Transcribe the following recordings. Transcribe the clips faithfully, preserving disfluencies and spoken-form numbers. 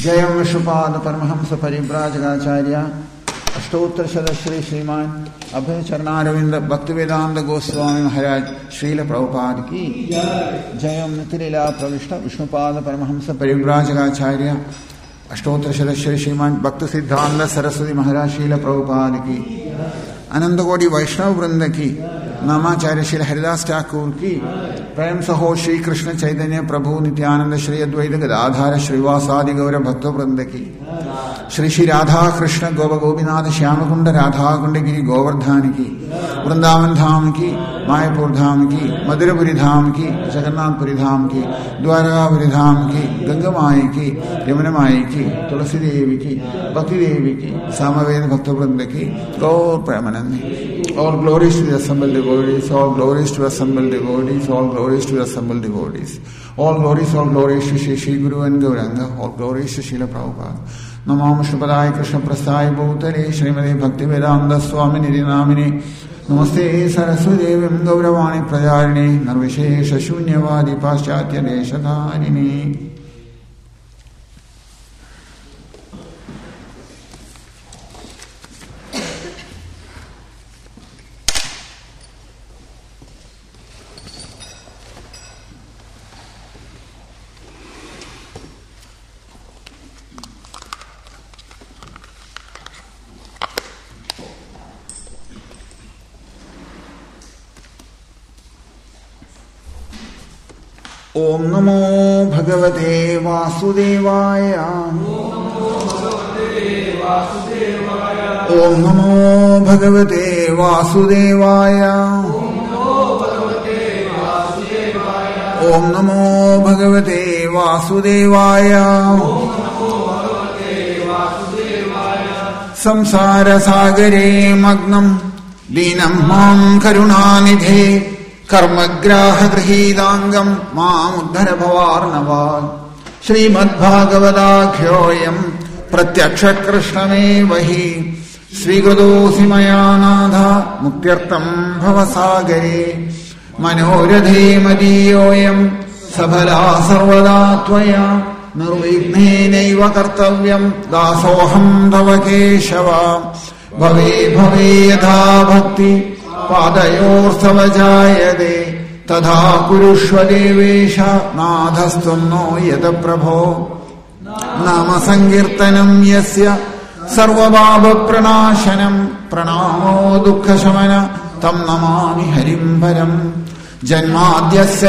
जयं विष्णुपाद परमहंस परिव्राजकाचार्य अष्टोत्तर श्री श्रीमान अभय चरणारविंद भक्तिवेदांत गोस्वामी महाराज श्रील प्रभुपाद की जयं नितिलीला प्रविष्ट विष्णुपाद परमहंस परिव्राजकाचार्य अष्टोत्तर श्री श्रीमान भक्त सिद्धांत सरस्वती महाराज श्रील प्रभुपाद की अनंत कोटि वैष्णव वृंद की नामाचार्य श्री हरिदास ठाकुर की प्रेम सहो श्री कृष्ण चैतन्य प्रभु नित्यानंद श्री अद्वैत गदाधार श्रीवासादि गौर भक्त वृंद की श्री श्री राधा कृष्ण गोप गोपीनाथ श्याम कुंड राधा कुंड गिरी गोवर्धन की वृंदावन धाम की मायापुर धाम की मधुरपुरी धाम की जगन्नाथपुरी धाम की द्वारकापुरी धाम की गंगा माई की यमुना माई की तुलसी देवी की भक्ति देवी की सामवेद भक्त वृंद की गौर Premanand All glories to the assembled devotees, all glories to the assembled devotees, all glories to the assembled devotees. All glories, all glories to Shri Shri Guru and Gauranga, all glories to Srila Prabhupada. Namo Vishnupadaya Krishna Prasthaya Bhutale Srimati Bhakti Vedanta Swami Nidhi Namini Namaste Saraswati Devim Gauravani Prajarine Narvishesha Shunyavadi Paschatya Deshadharini. ओम नमो भगवते वासुदेवाय ओम नमो भगवते वासुदेवाय ओम नमो भगवते वासुदेवाय संसार सागरे मग्नं दीनं मां करुणानिधे कर्मग्राह गृहीतांगम मामुद्धर भवार्णवान् श्रीमद्भागवताख्योऽयं प्रत्यक्ष कृष्णमेव हि स्वीकृतोऽसि मया नाथ मुक्त्यर्थं भवसागरे मनोरथे मदीयोऽयं सफला सर्वदा त्वया निर्विघ्नेनैव कर्तव्यं दासोऽहं तव केशव भवे भवे यथा भक्ति पादयोर्तव जायते तथा कुरुष्व देवेश नाथस्त्वं नो यत प्रभो नाम संकीर्तनं यस्य सर्वपापप्रणाशनं प्रणामो दुःखशमन तं नमामि हरिं परम् जन्माद्यस्य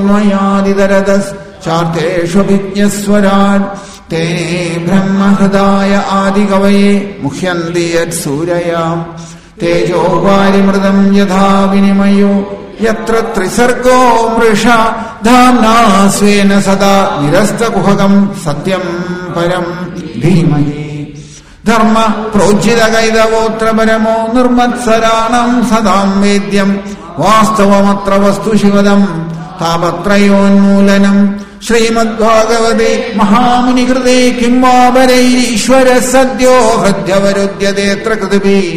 यतोऽन्वयादितरतश्चार्थेषु विज्ञस्वराट् तेने ब्रह्महृदाय आदिकवये मुह्यन्ति यत्सूरया तेजो वारिमृतं यथा विनिमयो यत्र त्रिसर्गो मृषा धाम्ना स्वेन सदा निरस्तकुहकं सत्यं परं धीमहि धर्म प्रोज्झितकैतवोऽत्र परमो निर्मत्सराणां सदां वेद्यं वास्तवमत्र वस्तु शिवदं तापत्रयोन्मूलनं श्रीमद्भागवते महामुनिकृते किं वा परैरीश्वरः सद्यो हृद्यवरुध्यतेऽत्र कृतिभिः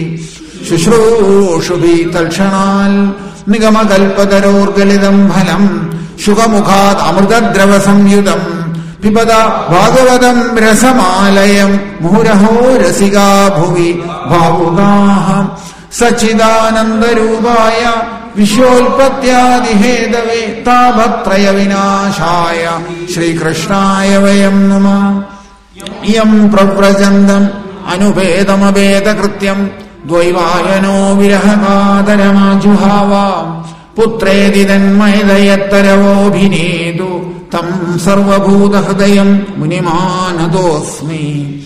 शुश्रूषुभिः तत्क्षणाल् निगमकल्पतरोर्गलितं फलं शुकमुखात् अमृतद्रवसंयुतं पिबत भागवतं रसमालयं मुहुरहो रसिका भुवि भावुकाः सच्चिदानन्दरूपाय विश्वोत्पत्त्यादिहेतवे तापत्रयविनाशाय श्रीकृष्णाय वयं नमः यं प्रव्रजन्तम् अनुपेतमपेतकृत्यम् द्वैवायनो विरहकातरमाजुहाव पुत्रेति तन्मयदयत्तरवोऽभिनेतु तं सर्वभूतहृदयं मुनिमानतोऽस्मि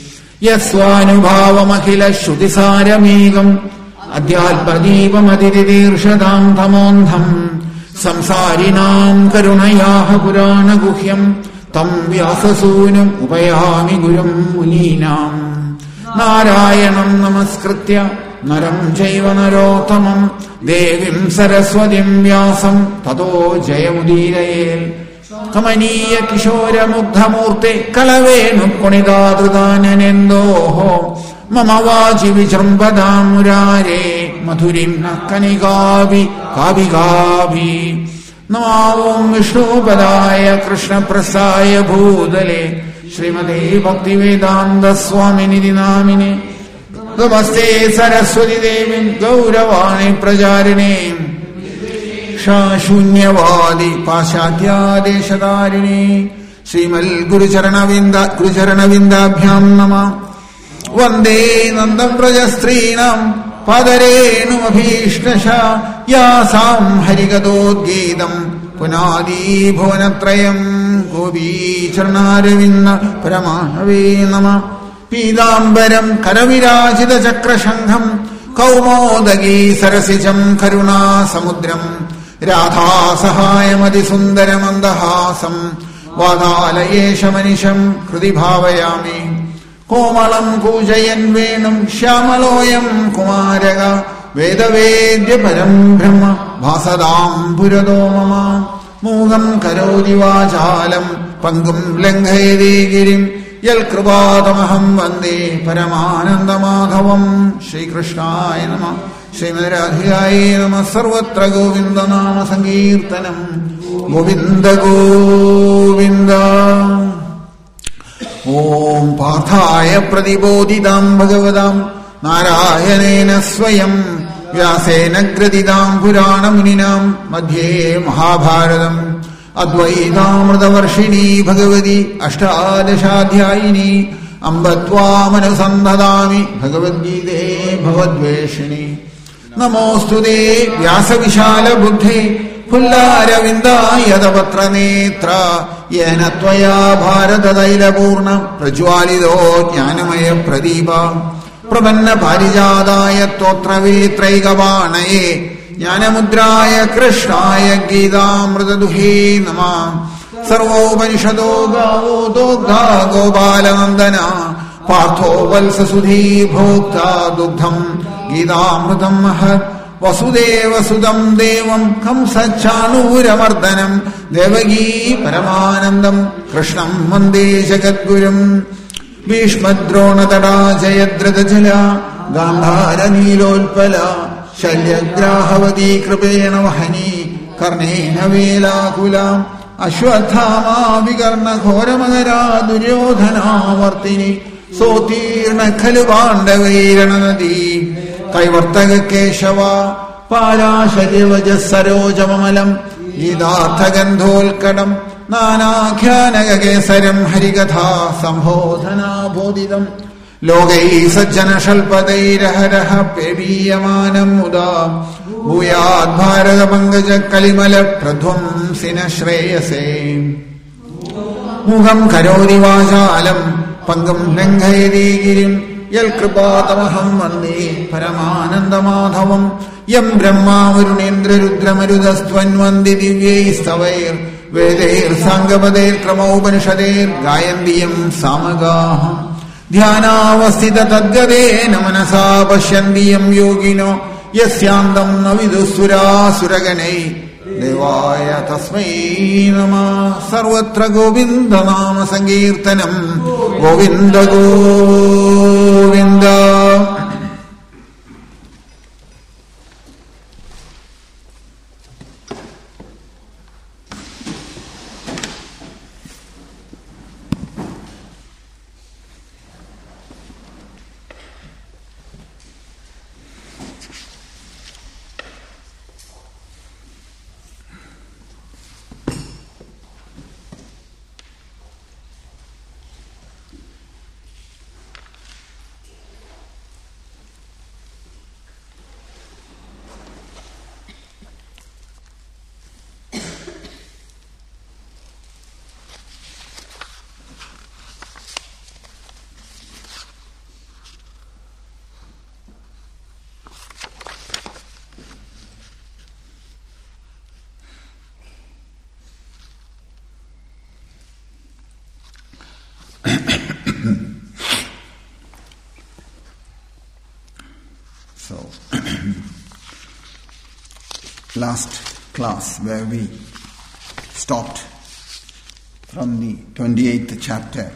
यस्वानुभावमखिलश्रुतिसारमेकम् अध्यात्मदीपमतितीर्षतां तमोऽन्धम् संसारिणां करुणयाः पुराणगुह्यम् तं व्याससूनुम् उपयामि गुरुं मुनीनाम् नारायणं नमस्कृत्य नरं चैव नरोत्तमं देवीं सरस्वतीं व्यासं ततो जयमुदीरयेत् कमनीय किशोरमुग्धमूर्ते कलवेणुकुणितादृताननेन्दोः मम वाचि विजृम्भतां मुरारे मधुरिं नः कनिकाभि काभिकाभि नमो विष्णुपदाय कृष्णप्रसाय भूतले ശ്രീമതേ ഭക്തിവേദാന്ത സ്വാമിനിധി നാമിനെ. നമസ്തേ സരസ്വതി ദേവി ഗൗരവാണി പ്രചാരിണേ ശൂന്യവാദി പാശ്ചാത്യാദേശധാരിണേ. ശ്രീമൽ ഗുരുചരണവിന്ദ ഗുരുചരണവിന്ദാഭ്യാം നമ. വന്ദേ നന്ദം വ്രജസ്ത്രീണാം പാദരേണുമഭീഷ്ടശ യാസാം ഹരികഥോദ്ഗീതം പുനാദീ ഭുവനത്രയം. ഗോപീചരണാരവിന്ദ പരമാണവേ നമ. പീതാംബരം കരവിരാജിത ചക്രശംഖം കൗമോദഗീ സരസിജം കരുണാസമുദ്രം രാധാസഹായമതിസുന്ദരമന്ദഹാസം വാതാലയേശമനിശം ഹൃദി ഭാവയാമി. കോമളം കൂജയൻ വേണും ശ്യാമലോയം കുമാരക വേദവേദ്യ പരം ബ്രഹ്മ ഭാസതാം പുരതോ മമ. മൂകം കരോതി വാചാലം പങ്കും ലംഘയതേ ഗിരിം യൽകൃപാതമഹം വന്ദേ പരമാനന്ദമാധവം. ശ്രീകൃഷ്ണായ നമ. ശ്രീമദ് രാധികായ നമ. സർവത്ര ഗോവിന്ദനാമ സങ്കീർത്തനം. ഗോവിന്ദ ഗോവിന്ദ. ഓം പാർത്ഥായ പ്രതിബോധിതാം ഭഗവതാം നാരായണേന സ്വയം വ്യാസേന ഗ്രഥിതാം പുരാണമുനിനാം മധ്യേ മഹാഭാരതം. അദ്വൈതാമൃതവർഷിണീ ഭഗവതി അഷ്ടാദശാധ്യായിനി അംബ ത്വാമനുസന്ധദാമി ഭഗവദ്ഗീതേ ഭവദ്വേഷിണി. നമോസ്തുതേ വ്യാസവിശാല ബുദ്ധേ ഫുല്ലാരവിന്ദായതപത്രനേത്ര യേന ത്വയാ ഭാരതതൈലപൂർണ പ്രജ്വാലിതോ ജ്ഞാനമയ പ്രദീപ. പ്രപന്ന പാരിജാതായ തോത്രവേത്രൈകവാണയേ ജ്ഞാനമുദ്രായ കൃഷ്ണായ ഗീതാമൃതദുഹേ നമഃ. സർവോപനിഷദോ ഗാവോ ദോഗ്ധാ ഗോപാലനന്ദന പാർത്ഥോ വത്സസുധീ ഭോക്താ ദുഗ്ധം ഗീതാമൃതം മഹത്. വസുദേവസുതം ദേവം കംസച്ചാണൂരമർദ്ദനം ദേവകീ പരമാനന്ദം കൃഷ്ണം വന്ദേ ജഗദ്ഗുരും. ഭീഷ്മദ്രോണതടാ ജയദ്രഥജല ഗാന്ധാരനീലോൽപല ശല്യഗ്രാഹവതീ കൃപേണ വഹനി കർണേന വേലാകുല. അശ്വത്ഥാമാ വികർണ ഘോരമകരാ ദുര്യോധനാവർത്തിനി സോതീർണ ഖലു പാണ്ഡവൈരണനദീ കൈവർത്തക കേശവ പാരാശര്യവജസരോജമലം ഗീതാർത്ഥഗന്ധോൽക്കടം നാനാഖ്യാനകേസരം ഹരികഥാ സംബോധനാബോധിതം. ലോകൈ സജ്ജനഷൽപതൈരഹരഹ പേബീയമാനം മുദാ ഭൂയാത് ഭാരത പങ്കജ കലിമല പ്രധ്വംസിന ശ്രേയസേ. മുഖം കരോതി വാചാലം പങ്കം ലംഘയതേ ഗിരിം യൽകൃപാതമഹം വന്ദേ പരമാനന്ദമാധവം. യം ബ്രഹ്മാ വരുണേന്ദ്രരുദ്രമരുതസ്ത്വന്വന്തി ദിവ്യൈസ്തവൈർ വേദൈർ സാംഗപദൈർ ക്രമോപനിഷദൈർ ഗായന്തിയം സാമഗാഃ. ധ്യാനാവസ്ഥിത തദ്ഗതേന മനസാ പശ്യന്തിയം യോഗിനോ യസ്യാന്തം ന വിദുസുരാസുരഗണൈ ദേവായ തസ്മൈ നമഃ. സർവത്ര ഗോവിന്ദനാമ സങ്കീർത്തനം. Govinda Govinda. So, last class where we stopped from the twenty-eighth chapter,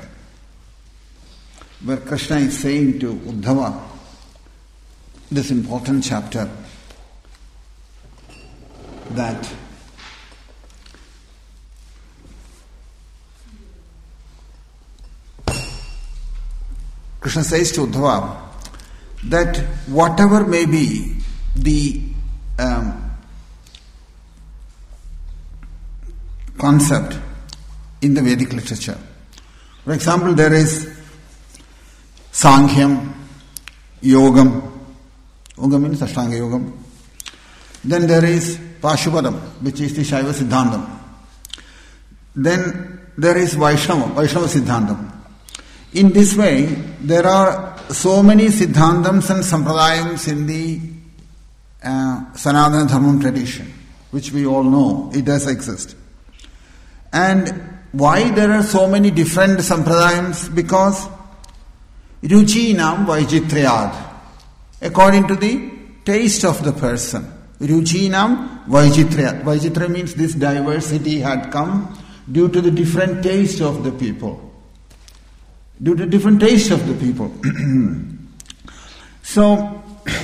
where Krishna is saying to Uddhava, this important chapter, that Krishna says to Uddhava that whatever may be the um, concept in the Vedic literature. For example, there is Sankhya, Yogam. Yoga means Ashtanga Yogam. Then there is Pashupadam, which is the Shaiva Siddhantam. Then there is Vaishnava, Vaishnava Siddhantam. In this way, there are so many Siddhantams and Sampradayams in the uh, Sanatana Dharmam tradition, which we all know, it does exist. And why there are so many different Sampradayams? Because Ruchinam Vaichitriyad, according to the taste of the person. Ruchinam Vaichitriyad. Vaichitra means this diversity had come due to the different taste of the people. Due to different taste of the people. So,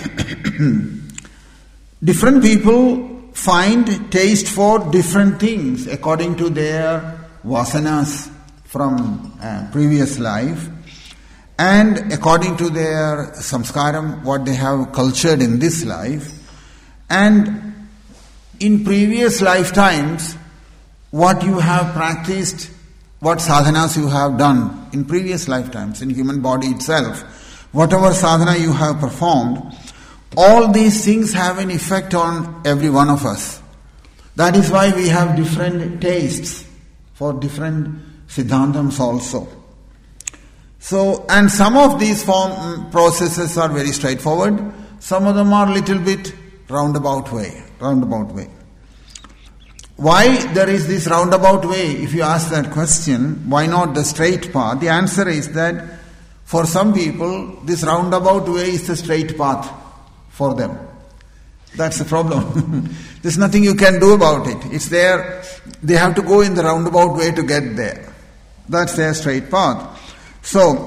different people find taste for different things according to their vasanas from uh, previous life and according to their samskaram, what they have cultured in this life. And in previous lifetimes, what you have practiced, what sadhanas you have done in previous lifetimes, in human body itself, whatever sadhana you have performed, all these things have an effect on every one of us. That is why we have different tastes for different siddhantams also. So, and some of these form processes are very straightforward, some of them are little bit roundabout way, roundabout way. Why there is this roundabout way? If you ask that question, why not the straight path? The answer is that for some people, this roundabout way is the straight path for them. That's the problem. There's nothing you can do about it. It's there. They have to go in the roundabout way to get there. That's their straight path. So,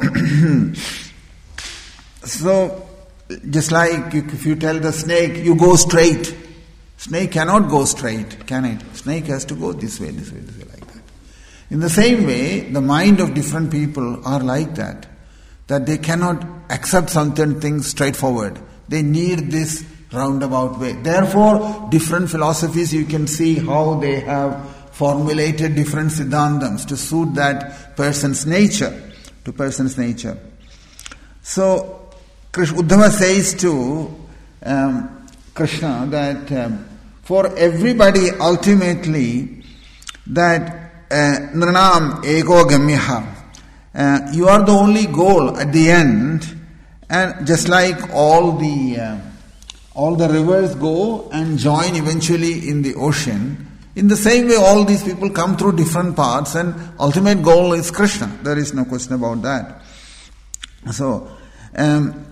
so just like if you tell the snake, you go straight. Snake cannot go straight, can it? Snake has to go this way, this way, this way, like that. In the same way, the mind of different people are like that, that they cannot accept certain things straightforward. They need this roundabout way. Therefore, different philosophies, you can see how they have formulated different siddhantams to suit that person's nature, to person's nature. So, Uddhava says to um, Krishna that um, for everybody ultimately that Nranam Ego Gamyaha, uh, you are the only goal at the end, and just like all the uh, all the rivers go and join eventually in the ocean, in the same way all these people come through different paths and ultimate goal is Krishna. There is no question about that. So, um,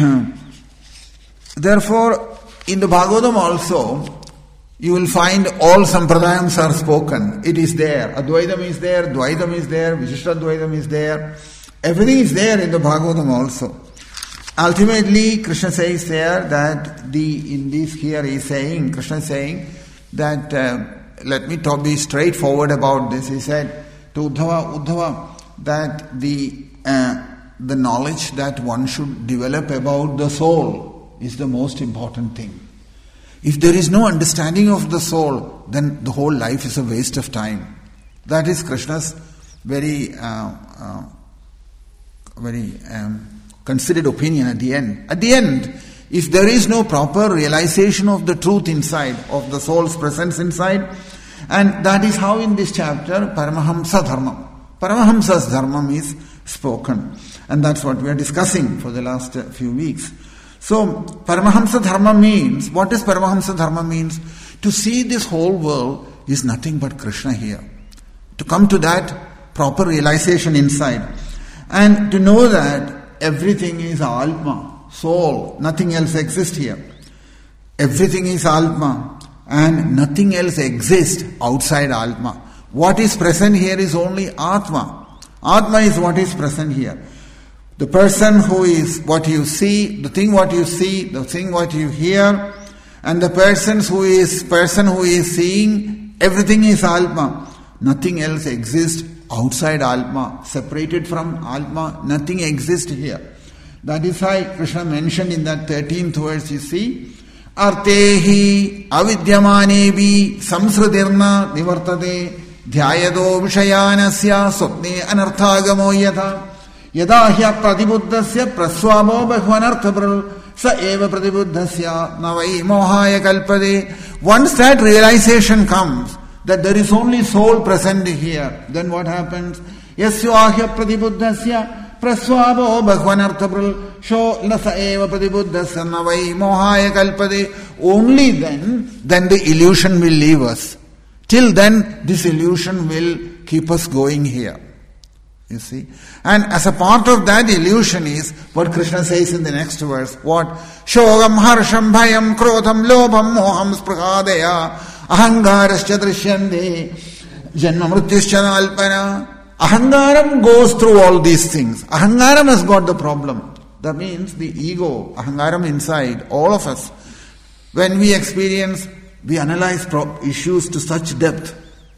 therefore, in the Bhagavatam also, you will find all sampradayams are spoken. It is there. Advaitam is there, Dvaitam is there, Vishishtadvaitam is there. Everything is there in the Bhagavatam also. Ultimately, Krishna says there that the in this here he is saying, Krishna is saying that uh, let me talk, be straightforward about this. He said to Uddhava, Uddhava, that the uh, the knowledge that one should develop about the soul is the most important thing. If there is no understanding of the soul, then the whole life is a waste of time. That is Krishna's very, uh, uh, very um, considered opinion at the end. At the end, if there is no proper realization of the truth inside, of the soul's presence inside, and that is how in this chapter, Paramahamsa Dharmam, Paramahamsa's Dharmam is spoken. And that's what we are discussing for the last uh, few weeks. So, Paramahamsa Dharma means, what does Paramahamsa Dharma means? To see this whole world is nothing but Krishna here. To come to that proper realization inside. And to know that everything is Atma, soul, nothing else exists here. Everything is Atma and nothing else exists outside Atma. What is present here is only Atma. Atma is what is present here. The person who is what you see, the thing what you see, the thing what you hear, and the persons who is person who is seeing, everything is Atma. Nothing else exists outside Atma, separated from Atma, nothing exists here. That is why Krishna mentioned in that thirteenth verse, you see, Artehi avidyamanebi samsrudirna nivartate dhyayado vishayanasya swapne anarthagamo yatha yadahya pratibuddhasya praswamo bhagwanarthabril sa eva pratibuddhasya navai mohaya kalpade. Once that realization comes, that there is only soul present here, then what happens? Yasyahya pratibuddhasya praswabo bhagwanarthabril sho lasa eva pratibuddhasya navai mohaya kalpade. Only then, then the illusion will leave us. Till then, this illusion will keep us going here. You see? And as a part of that illusion is what Krishna says in the next verse. What? Shogam harsham bhayam krodham lobham moham sprahadaya ahangarascha drishyande janma mrityuscha alpana. Ahangaram goes through all these things. Ahangaram has got the problem. That means the ego, ahangaram inside, all of us, when we experience, we analyze pro- issues to such depth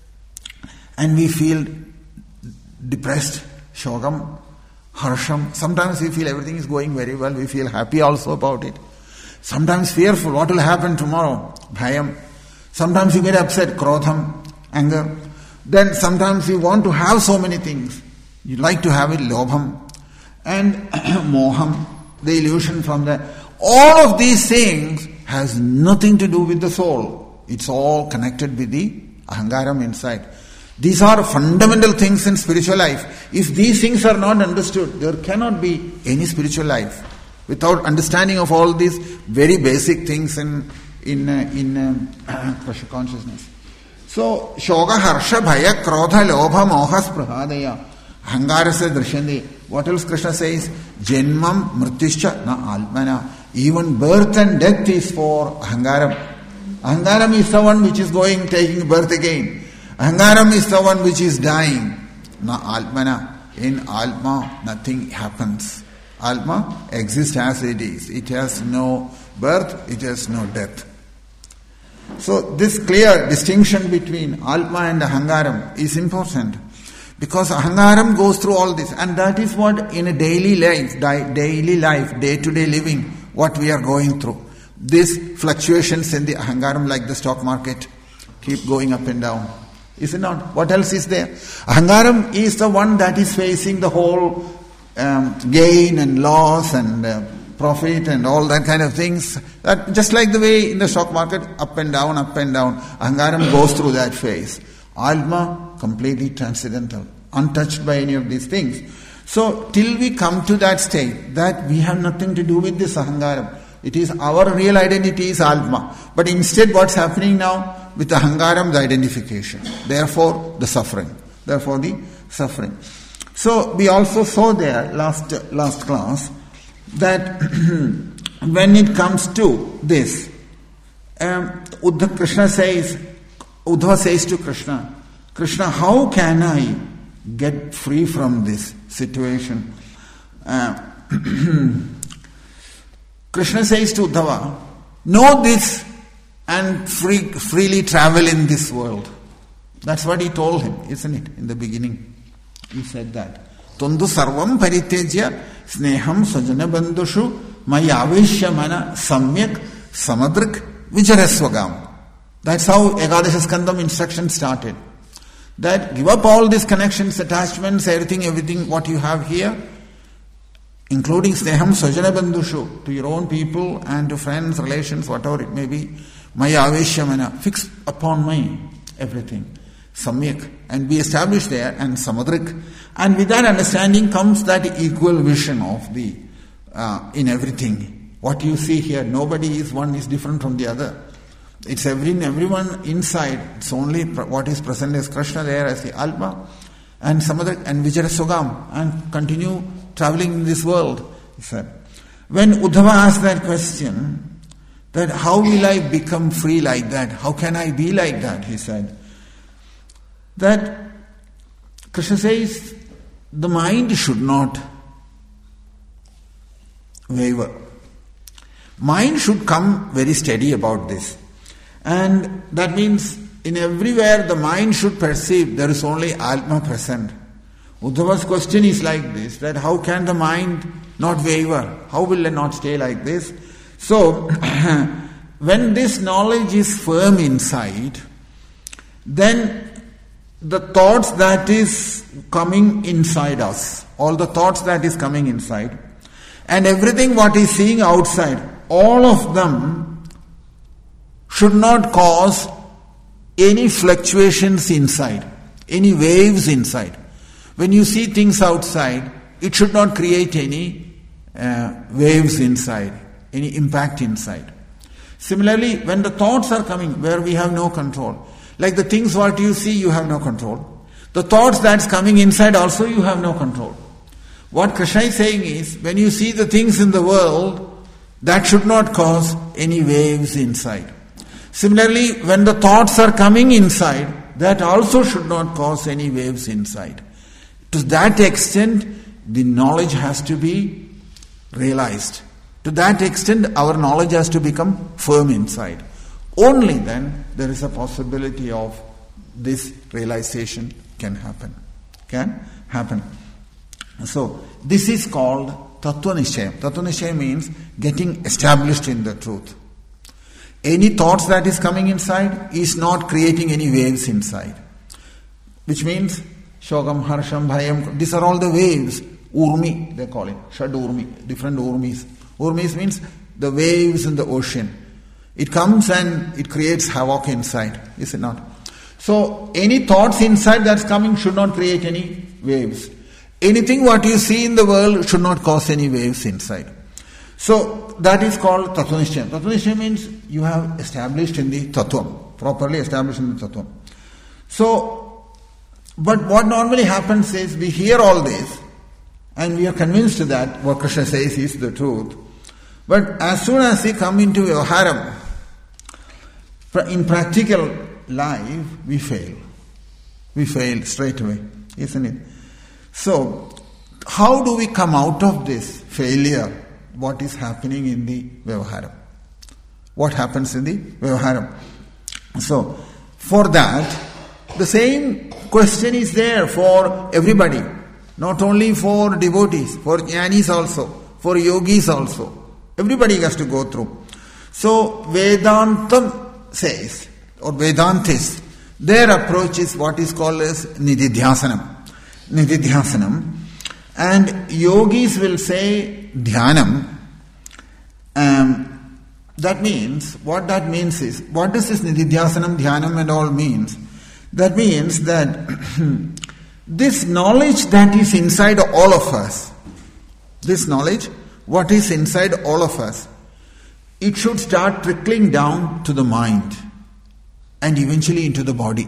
and we feel depressed, shogam, harsham. Sometimes we feel everything is going very well, we feel happy also about it. Sometimes fearful, what will happen tomorrow? Bhayam. Sometimes you get upset, krodham, anger. Then sometimes you want to have so many things. You like to have it, lobham. And moham, the illusion from that. All of these things has nothing to do with the soul. It's all connected with the ahangaram inside. These are fundamental things in spiritual life. If these things are not understood, there cannot be any spiritual life without understanding of all these very basic things in in uh, in uh, consciousness. So, shoga, harsha, bhaya, krodha, lobha, moha, sprahadaya, ahangarasya drishyande. What else Krishna says? Janmam mrityuscha na almana. Even birth and death is for ahangaram. Ahangaram is the one which is going, taking birth again. Ahangaram is the one which is dying. Na almana. In alma, nothing happens. Alma exists as it is. It has no birth, it has no death. So this clear distinction between alma and ahangaram is important. Because ahangaram goes through all this. And that is what in a daily life, daily life, day-to-day living, what we are going through. These fluctuations in the ahangaram, like the stock market, keep going up and down. Is it not? What else is there? Ahangaram is the one that is facing the whole um, gain and loss and uh, profit and all that kind of things. That just like the way in the stock market, up and down, up and down. Ahangaram goes through that phase. Alma, completely transcendental, untouched by any of these things. So, till we come to that state, that we have nothing to do with this ahangaram. It is our real identity is Alma. But instead what's happening now? With ahangaram, the identification. Therefore, the suffering. Therefore, the suffering. So, we also saw there, last last class, that when it comes to this, um, Uddhava Krishna says, Uddhava says to Krishna, Krishna, how can I get free from this situation? Uh, Krishna says to Uddhava, know this and free, freely travel in this world. That's what he told him, isn't it? In the beginning, he said that. Tundu sarvam paritejya sneham sajana bandushu mayavishya mana samyak samadrik vijaraswagam. That's how Ekadasha Skandam instruction started. That give up all these connections, attachments, everything, everything what you have here, including sneham sajana bandushu, to your own people and to friends, relations, whatever it may be. Maya aveshyamana, fix upon my everything. Samyak, and be established there, and samadrik. And with that understanding comes that equal vision of the, uh, in everything. What you see here, nobody is, one is different from the other. It's every, everyone inside. It's only what is present as Krishna there as the Alma and Samadrik and Vijaraswagam, and continue traveling in this world. He said. When Uddhava asked that question, that how will I become free like that? How can I be like that? He said. That Krishna says the mind should not waver. Mind should come very steady about this. And that means in everywhere the mind should perceive there is only Atma present. Uddhava's question is like this, that how can the mind not waver? How will it not stay like this? So, when this knowledge is firm inside, then the thoughts that is coming inside us, all the thoughts that is coming inside, and everything what is seeing outside, all of them should not cause any fluctuations inside, any waves inside. When you see things outside, it should not create any uh, waves inside, any impact inside. Similarly, when the thoughts are coming where we have no control, like the things what you see, you have no control. The thoughts that's coming inside also, you have no control. What Krishna is saying is, when you see the things in the world, that should not cause any waves inside. Similarly, when the thoughts are coming inside, that also should not cause any waves inside. To that extent, the knowledge has to be realized. To that extent, our knowledge has to become firm inside. Only then there is a possibility of this realization can happen. Can happen. So, this is called Tattva Nishchayam. Tattva Nishchayam means getting established in the truth. Any thoughts that is coming inside is not creating any waves inside. Which means, Shogam, Harsham, Bhayam, these are all the waves. Urmi, they call it. Shad Urmi, different Urmis. Urmis means the waves in the ocean. It comes and it creates havoc inside, is it not? So, any thoughts inside that's coming should not create any waves. Anything what you see in the world should not cause any waves inside. So, that is called Tattva Nishchayam. Tattva Nishchayam means you have established in the Tattvam, properly established in the Tattvam. So, but what normally happens is we hear all this and we are convinced that what Krishna says is the truth. But as soon as we come into Vyavaharam, in practical life, we fail. We fail straight away, isn't it? So, how do we come out of this failure? What is happening in the Vyavaharam? What happens in the Vyavaharam? So, for that, the same question is there for everybody. Not only for devotees, for jnanis also, for yogis also. Everybody has to go through. So, Vedantam says, or Vedantis, their approach is what is called as Nididhyasanam. Nididhyasanam. And yogis will say Dhyanam. Um, that means, what that means is, what does this Nididhyasanam, Dhyanam and all means? That means that this knowledge that is inside all of us, this knowledge, what is inside all of us, it should start trickling down to the mind and eventually into the body.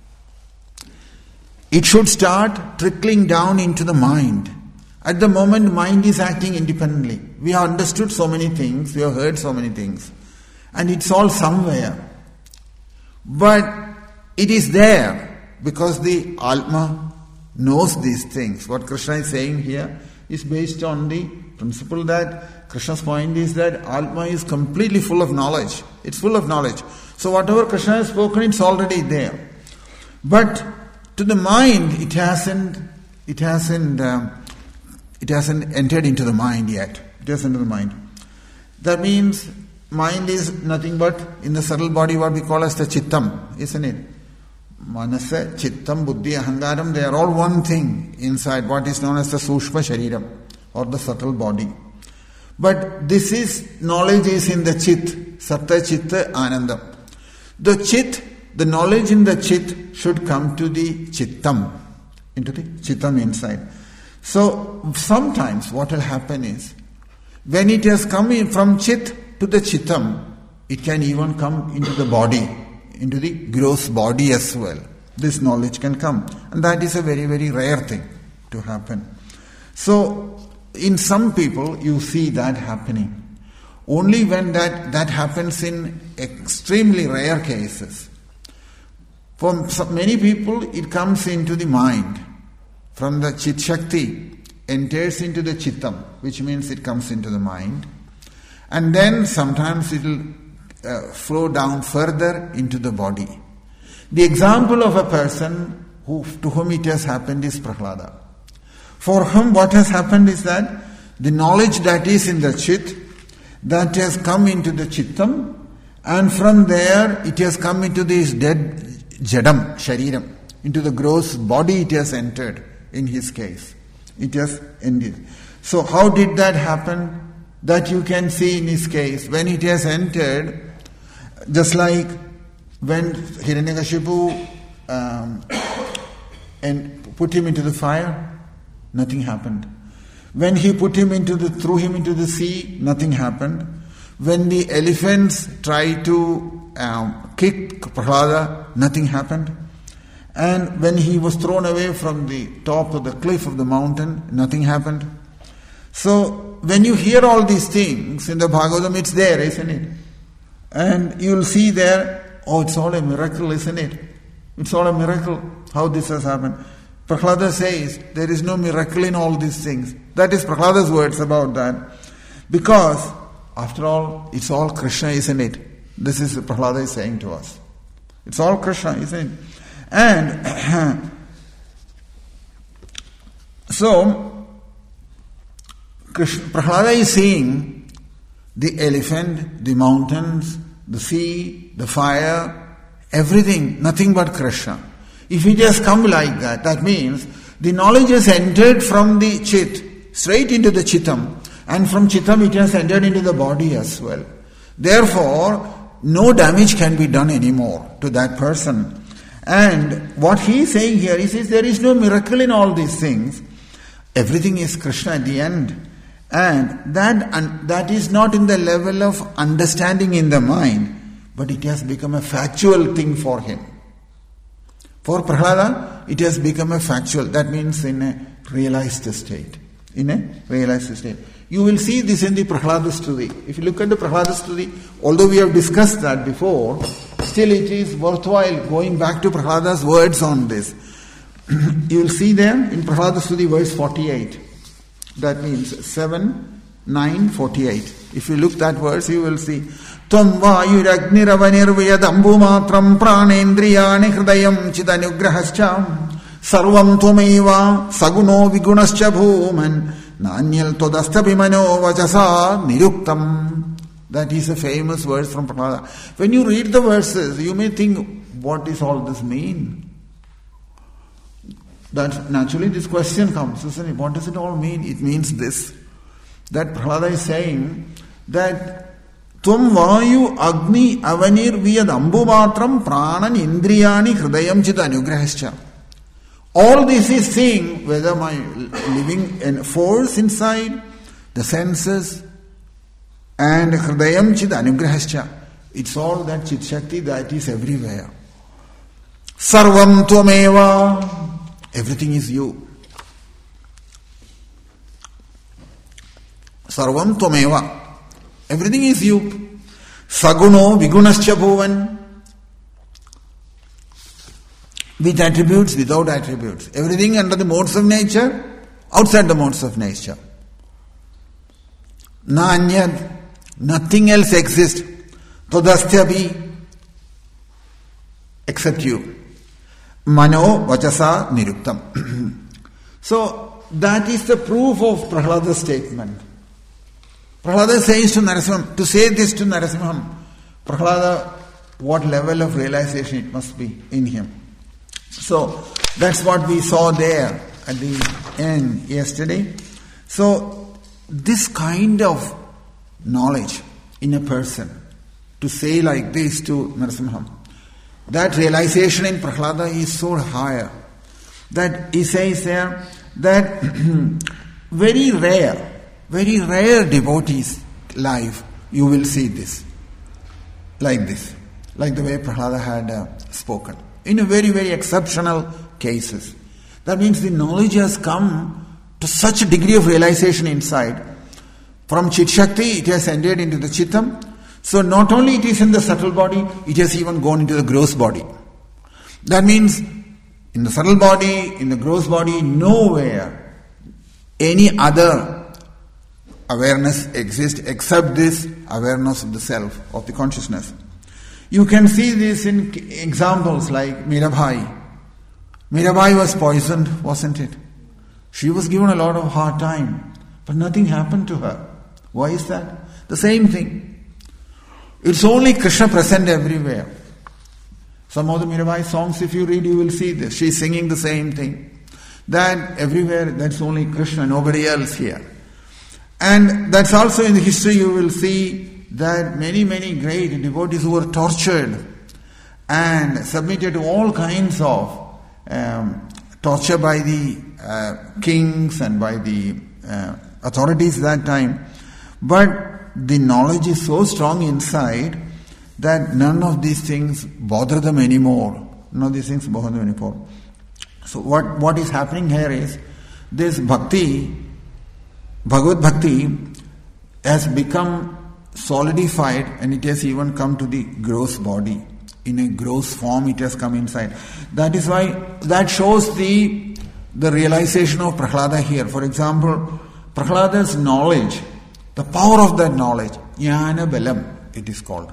It should start trickling down into the mind. At the moment, mind is acting independently. We have understood so many things, we have heard so many things, and it's all somewhere. But it is there because the Atma knows these things. What Krishna is saying here is based on the principle that Krishna's point is that Atma is completely full of knowledge. It's full of knowledge. So whatever Krishna has spoken, it's already there. But to the mind, it hasn't. It hasn't. Um, it hasn't entered into the mind yet. It hasn't entered the mind. That means mind is nothing but in the subtle body what we call as the chittam, isn't it? Manasa, chittam, buddhi, ahangaram, they are all one thing inside what is known as the sushma shariram or the subtle body. But this is, knowledge is in the chit, satta, chitta, anandam. The chit, the knowledge in the chit should come to the chittam, into the chittam inside. So sometimes what will happen is, when it has come in from chit to the chittam, it can even come into the body, into the gross body as well. This knowledge can come. And that is a very, very rare thing to happen. So, in some people, you see that happening. Only when that, that happens in extremely rare cases. For many people, it comes into the mind. From the Chit Shakti, enters into the Chittam, which means it comes into the mind. And then sometimes it will uh, flow down further into the body. The example of a person who, to whom it has happened is Prahlada. For him, what has happened is that the knowledge that is in the Chit, that has come into the Chittam, and from there it has come into this dead Jadam, Shariram, into the gross body it has entered in his case. It has ended. So how did that happen? That you can see in his case. When it has entered, just like when Hiranyakashipu um, and put him into the fire, nothing happened. When he put him into the, threw him into the sea, nothing happened. When the elephants tried to um, kick Prahlada, nothing happened. And when he was thrown away from the top of the cliff of the mountain, nothing happened. So, when you hear all these things in the Bhagavatam, it's there, isn't it? And you will see there, oh, it's all a miracle, isn't it? It's all a miracle how this has happened. Prahlada says, there is no miracle in all these things. That is Prahlada's words about that. Because, after all, it's all Krishna, isn't it? This is what Prahlada is saying to us. It's all Krishna, isn't it? And so, Krishna, Prahlada is seeing the elephant, the mountains, the sea, the fire, everything, nothing but Krishna. If it has come like that, that means the knowledge has entered from the Chit, straight into the Chittam, and from Chittam it has entered into the body as well. Therefore, no damage can be done anymore to that person. And what he is saying here, he says there is no miracle in all these things. Everything is Krishna at the end. And that, and that is not in the level of understanding in the mind, but it has become a factual thing for him. For Prahlada, it has become a factual. That means in a realized state. In a realized state. You will see this in the Prahlada Stuti. If you look at the Prahlada Stuti, although we have discussed that before, still it is worthwhile going back to Prahlada's words on this. You will see there in Prahlada Stuti verse forty-eight. That means seven, nine, forty-eight. If you look that verse, you will see Tvam vayuragniravanirvayad ambumatram pranendriyani hridayam chidanugrahascha sarvam tvameva saguno vigunascha bhuman nanyal todastabhimano vajasa niruktam. That is a famous verse from Prahlada. When you read the verses, you may think, what does all this mean? That naturally this question comes, isn't it? What does it all mean? It means this. That Prahlada is saying that Tvam vayu agni avanir viyad ambumatram pranan indriyani hridayam chit anugrahascha. All this is saying whether my living force inside, the senses, and hridayam chit anugrahascha. It's all that chit shakti that is everywhere. Sarvam tvameva. Everything is you. Sarvam tvameva. Everything is you. Saguno vigunascha bhuvan. With attributes, without attributes. Everything under the modes of nature, outside the modes of nature. Na anyad. Nothing else exists. Todastyabi. Except you. Mano vachasa niruktam. So, that is the proof of Prahlada's statement. Prahlada says to Narasimham, to say this to Narasimham, Prahlada, what level of realization it must be in him. So, that's what we saw there at the end yesterday. So, this kind of knowledge in a person, to say like this to Narasimham, that realization in Prahlada is so higher that he says there that very rare, very rare devotees' life you will see this, like this, like the way Prahlada had uh, spoken. In a very, very exceptional cases. That means the knowledge has come to such a degree of realization inside. From Chit Shakti, it has entered into the Chittam. So not only it is in the subtle body, it has even gone into the gross body. That means in the subtle body, in the gross body, nowhere any other awareness exists except this awareness of the self, of the consciousness. You can see this in examples like Mirabai. Mirabai was poisoned, wasn't it? She was given a lot of hard time, but nothing happened to her. Why is that? The same thing. It's only Krishna present everywhere. Some of the Mirabai songs, if you read, you will see this. She's singing the same thing. That everywhere, that's only Krishna, nobody else here. And that's also in the history you will see that many, many great devotees who were tortured and submitted to all kinds of um, torture by the uh, kings and by the uh, authorities that time. But the knowledge is so strong inside that none of these things bother them anymore. None of these things bother them anymore. So what, what is happening here is this bhakti, Bhagavad Bhakti has become solidified and it has even come to the gross body. In a gross form it has come inside. That is why, that shows the, the realization of Prahlada here. For example, Prahlada's knowledge, the power of that knowledge, Jnana Balam, it is called.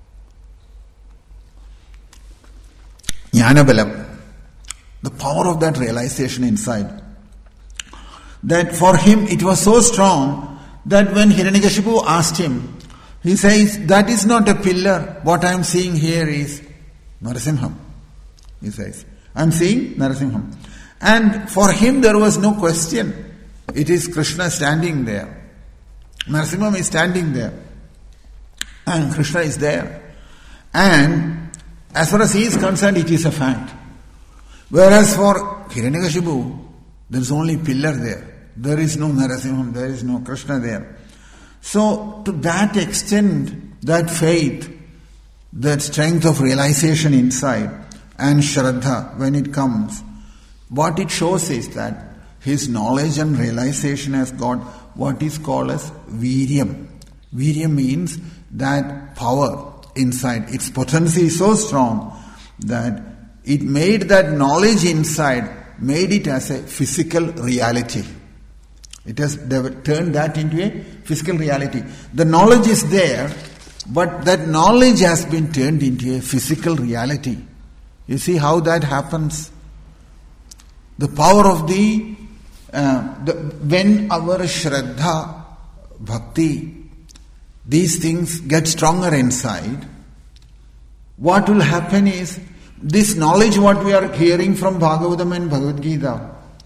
Jnana Balam. The power of that realization inside. That for him it was so strong that when Hiranyakashipu asked him, he says, that is not a pillar. What I am seeing here is Narasimham. He says, I am seeing Narasimham. And for him there was no question. It is Krishna standing there. Narasimham is standing there. And Krishna is there. And as far as he is concerned, it is a fact. Whereas for Hiranyakashipu, there is only pillar there. There is no Narasimham, there is no Krishna there. So, to that extent, that faith, that strength of realization inside, and Shraddha, when it comes, what it shows is that his knowledge and realization has got what is called as Viryam. Viryam means that power inside. Its potency is so strong that it made that knowledge inside, made it as a physical reality. It has turned that into a physical reality. The knowledge is there, but that knowledge has been turned into a physical reality. You see how that happens? The power of the, uh, the when our Shraddha, Bhakti, these things get stronger inside, what will happen is, this knowledge what we are hearing from Bhagavatam and Bhagavad Gita,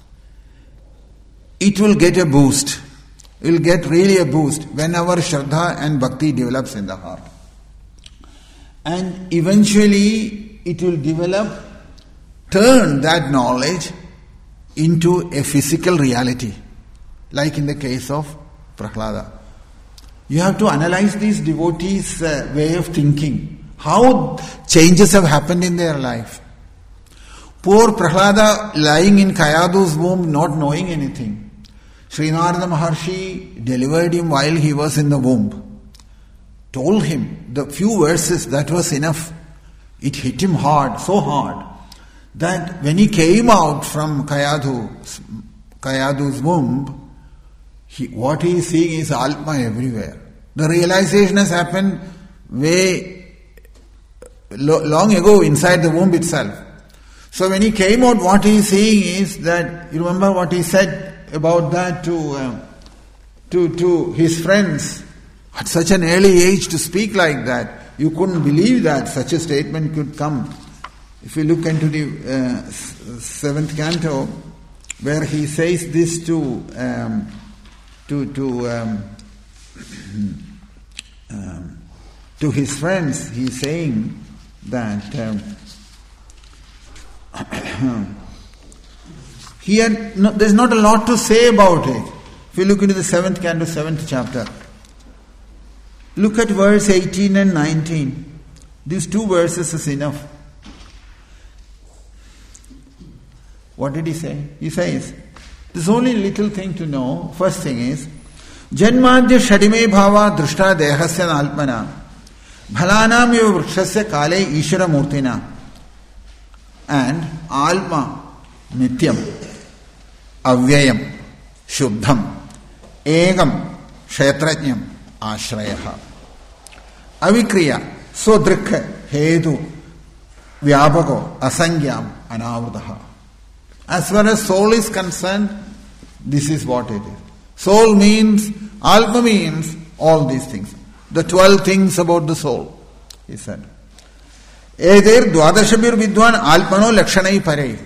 it will get a boost. It will get really a boost when our Shraddha and Bhakti develops in the heart. And eventually it will develop, turn that knowledge into a physical reality. Like in the case of Prahlada. You have to analyze these devotees' uh, way of thinking. How changes have happened in their life. Poor Prahlada lying in Kayadu's womb not knowing anything. Sri Narada Maharshi delivered him while he was in the womb. Told him the few verses, that was enough. It hit him hard, so hard, that when he came out from Kayadu, Kayadu's womb, he, what he is seeing is Atma everywhere. The realization has happened way lo- long ago inside the womb itself. So when he came out, what he is seeing is that, you remember what he said about that to uh, to to his friends at such an early age, to speak like that. You couldn't believe that such a statement could come. If you look into the uh, seventh canto, where he says this to um, to to um, um, to his friends, he's saying that um, here no, there's not a lot to say about it. If you look into the seventh canto, seventh chapter, look at verse eighteen and nineteen. These two verses is enough. What did he say? He says, there's only little thing to know. First thing is, Janmadya Shadime Bhava Drushta Dehasya Alpana Bhalanam Eva Vrikshasya Kale Ishara Murtina. And Alma Nityam Avyayam Shuddham Egam Kshetrajnam Ashrayaha Avikriya Sodrikha Hedu Vyabhago Asangyam Anavrudaha. As far as soul is concerned, This is what it is. Soul means, Alpa means all these things. The twelve things about the soul, he said. Eder dwadashabir vidwan alpano lakshanai pare.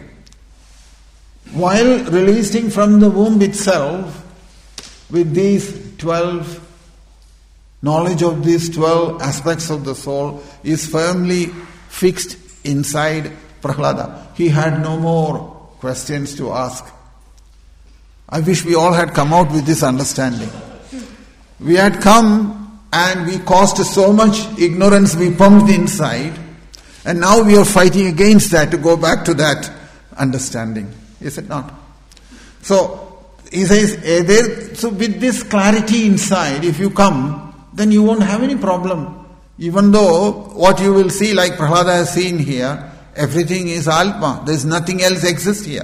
While releasing from the womb itself, with these twelve, knowledge of these twelve aspects of the soul is firmly fixed inside Prahlada. He had no more questions to ask. I wish we all had come out with this understanding. We had come and we caused so much ignorance, we pumped inside, and now we are fighting against that to go back to that understanding. Is it not? So, he says, eh, so with this clarity inside, if you come, then you won't have any problem. Even though what you will see, like Prahlada has seen here, everything is Alpa. There is nothing else exists here.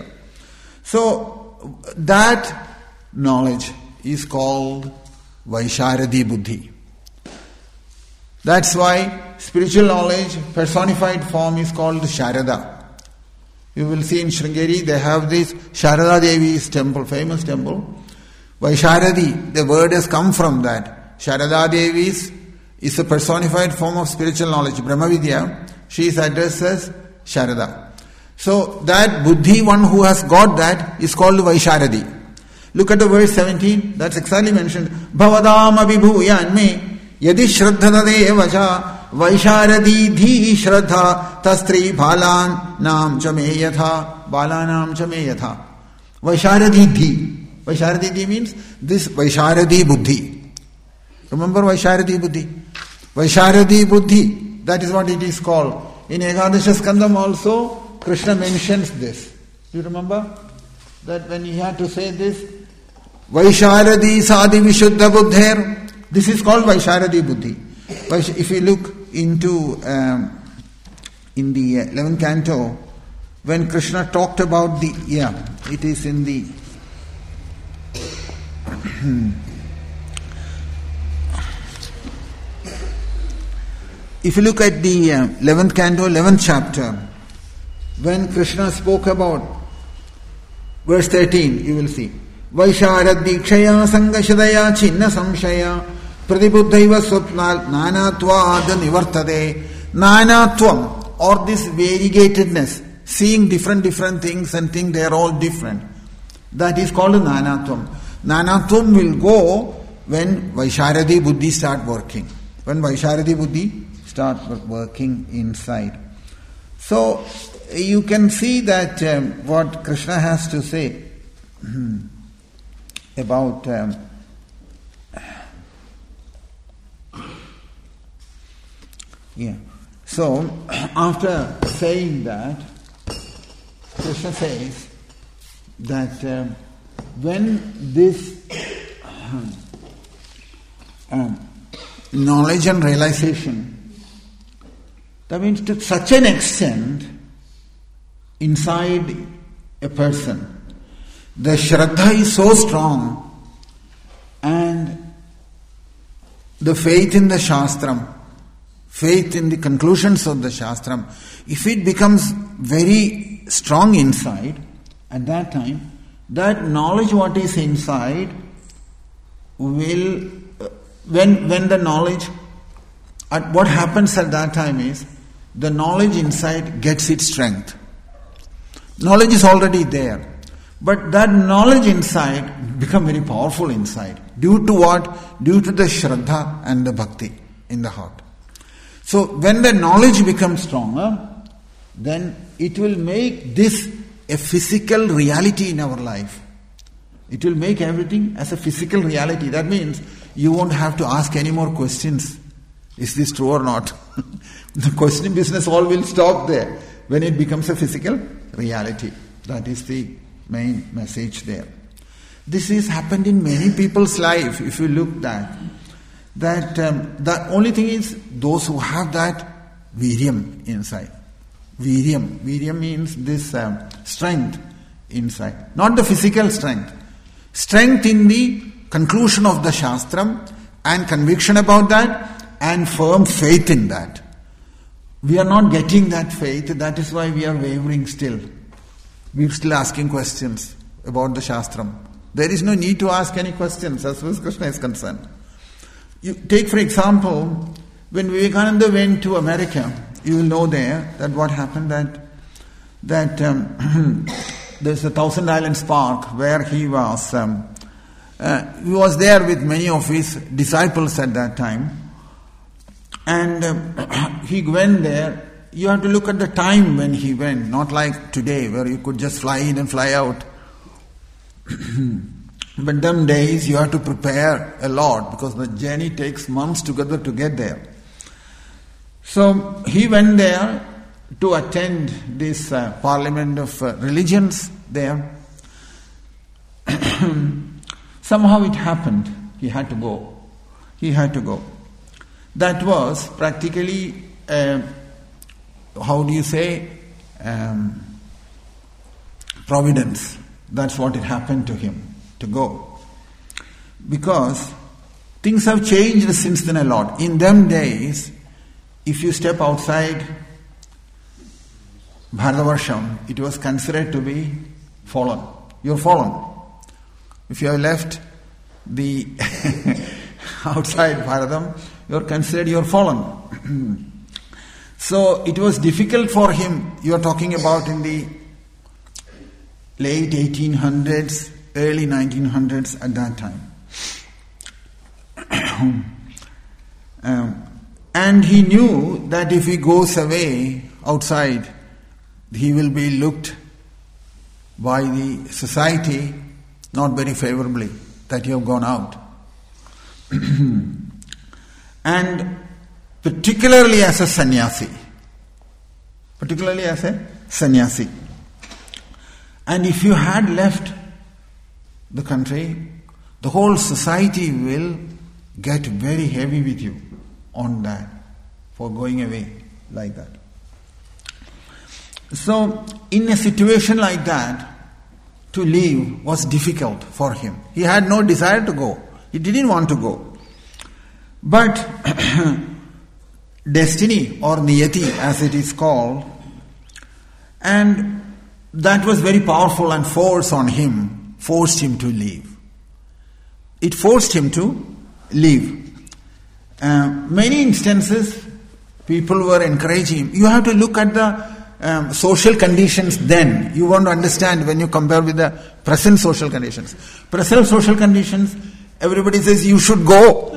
So, that knowledge is called Vaisharadi Buddhi. That's why spiritual knowledge, personified form is called Sharada. You will see in Sringeri, they have this Sharada Devi's temple, famous temple. Vaisharadi, the word has come from that. Sharada Devi's is a personified form of spiritual knowledge. Brahmavidya, she is addressed as Sharada. So that Buddhi, one who has got that, is called Vaisharadi. Look at the verse seventeen, that's exactly mentioned. Bhavadam abhibhuyan me yadi shraddhadade vacha Vaisharadi dhi shraddha tastri bhalan nam chameyatha balanam chameyatha. Vaisharadi dhi. Vaisharadi dhi means this Vaisharadi Buddhi. Remember Vaisharadi Buddhi? Vaisharadi Buddhi, that is what it is called. In Ekadasha Skandam also, Krishna mentions this. Do you remember? That when he had to say this, Vaisharadi Sadi Vishuddha Buddher, this is called Vaisharadi Buddhi. If you look into, um, in the eleventh canto, when Krishna talked about the, yeah, it is in the, if you look at the uh, eleventh canto, eleventh chapter, when Krishna spoke about verse thirteen, you will see Vaisharadikshaya Sangashadaya Chinna Samshaya Pradibuddhaiva Swapnal Nanatvad Nivartade. Nanatvam, or this variegatedness, seeing different different things and think they are all different. That is called Nanatvam. Nanatvam will go when Vaisharadi Buddhi start working. When Vaisharadi Buddhi start working inside. So, you can see that um, what Krishna has to say about um, yeah. So, after saying that, Krishna says that um, when this um, knowledge and realization, that means to such an extent inside a person, the Shraddha is so strong and the faith in the Shastram, faith in the conclusions of the Shastram, if it becomes very strong inside, at that time, that knowledge what is inside will, when, when the knowledge, at what happens at that time is, the knowledge inside gets its strength. Knowledge is already there. But that knowledge inside become very powerful inside. Due to what? Due to the Shraddha and the Bhakti in the heart. So when the knowledge becomes stronger, then it will make this a physical reality in our life. It will make everything as a physical reality. That means you won't have to ask any more questions. Is this true or not? The questioning business all will stop there when it becomes a physical reality. That is the main message there. This has happened in many people's life. If you look that, that um, the only thing is those who have that viryam inside. Viryam. Viryam means this um, strength inside. Not the physical strength. Strength in the conclusion of the Shastram and conviction about that and firm faith in that. We are not getting that faith. That is why we are wavering still. We are still asking questions about the Shastram. There is no need to ask any questions as far as Krishna is concerned. You take, for example, when Vivekananda went to America, you will know there that what happened that that um, there's a Thousand Islands Park where he was. Um, uh, he was there with many of his disciples at that time, and um, he went there. You have to look at the time when he went, not like today where you could just fly in and fly out. But them days you have to prepare a lot because the journey takes months together to get there. So he went there to attend this uh, Parliament of uh, Religions there. Somehow it happened. He had to go. He had to go. That was practically, uh, how do you say, um, providence. That's what it happened to him, to go. Because things have changed since then a lot. In them days, if you step outside Bharatavarsham, it was considered to be fallen. You're fallen. If you have left the outside Bharatam, you're considered you're fallen. So it was difficult for him. You're talking about in the late eighteen hundreds, early nineteen hundreds at that time. um, and he knew that if he goes away outside, he will be looked by the society not very favorably that you have gone out. And particularly as a sannyasi. Particularly as a sannyasi. And if you had left the country, the whole society will get very heavy with you on that, for going away like that. So, in a situation like that, to leave was difficult for him. He had no desire to go. He didn't want to go. But destiny or niyati as it is called, and that was very powerful and force on him, forced him to leave. It forced him to leave. Uh, many instances, people were encouraging him. You have to look at the um, social conditions then. You want to understand when you compare with the present social conditions. Present social conditions, everybody says you should go.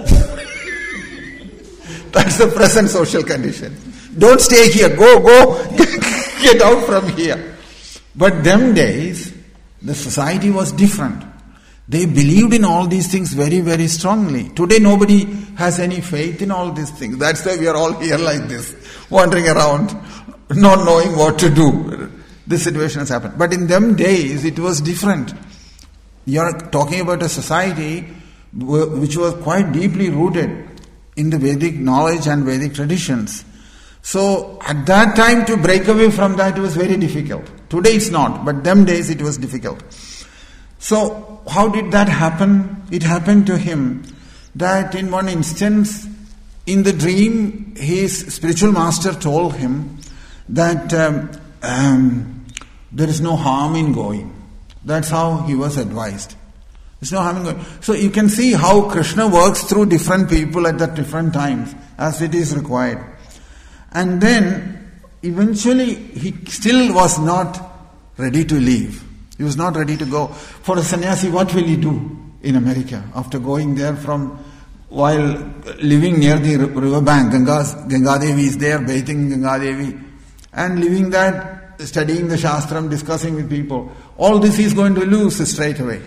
That's the present social condition. Don't stay here. Go, go, get out from here. But them days, the society was different. They believed in all these things very, very strongly. Today nobody has any faith in all these things. That's why we are all here like this, wandering around, not knowing what to do. This situation has happened. But in them days, it was different. You are talking about a society which was quite deeply rooted in the Vedic knowledge and Vedic traditions. So at that time to break away from that was very difficult. Today it's not, but them days it was difficult. So how did that happen? It happened to him that in one instance, in the dream, his spiritual master told him that um, um, there is no harm in going. That's how he was advised. There's no harm in going. So you can see how Krishna works through different people at the different times as it is required. And then eventually he still was not ready to leave. He was not ready to go. For a sannyasi, what will he do in America after going there from while living near the river bank? Ganga's, Ganga Devi is there, bathing Ganga Devi, and living that, studying the Shastram, discussing with people. All this he is going to lose straight away.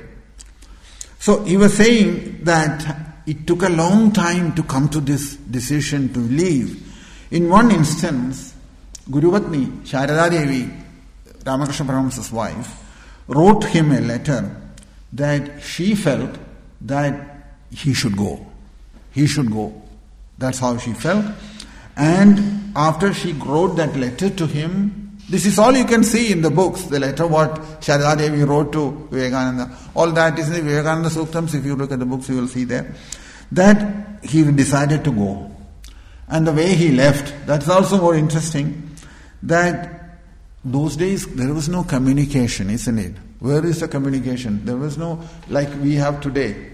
So he was saying that it took a long time to come to this decision to leave. In one instance, Guru Patni, Sharada Devi, Ramakrishna Paramahamsa's wife, wrote him a letter that she felt that he should go. He should go. That's how she felt. And after she wrote that letter to him, this is all you can see in the books, the letter what Sharada Devi wrote to Vivekananda. All that is in the Vivekananda Suktams. If you look at the books, you will see there. That he decided to go. And the way he left, that's also more interesting, that those days there was no communication, isn't it? Where is the communication? There was no, like we have today.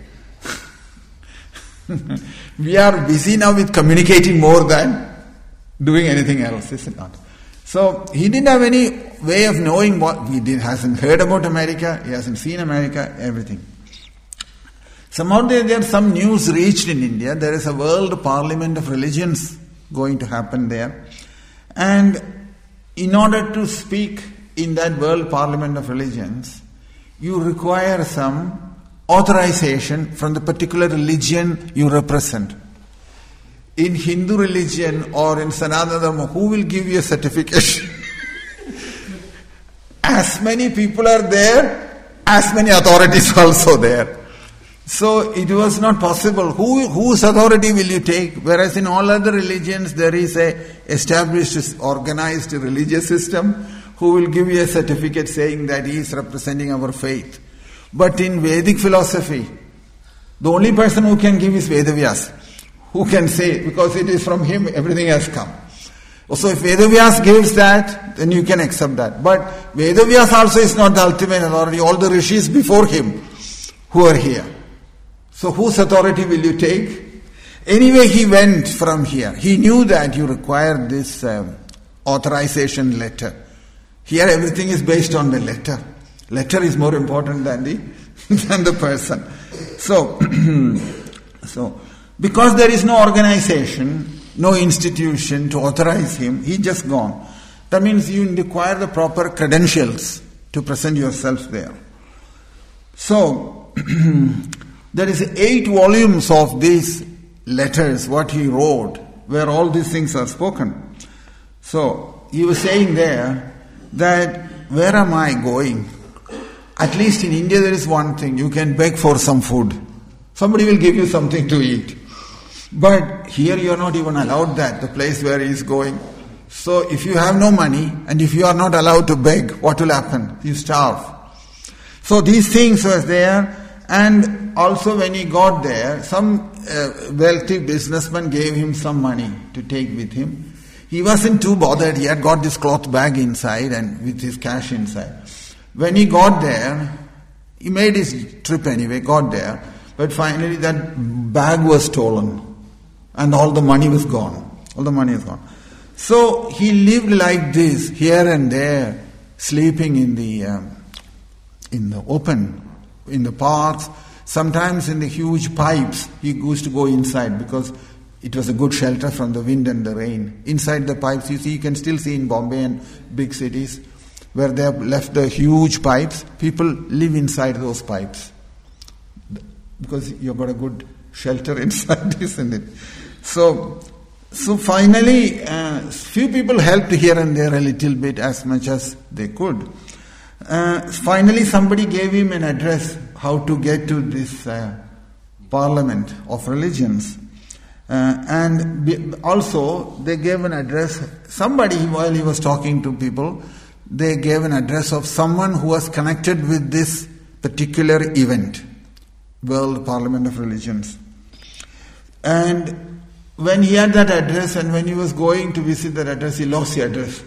We are busy now with communicating more than doing anything else, is it not? So he didn't have any way of knowing what, he did, hasn't heard about America, he hasn't seen America, everything. Somehow there, there some news reached in India, there is a World Parliament of Religions going to happen there. And in order to speak in that World Parliament of Religions, you require some authorization from the particular religion you represent. In Hindu religion or in Sanatana Dharma, who will give you a certification? As many people are there, as many authorities also there. So it was not possible. Who, whose authority will you take? Whereas in all other religions there is a established, organized religious system who will give you a certificate saying that he is representing our faith. But in Vedic philosophy, the only person who can give is Vedavyas. Who can say, because it is from him, everything has come. So if Vedavyas gives that, then you can accept that. But Vedavyas also is not the ultimate authority. All the rishis before him who are here. So whose authority will you take? Anyway, he went from here. He knew that you require this um, authorization letter. Here everything is based on the letter. Letter is more important than the than the person. So, so because there is no organization, no institution to authorize him, he just gone. That means you require the proper credentials to present yourself there. So, there is eight volumes of these letters, what he wrote, where all these things are spoken. So, he was saying there that, where am I going? At least in India there is one thing, you can beg for some food. Somebody will give you something to eat. But here you are not even allowed that, the place where he is going. So if you have no money and if you are not allowed to beg, what will happen? You starve. So these things were there, and also when he got there, some uh, wealthy businessman gave him some money to take with him. He wasn't too bothered, he had got this cloth bag inside and with his cash inside. When he got there, he made his trip anyway, got there, but finally that bag was stolen and all the money was gone. All the money is gone. So he lived like this, here and there, sleeping in the um, in the open, in the parks, sometimes in the huge pipes. He used to go inside because it was a good shelter from the wind and the rain. Inside the pipes, you see, you can still see in Bombay and big cities, where they have left the huge pipes, people live inside those pipes. Because you've got a good shelter inside, isn't it? So, so finally, uh, few people helped here and there a little bit, as much as they could. Uh, finally, somebody gave him an address how to get to this uh, Parliament of Religions. Uh, and be, also, they gave an address, somebody, while he was talking to people, they gave an address of someone who was connected with this particular event, World Parliament of Religions. And when he had that address and when he was going to visit that address, he lost the address.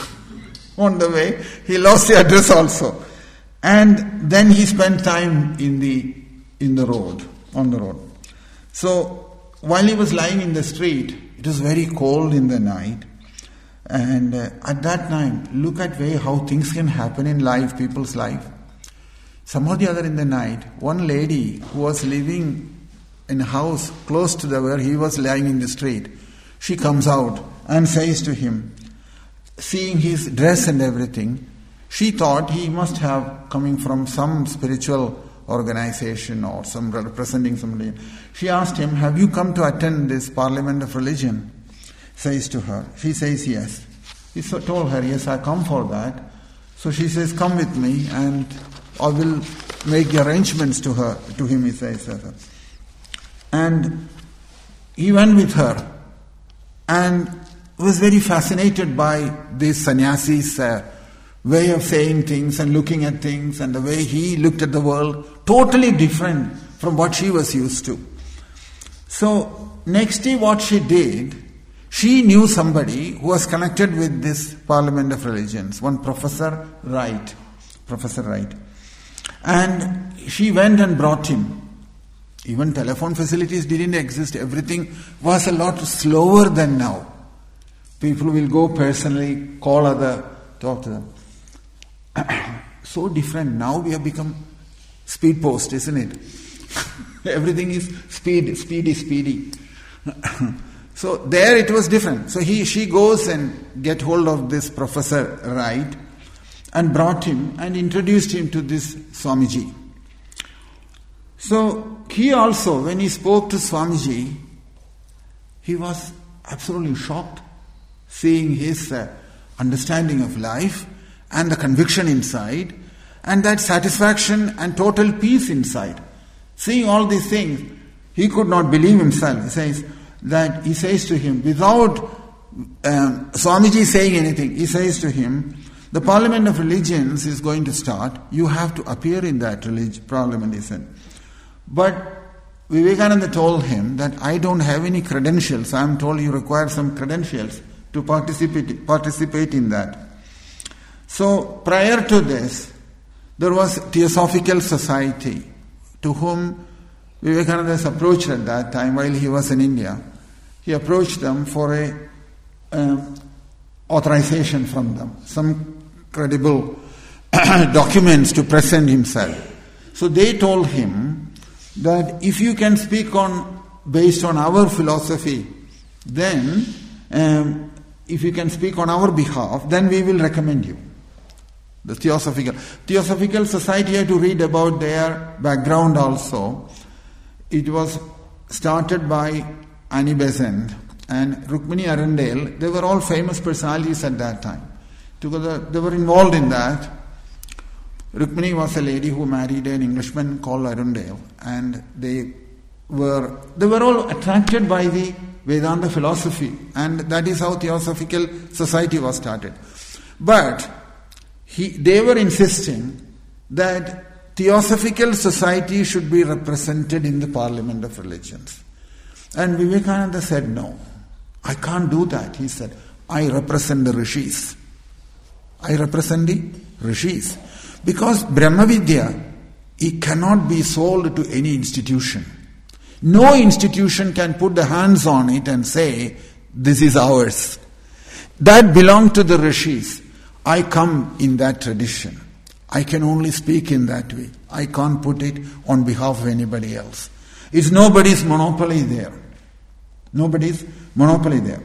On the way, he lost the address also. And then he spent time in the in the road, on the road. So, while he was lying in the street, it was very cold in the night. And uh, at that time, look at way how things can happen in life, people's life. Some or the other in the night, one lady who was living in a house close to the where he was lying in the street, she comes out and says to him, seeing his dress and everything, she thought he must have coming from some spiritual organization or some representing somebody. She asked him, have you come to attend this Parliament of Religion? Says to her. She says yes. He so told her, yes, I come for that. So she says, come with me and I will make arrangements to her, to him, he says. And he went with her and was very fascinated by this sannyasi's uh, way of saying things and looking at things, and the way he looked at the world, totally different from what she was used to. So next day what she did, she knew somebody who was connected with this Parliament of Religions, one Professor Wright. Professor Wright. And she went and brought him. Even telephone facilities didn't exist. Everything was a lot slower than now. People will go personally, call other, talk to them. So different. Now we have become speed post, isn't it? Everything is speed, speedy, speedy. So there it was different. So he, she goes and get hold of this Professor Wright and brought him and introduced him to this Swamiji. So he also, when he spoke to Swamiji, he was absolutely shocked, seeing his uh, understanding of life and the conviction inside and that satisfaction and total peace inside. Seeing all these things, he could not believe himself. He says that he says to him, without um, Swamiji saying anything, he says to him, the Parliament of Religions is going to start. You have to appear in that relig- parliament, he said. But Vivekananda told him that I don't have any credentials. I am told you require some credentials to participate participate in that. So prior to this, there was Theosophical Society, to whom Vivekananda has approached at that time while he was in India. He approached them for a um, authorization from them, some credible documents to present himself. So they told him that if you can speak on based on our philosophy, then um, if you can speak on our behalf, then we will recommend you. The Theosophical Theosophical Society, had to read about their background also. It was started by Annie Besant and Rukmini Arundale. They were all famous personalities at that time. Together, they were involved in that. Rukmini was a lady who married an Englishman called Arundale, and they were they were all attracted by the Vedanta philosophy, and that is how Theosophical Society was started. But he, they were insisting that Theosophical Society should be represented in the Parliament of Religions. And Vivekananda said, no, I can't do that. He said, I represent the Rishis. I represent the Rishis. Because Brahmavidya, it cannot be sold to any institution. No institution can put the hands on it and say, this is ours. That belonged to the Rishis. I come in that tradition. I can only speak in that way. I can't put it on behalf of anybody else. It's nobody's monopoly there. Nobody's monopoly there.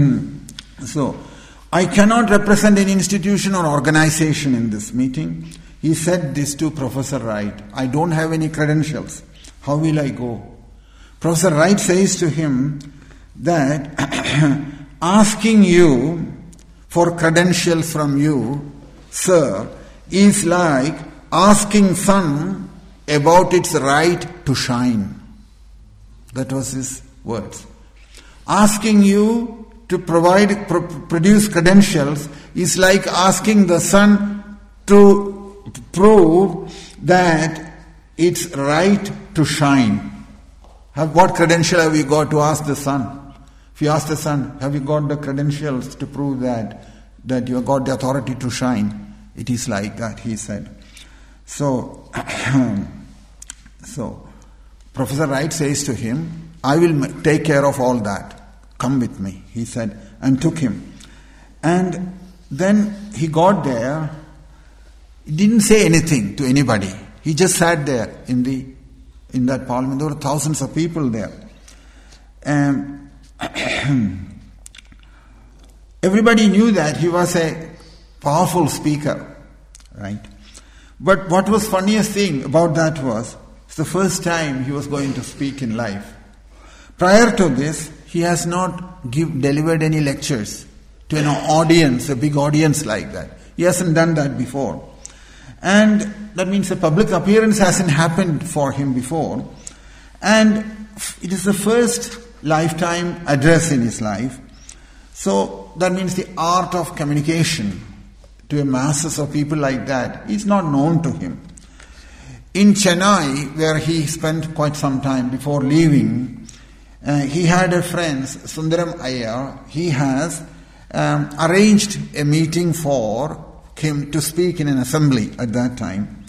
So, I cannot represent any institution or organization in this meeting. He said this to Professor Wright. I don't have any credentials. How will I go? Professor Wright says to him that asking you for credentials from you, sir, is like asking sun about its right to shine. That was his words. Asking you to provide, pro- produce credentials is like asking the sun to prove that it's right to shine. Have, what credential have you got to ask the sun? If you ask the sun, have you got the credentials to prove that, that you have got the authority to shine? It is like that, he said. So, so Professor Wright says to him, I will take care of all that. Come with me, he said, and took him. And then he got there. He didn't say anything to anybody. He just sat there in the in that parliament. There were thousands of people there. And everybody knew that he was a powerful speaker, right? But what was funniest thing about that was, it's the first time he was going to speak in life. Prior to this, he has not give, delivered any lectures to an audience, a big audience like that. He hasn't done that before. And that means a public appearance hasn't happened for him before. And it is the first lifetime address in his life. So that means the art of communication to a masses of people like that is not known to him. In Chennai, where he spent quite some time before leaving, uh, he had a friend, Sundaram Iyer. He has um, arranged a meeting for him to speak in an assembly at that time.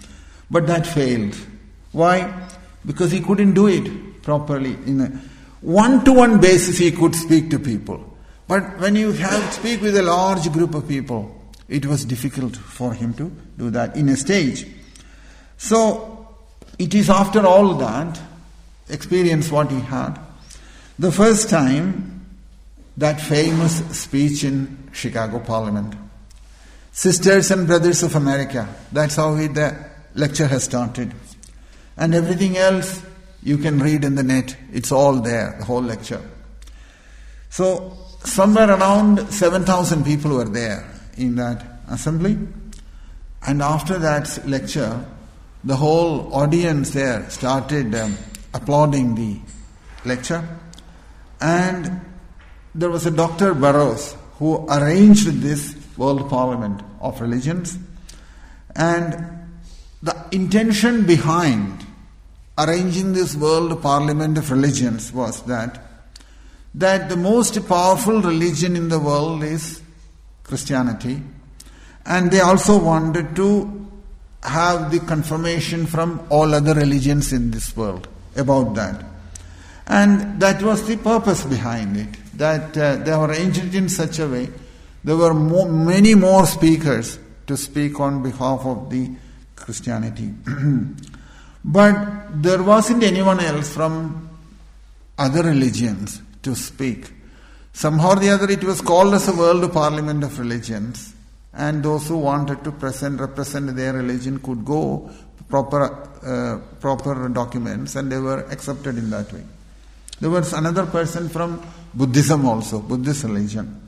But that failed. Why? Because he couldn't do it properly. In a one-to-one basis he could speak to people. But when you have speak with a large group of people, it was difficult for him to do that in a stage. So, it is after all that experience what he had. The first time, that famous speech in Chicago Parliament. Sisters and Brothers of America. That's how he, the lecture has started. And everything else you can read in the net. It's all there, the whole lecture. So, somewhere around seven thousand people were there in that assembly. And after that lecture, the whole audience there started um, applauding the lecture. And there was a Doctor Burroughs who arranged this World Parliament of Religions. And the intention behind arranging this World Parliament of Religions was that that the most powerful religion in the world is Christianity. And they also wanted to have the confirmation from all other religions in this world about that. And that was the purpose behind it, that uh, they arranged it in such a way. There were more, many more speakers to speak on behalf of the Christianity. But there wasn't anyone else from other religions to speak. Somehow or the other it was called as a World Parliament of Religions, and those who wanted to present, represent their religion could go proper uh, proper documents, and they were accepted in that way. There was another person from Buddhism also, Buddhist religion.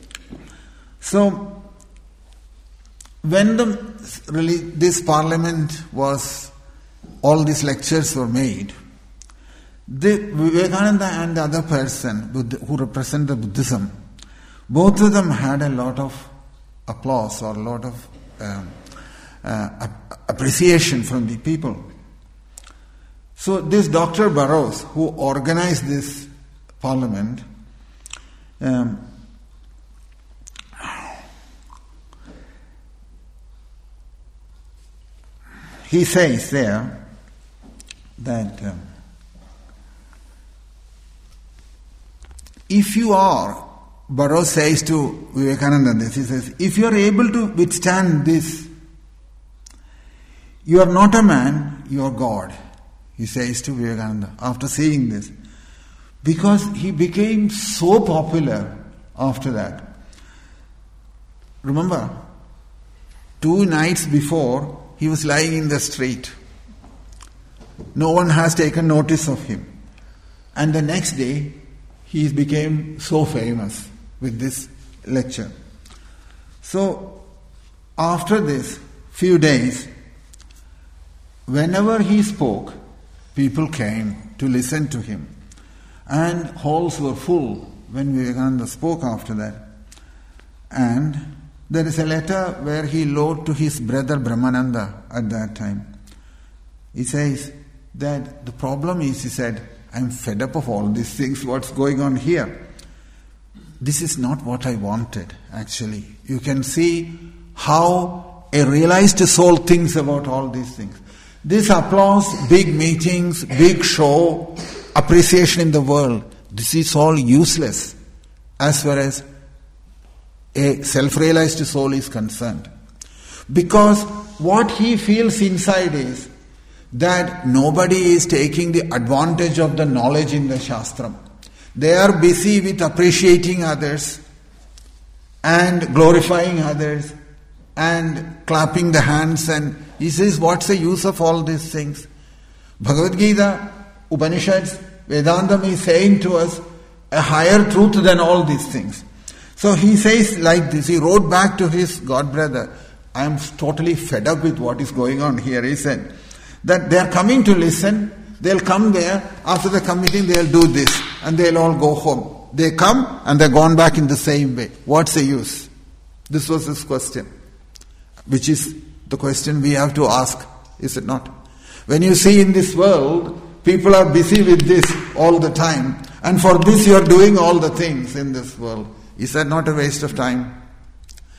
So, when the, this parliament was, all these lectures were made, the Vivekananda and the other person who represented Buddhism, both of them had a lot of applause or a lot of um, uh, appreciation from the people. So this Doctor Burroughs, who organized this parliament, um, he says there that um, if you are, Burroughs says to Vivekananda this, he says, if you are able to withstand this, you are not a man, you are God, he says to Vivekananda after seeing this. Because he became so popular after that. Remember, two nights before, he was lying in the street. No one has taken notice of him. And the next day, he became so famous with this lecture. So, after this few days, whenever he spoke, people came to listen to him. And halls were full when Vivekananda spoke after that. And there is a letter where he wrote to his brother Brahmananda at that time. He says that the problem is, he said, I'm fed up of all these things, what's going on here. This is not what I wanted, actually. You can see how a realized soul thinks about all these things. This applause, big meetings, big show, appreciation in the world, this is all useless as far as a self-realized soul is concerned. Because what he feels inside is that nobody is taking the advantage of the knowledge in the Shastram. They are busy with appreciating others and glorifying others and clapping the hands, and he says, what's the use of all these things? Bhagavad Gita, Upanishads, Vedantam is saying to us a higher truth than all these things. So he says like this, he wrote back to his god brother, I am totally fed up with what is going on here. He said that they are coming to listen, they'll come there, after the committee they'll do this, and they'll all go home. They come and they're gone back in the same way. What's the use? This was his question, which is the question we have to ask, is it not? When you see in this world, people are busy with this all the time, and for this you are doing all the things in this world. Is that not a waste of time?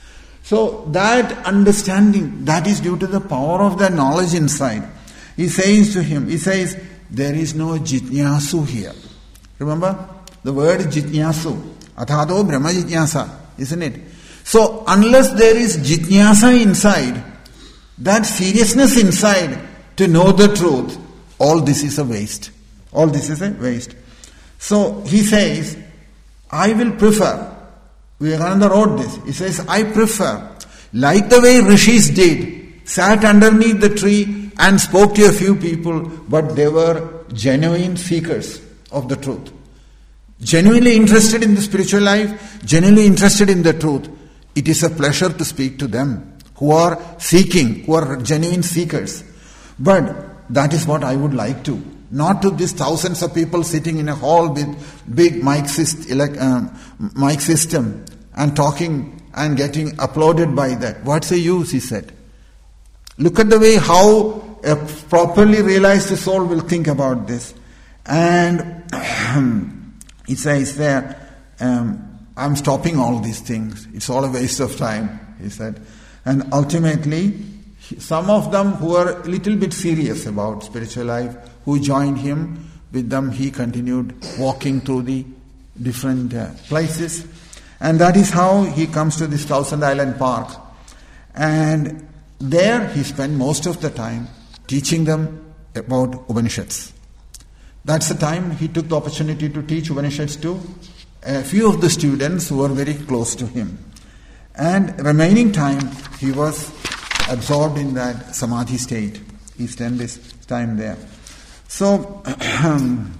So that understanding, that is due to the power of the knowledge inside. He says to him, he says, there is no jitnyasu here. Remember? The word jitnyasu. Athado brahma jitnyasa. Isn't it? So unless there is jitnyasa inside, that seriousness inside to know the truth, all this is a waste. All this is a waste. So he says, I will prefer. Vivekananda wrote this. He says, I prefer, like the way rishis did, sat underneath the tree and spoke to a few people, but they were genuine seekers of the truth. Genuinely interested in the spiritual life, genuinely interested in the truth. It is a pleasure to speak to them who are seeking, who are genuine seekers. But that is what I would like to. Not to these thousands of people sitting in a hall with big mic, syst- elect, um, mic system and talking and getting applauded by that. What's the use, he said. Look at the way how a properly realized soul will think about this. And he says there, um, I'm stopping all these things. It's all a waste of time, he said. And ultimately, some of them who were a little bit serious about spiritual life, who joined him, with them he continued walking through the different uh, places. And that is how he comes to this Thousand Island Park. And there he spent most of the time teaching them about Upanishads. That's the time he took the opportunity to teach Upanishads to a few of the students who were very close to him. And remaining time he was absorbed in that samadhi state. He spent his time there. So, um,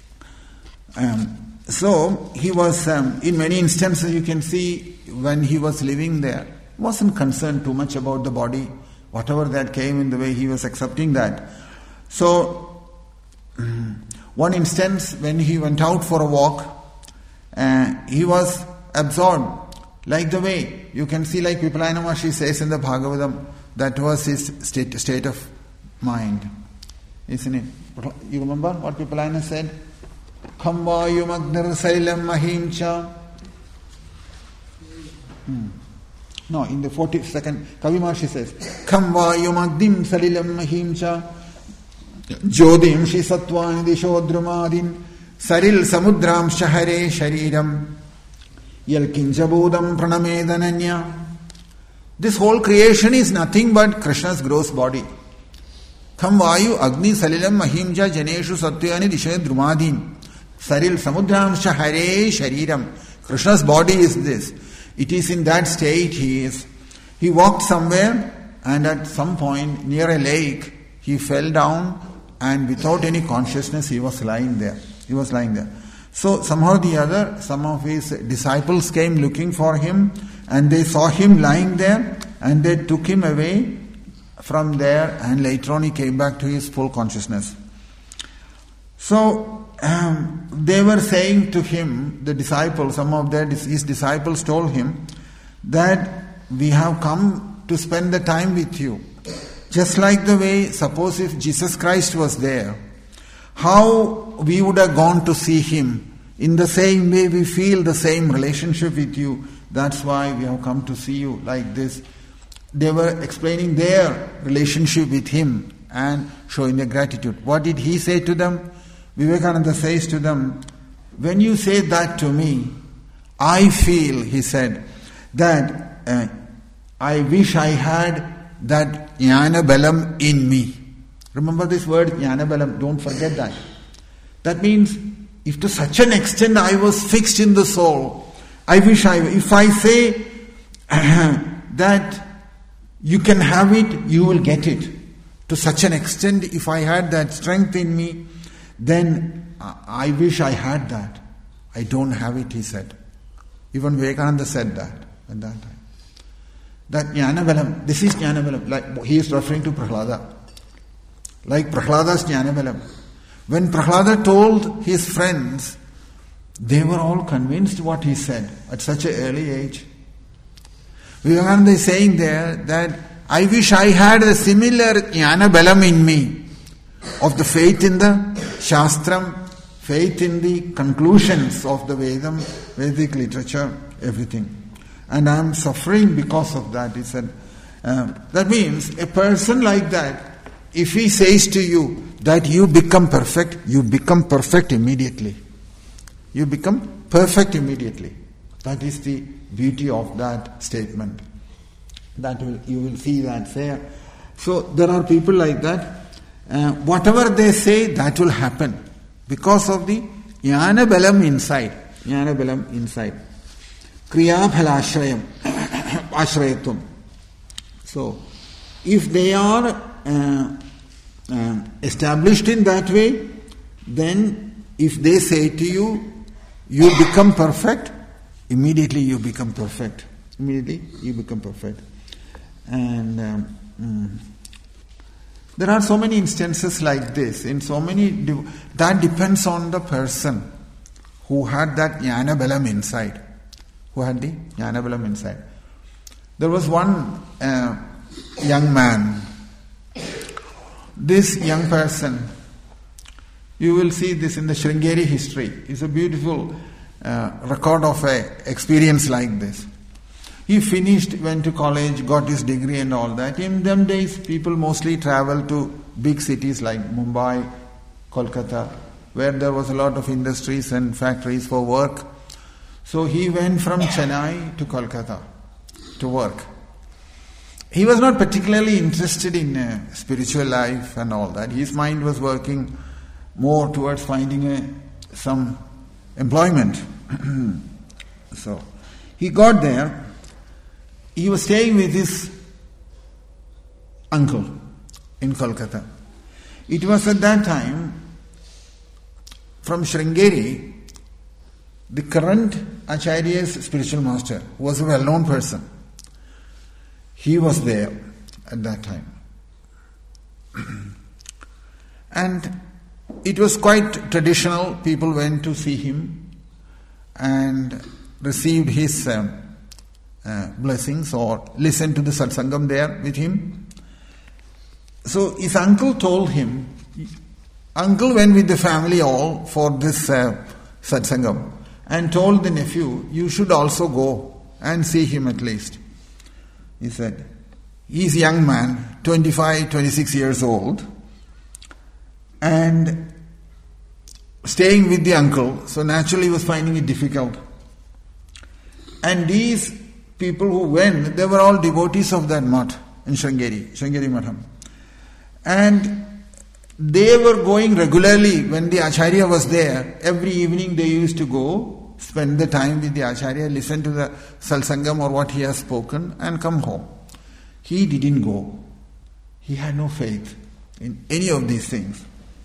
um, so he was, um, in many instances you can see when he was living there, wasn't concerned too much about the body. Whatever that came in the way, he was accepting that. So, one instance when he went out for a walk, uh, he was absorbed. Like the way, you can see like Vipalayana Maharshi says in the Bhagavatam, that was his state, state of mind. Isn't it? You remember what Vipalayana said? Khamva yumagnar sailam mahimcha. Hmm. No, in the forty-second, Kavi Maharshi says, Khamva yumagdim salilam mahimcha jodim shi sattvan dishodrumadin saril samudram shahare shariram yal kinjabodam pranamedananya. This whole creation is nothing but Krishna's gross body. Kham vayu agni salilam mahimja janeshu satyani dishay drumadin saril samudramsha hare shariram. Krishna's body is this. It is in that state he is. He walked somewhere and at some point near a lake he fell down and without any consciousness he was lying there. He was lying there. So somehow or the other, some of his disciples came looking for him and they saw him lying there and they took him away from there, and later on he came back to his full consciousness. So um, they were saying to him, the disciples, some of their, his disciples told him that we have come to spend the time with you. Just like the way, suppose if Jesus Christ was there, how we would have gone to see him. In the same way we feel the same relationship with you. That's why we have come to see you like this. They were explaining their relationship with him and showing their gratitude. What did he say to them? Vivekananda says to them, when you say that to me, I feel, he said, that uh, I wish I had that jnana balam in me. Remember this word jnana balam, don't forget that. That means, if to such an extent I was fixed in the soul, I wish I, if I say that you can have it, you will get it. To such an extent, if I had that strength in me, then I wish I had that. I don't have it, he said. Even Vivekananda said that at that time. That jnana balam, this is jnana balam. Like he is referring to Prahlada. Like Prahlada's jnana balam. When Prahlada told his friends, they were all convinced what he said at such an early age. Vivekananda is saying there that I wish I had a similar jnana balam in me of the faith in the Shastram, faith in the conclusions of the Vedam, Vedic literature, everything. and I am suffering because of that. He said, uh, that means a person like that, if he says to you that you become perfect, you become perfect immediately. You become perfect immediately. That is the beauty of that statement. That will, you will see that there. So there are people like that. Uh, whatever they say, that will happen because of the jnana balam inside. Jnana balam inside. Kriya phalashrayam. Ashrayatum. So, if they are uh, uh, established in that way, then if they say to you, you become perfect, immediately you become perfect. Immediately you become perfect. And um, mm, there are so many instances like this. In so many, that depends on the person who had that jnana balam inside. Who had the jnana balam inside. There was one uh, young man. This young person, you will see this in the Sringeri history. It's a beautiful uh, record of an experience like this. He finished, went to college, got his degree and all that. In them days, people mostly travel to big cities like Mumbai, Kolkata, where there was a lot of industries and factories for work. So he went from Chennai to Kolkata to work. He was not particularly interested in uh, spiritual life and all that. His mind was working more towards finding a, some employment. So he got there. He was staying with his uncle in Kolkata. It was at that time, from Sringeri, the current Acharya's spiritual master, who was a well-known person, he was there at that time. And it was quite traditional. People went to see him and received his uh, uh, blessings or listened to the satsangam there with him. So his uncle told him, uncle went with the family all for this uh, satsangam and told the nephew, you should also go and see him at least. He said, he's a young man, twenty-five, twenty-six years old, and staying with the uncle, so naturally he was finding it difficult. And these people who went, they were all devotees of that mutt in Sringeri, Sringeri Matham. And they were going regularly when the Acharya was there. Every evening they used to go, spend the time with the Acharya, listen to the Salsangam or what he has spoken and come home. He didn't go. He had no faith in any of these things.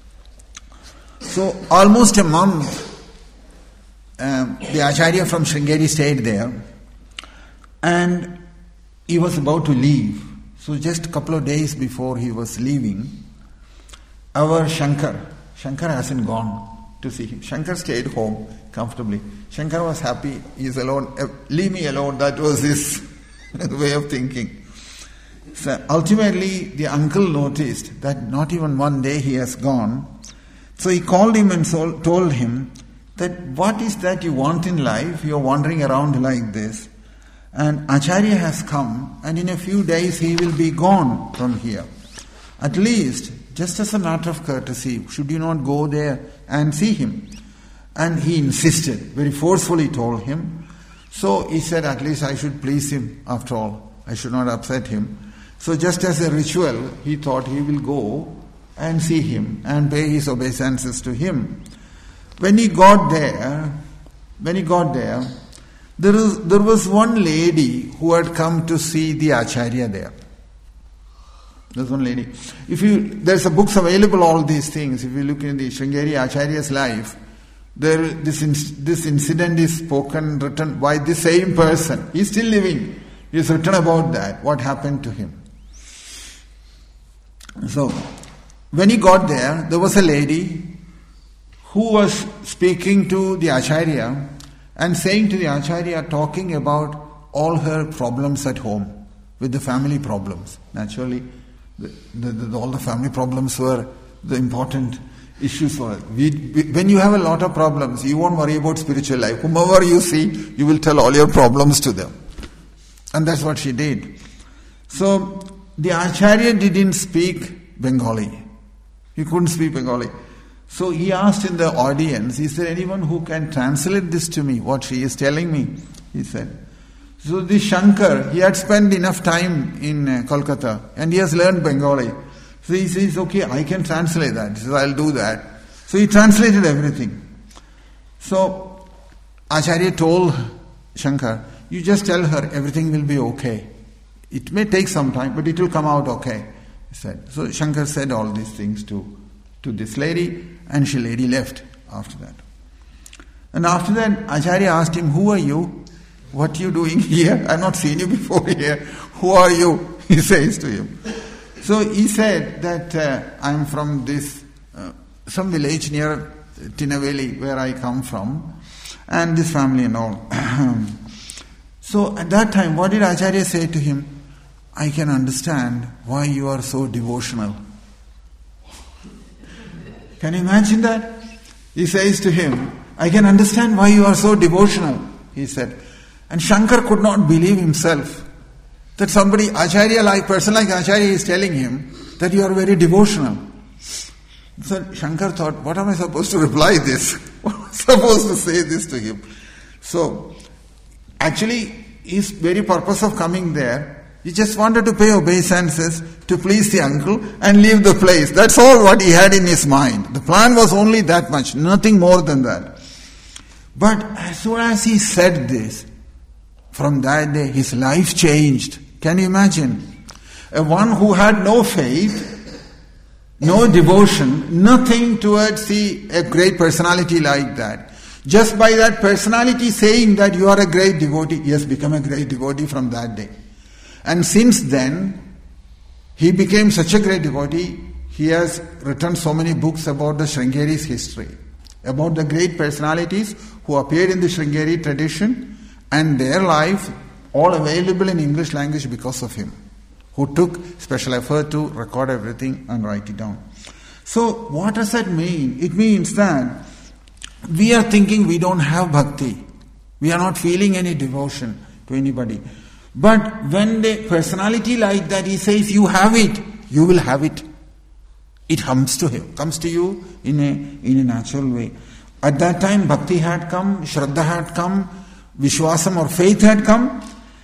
So almost a month, um, the Acharya from Sringeri stayed there and he was about to leave. So just a couple of days before he was leaving, our Shankar, Shankar hasn't gone to see him. Shankar stayed home comfortably. Shankar was happy. He is alone. Leave me alone. That was his way of thinking. So ultimately, the uncle noticed that not even one day he has gone. So he called him and told him that what is that you want in life? You are wandering around like this. And Acharya has come and in a few days he will be gone from here. At least, just as a matter of courtesy, should you not go there and see him? And he insisted, very forcefully told him. So he said, at least I should please him after all. I should not upset him. So just as a ritual, he thought he will go and see him and pay his obeisances to him. When he got there, when he got there, there was, there was one lady who had come to see the Acharya there. There's one lady. If you, there's a books available, all these things. If you look in the Sringeri Acharya's life, there this this incident is spoken, written by the same person. He's still living. He's written about that, what happened to him. So, when he got there, there was a lady who was speaking to the Acharya and saying to the Acharya, talking about all her problems at home, with the family problems. Naturally, The, the, the, all the family problems were the important issues for us. We, we, when you have a lot of problems, you won't worry about spiritual life. Whomever you see, you will tell all your problems to them. And that's what she did. So the Acharya didn't speak Bengali. He couldn't speak Bengali. So he asked in the audience, is there anyone who can translate this to me, what she is telling me? He said. So this Shankar, he had spent enough time in uh, Kolkata and he has learned Bengali. So he says, okay, I can translate that. He says, I'll do that. So he translated everything. So Acharya told Shankar, you just tell her everything will be okay. It may take some time, but it will come out okay, he said. So Shankar said all these things to, to this lady, and she lady left after that. And after that, Acharya asked him, who are you? What are you doing here? I've not seen you before here. Who are you? He says to him. So he said that uh, I'm from this, uh, some village near Tinaveli, where I come from, and this family and all. So at that time, what did Acharya say to him? I can understand why you are so devotional. Can you imagine that? He says to him, I can understand why you are so devotional, he said. And Shankar could not believe himself that somebody, Acharya like, person like Acharya is telling him that you are very devotional. So Shankar thought, what am I supposed to reply this? What am I supposed to say this to him? So, actually, his very purpose of coming there, he just wanted to pay obeisances to please the uncle and leave the place. That's all what he had in his mind. The plan was only that much, nothing more than that. But as soon as he said this, from that day his life changed. Can you imagine? A one who had no faith, no devotion, nothing towards the, a great personality like that. Just by that personality saying that you are a great devotee, he has become a great devotee from that day. And since then, he became such a great devotee, he has written so many books about the Sringeri's history, about the great personalities who appeared in the Sringeri tradition and their life, all available in English language because of him, who took special effort to record everything and write it down. So what does that mean? It means that we are thinking we don't have bhakti. We are not feeling any devotion to anybody. But when the personality like that, he says, you have it, you will have it. It comes to him, comes to you in a in a natural way. At that time, bhakti had come, shraddha had come, vishwasam or faith had come,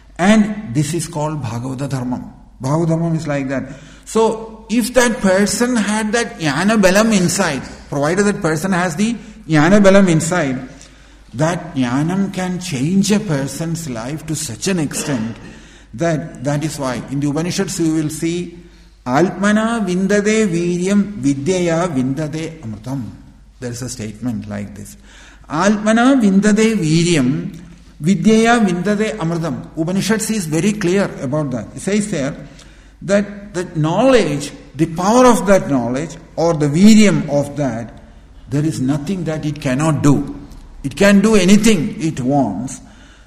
and this is called Bhagavata Dharmam. Bhagavata Dharmam is like that. So, if that person had that jnana balam inside, provided that person has the jnana balam inside, that jnanam can change a person's life to such an extent that that is why in the Upanishads you will see Alpmana vindade viryam vidyaya vindade amritam. There is a statement like this. Alpmana vindade viryam vidyaya vindade amritam. Upanishads is very clear about that. It says there that the knowledge, the power of that knowledge or the viryam of that, there is nothing that it cannot do. It can do anything it wants.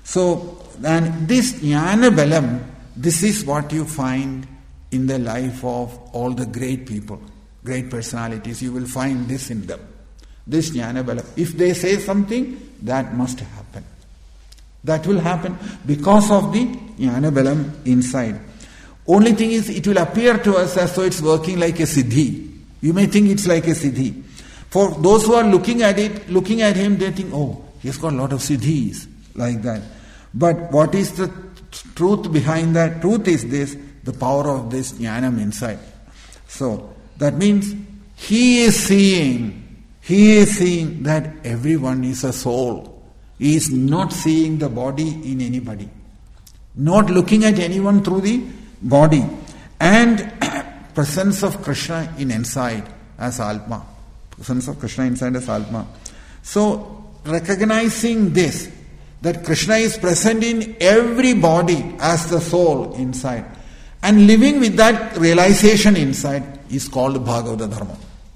So, and this jnana balam, this is what you find in the life of all the great people, great personalities. You will find this in them. This jnana balam. If they say something, that must happen. That will happen because of the jnana balam inside. Only thing is, it will appear to us as though it's working like a siddhi. You may think it's like a siddhi. For those who are looking at it, looking at him, they think, oh, he's got a lot of siddhis, like that. But what is the truth behind that? Truth is this, the power of this jnanam inside. So, that means he is seeing, he is seeing that everyone is a soul. He is not seeing the body in anybody. Not looking at anyone through the body. And presence of Krishna in inside as Atma. Presence of Krishna inside as Atma. So, recognizing this, that Krishna is present in every body as the soul inside, and living with that realization inside is called Bhagavata Dharma.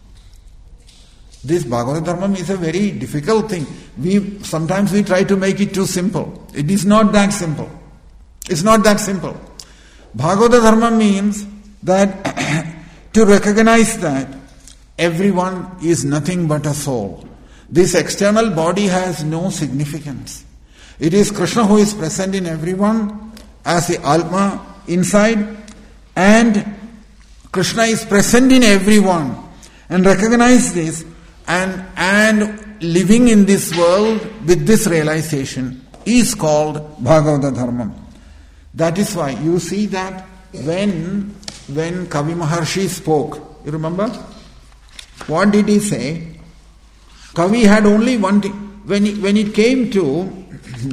This Bhagavata Dharma is a very difficult thing. We sometimes we try to make it too simple. It is not that simple. It's not that simple. Bhagavata Dharma means that to recognize that everyone is nothing but a soul. This external body has no significance. It is Krishna who is present in everyone, as the Atma inside, and Krishna is present in everyone. And recognize this, and, and living in this world with this realization is called Bhagavata Dharmam. That is why you see that when, when Kavi Maharshi spoke, you remember? What did he say? Kavi had only one thing. When it, when it came to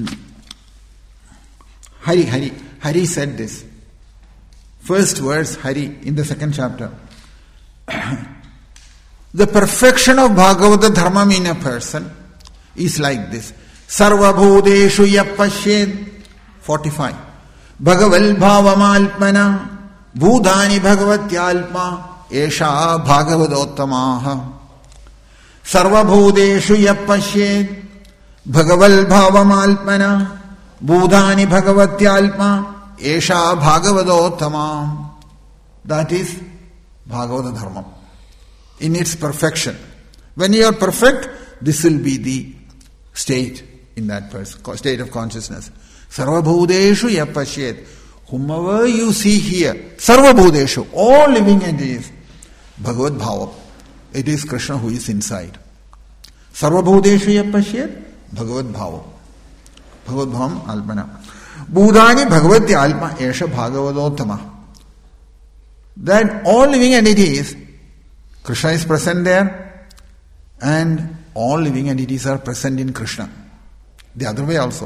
Hari, Hari, Hari said this. First verse, Hari, in the second chapter. The perfection of Bhagavata Dharmam in a person is like this. Sarva bhudeshu yapashyed. forty-five. Bhagaval bhavamalpana bhudani bhagavatyalpa esha bhagavadottamaha. Sarva bhudeshu yapashyed Bhagaval bhavamalpana bhudani bhagavatyalpa esha bhagavadottama. That is Bhagavata Dharmam in its perfection. When you are perfect, this will be the state in that person, state of consciousness. Sarva bhudeshu yapashyed. Whomever you see here, Sarva bhudeshu, all living entities, Bhagavad Bhava. It is Krishna who is inside. Sarva bhudeshu yapashyed, Bhagavad Bhava. Bhagavad Bhavam Alpana. Bhudani Bhagavati Alpa Esha Bhagavadottama. That all living entities, Krishna is present there, and all living entities are present in Krishna. The other way also.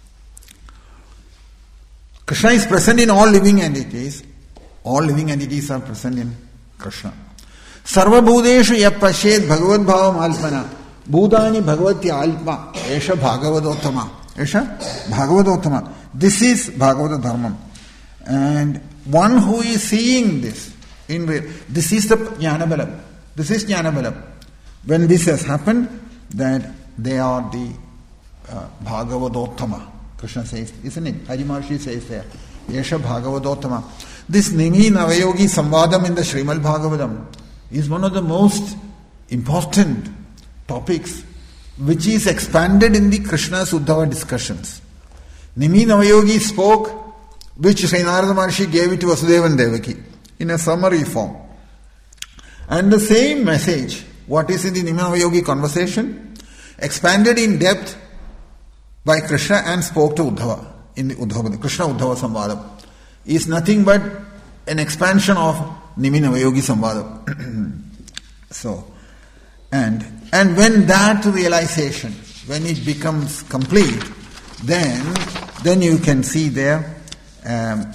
Krishna is present in all living entities, all living entities are present in Krishna. Sarva bhudeshu yapashyed Bhagavad Bhavam Alpana. Bhudani Bhagavati Alpa Esha Bhagavadottama. Esha Bhagavadottama. This is Bhagavata Dharmam. And one who is seeing this, in real, this is the Jnanabalam. This is Jnanabalam. When this has happened, that they are the uh, Bhagavadottama. Krishna says, isn't it? Hari Maharshi says there, Esha Bhagavadottama. This Nimi Navayogi Samvadam in the Srimad Bhagavatam is one of the most important topics which is expanded in the Krishna's Uddhava discussions. Nimi Navayogi spoke, which Sri Narada Maharshi gave it to Vasudeva and Devaki in a summary form. And the same message, what is in the Nimi Navayogi conversation, expanded in depth by Krishna and spoke to Uddhava in the Uddhava, Krishna Uddhava Samvadam, is nothing but an expansion of Nimi Navayogi Samvadam. So, and and when that realization, when it becomes complete, then then you can see there um,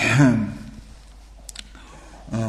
uh,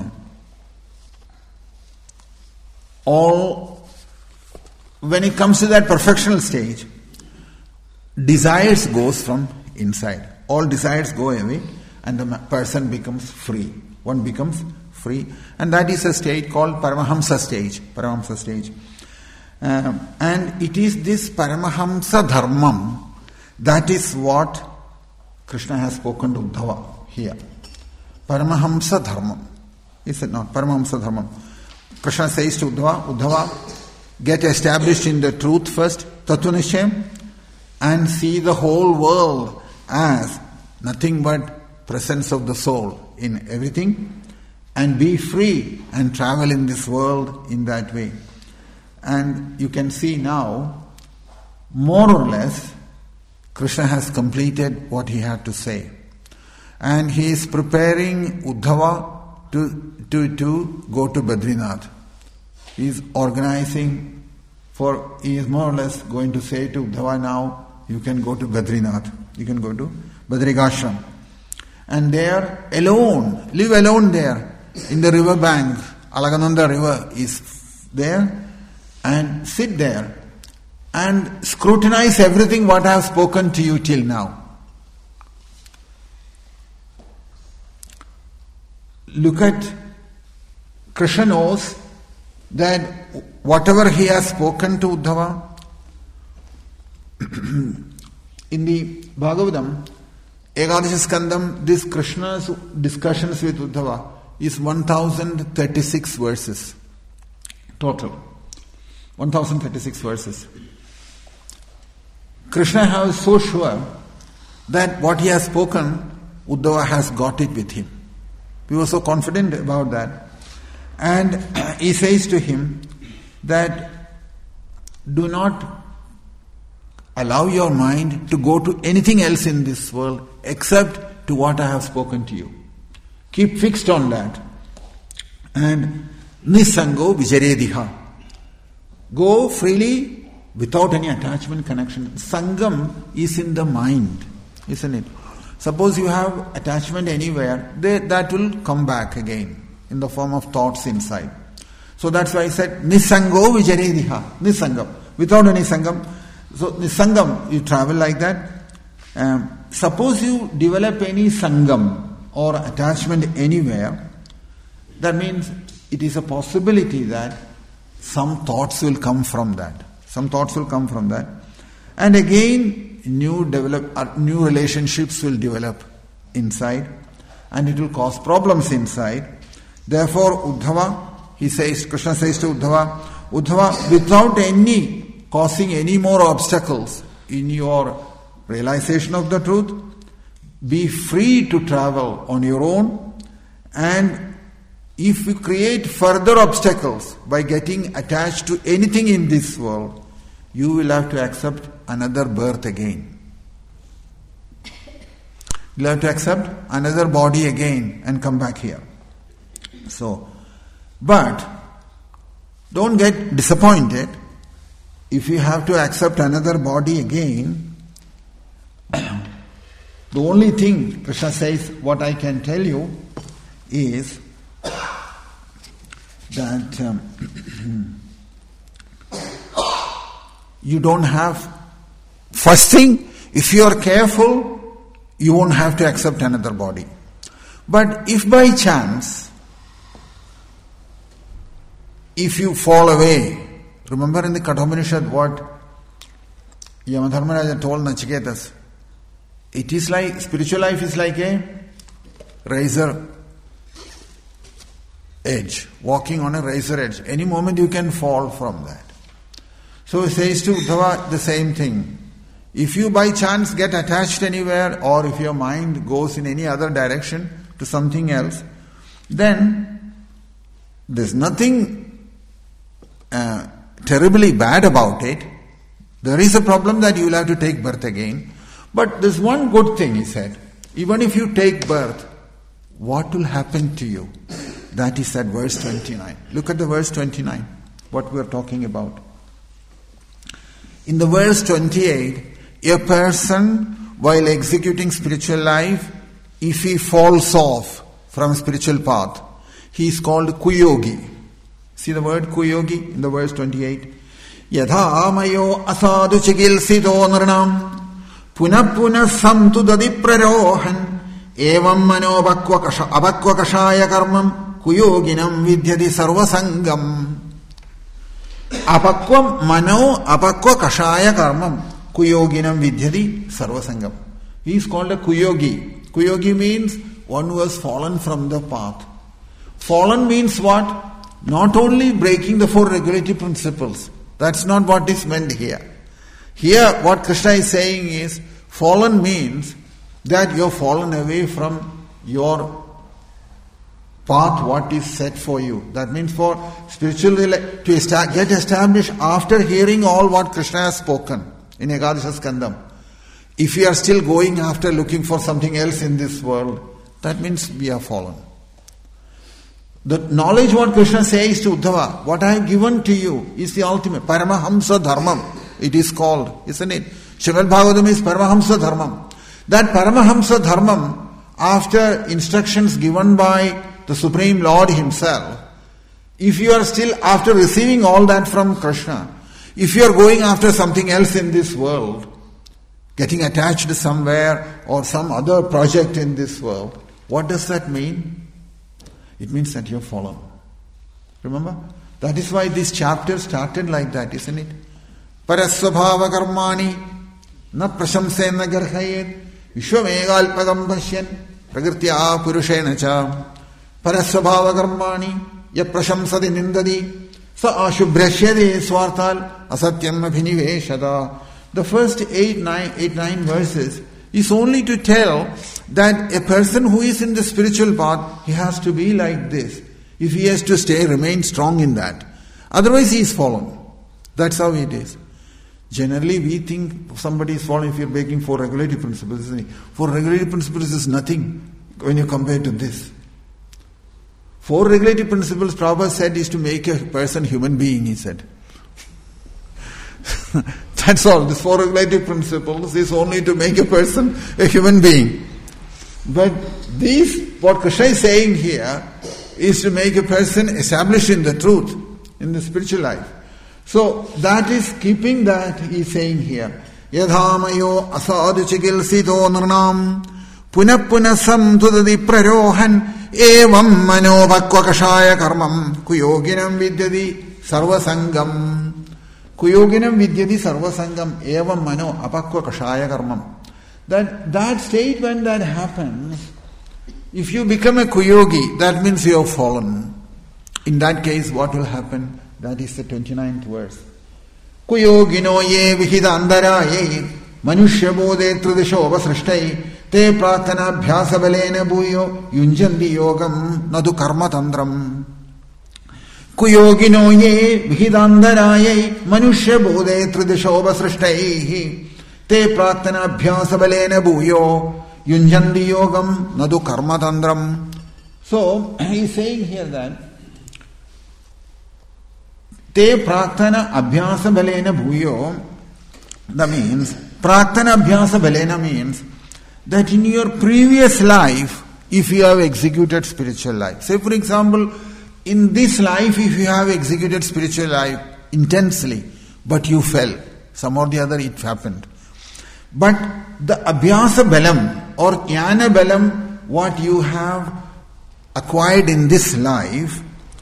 all, when it comes to that perfectional stage, desires goes from inside. All desires go away and the person becomes free. One becomes free. And that is a state called Paramahamsa stage. Paramahamsa stage. Um, and it is this Paramahamsa Dharmam, that is what Krishna has spoken to Uddhava here. Paramahamsa Dharmam. Is it not? Paramahamsa Dharmam. Krishna says to Uddhava, Uddhava, get established in the truth first, Tattvanishayam, and see the whole world as nothing but presence of the soul in everything, and be free and travel in this world in that way. And you can see now, more or less, Krishna has completed what he had to say. And he is preparing Uddhava to, to, to go to Badrinath. He is organizing for, he is more or less going to say to Uddhava now, you can go to Badrinath. You can go to Badrikashram. And there, alone, live alone there, in the river bank, Alagananda river is there, and sit there and scrutinize everything what I have spoken to you till now. Look at, Krishna knows that whatever he has spoken to Uddhava, in the Bhagavatam, Ekadasha Skandam, this Krishna's discussions with Uddhava is one thousand thirty-six verses total. one thousand thirty-six verses. Krishna is so sure that what he has spoken Uddhava has got it with him. He was so confident about that. And he says to him that do not allow your mind to go to anything else in this world except to what I have spoken to you. Keep fixed on that. And nisango vijarediha. Go freely without any attachment connection. Sangam is in the mind, isn't it? Suppose you have attachment anywhere, they, that will come back again in the form of thoughts inside. So that's why I said nisango vijarediha. Nisangam. Without any sangam. So nisangam, you travel like that. Um, suppose you develop any sangam or attachment anywhere, that means it is a possibility that some thoughts will come from that. Some thoughts will come from that. And again, new develop, uh, new relationships will develop inside, and it will cause problems inside. Therefore, Uddhava, he says, Krishna says to Uddhava, Uddhava, without any causing any more obstacles in your realization of the truth, be free to travel on your own, and if you create further obstacles by getting attached to anything in this world, you will have to accept another birth again. You'll have to accept another body again and come back here. So, but don't get disappointed if you have to accept another body again. The only thing, Krishna says, what I can tell you is that um, you don't have, first thing, if you are careful, you won't have to accept another body. But if by chance, if you fall away, remember in the Kathopanishad what Yamadharmaraja told Nachiketas, it is like, spiritual life is like a razor edge, walking on a razor edge. Any moment you can fall from that. So he says to Uddhava the same thing. If you by chance get attached anywhere, or if your mind goes in any other direction to something else, then there's nothing uh, terribly bad about it. There is a problem that you will have to take birth again. But there's one good thing, he said. Even if you take birth, what will happen to you? That is at verse twenty-nine. Look at the verse twenty-nine, what we are talking about. In the verse twenty-eight, a person, while executing spiritual life, if he falls off from spiritual path, he is called kuyogi. See the word kuyogi in the verse twenty-eight. Yadha amayo asadu chigilsito nirnam punah punah samtu dadi prarohan evam mano abakwa kashaya karmam kuyoginam vidyati sarvasangam. Apakwam mano apakwa kashaya karmam kuyoginam vidyati sarvasangam. He is called a kuyogi. Kuyogi means one who has fallen from the path. Fallen means what? Not only breaking the four regulatory principles. That's not what is meant here. Here what Krishna is saying is, fallen means that you have fallen away from your path, what is set for you. That means for spiritual to get established after hearing all what Krishna has spoken in Ekadasha Skandam. If we are still going after looking for something else in this world, that means we are fallen. The knowledge what Krishna says to Uddhava, what I have given to you is the ultimate. Paramahamsa Dharmam, it is called, isn't it? Srimad Bhagavatam is Paramahamsa Dharmam. That Paramahamsa Dharmam, after instructions given by the Supreme Lord Himself, if you are still, after receiving all that from Krishna, if you are going after something else in this world, getting attached somewhere or some other project in this world, what does that mean? It means that you have fallen. Remember? That is why this chapter started like that, isn't it? Parasvabhava karmani na prashamsena garhayet vishwamegalpadam pashyan prakrtya purushena cha parasvabhava karmani ya prashamsadi nindadi sa ashubhrashyade swartal asatyam abhiniveshada. The first eight, nine, eight, nine verses is only to tell that a person who is in the spiritual path, he has to be like this. If he has to stay, remain strong in that. Otherwise he is fallen. That's how it is. Generally we think somebody is fallen if you are breaking four regulative principles. Isn't it? Four regulative principles is nothing when you compare to this. Four regulative principles, Prabhupada said, is to make a person human being, he said. That's all. These four regulative principles is only to make a person a human being. But these, what Krishna is saying here, is to make a person established in the truth, in the spiritual life. So that is keeping that he is saying here. Yadhamayo asadu chikilsito nirnam punah punah samdudadi prarohan evam manobhakva kashaya karmam kuyoginam vidyadi sarvasangam. Kuyoginam vidyadi sarvasangam evam mano apakva kashaya karmam. That, that state when that happens, if you become a kuyogi, that means you have fallen. In that case, what will happen? That is the twenty-ninth verse. Kuyogino ye vihidandara ye manushya bodhe tridishova srishtai te pratana bhyasa balena bhuyo yunjandi yogam nadu karma tandram. Kuyogino ye vihidandara ye manushya bodhe tridishova srishtai te pratana bhyasa balena bhuyo yunjandi yogam nadu karma tandram. So, he is saying here that te prarthana abhyasa balena bhuyo, that means, prarthana abhyasa balena means that in your previous life, if you have executed spiritual life, say for example, in this life if you have executed spiritual life intensely, but you fell, some or the other it happened. But the abhyasa balam or jnana balam, what you have acquired in this life,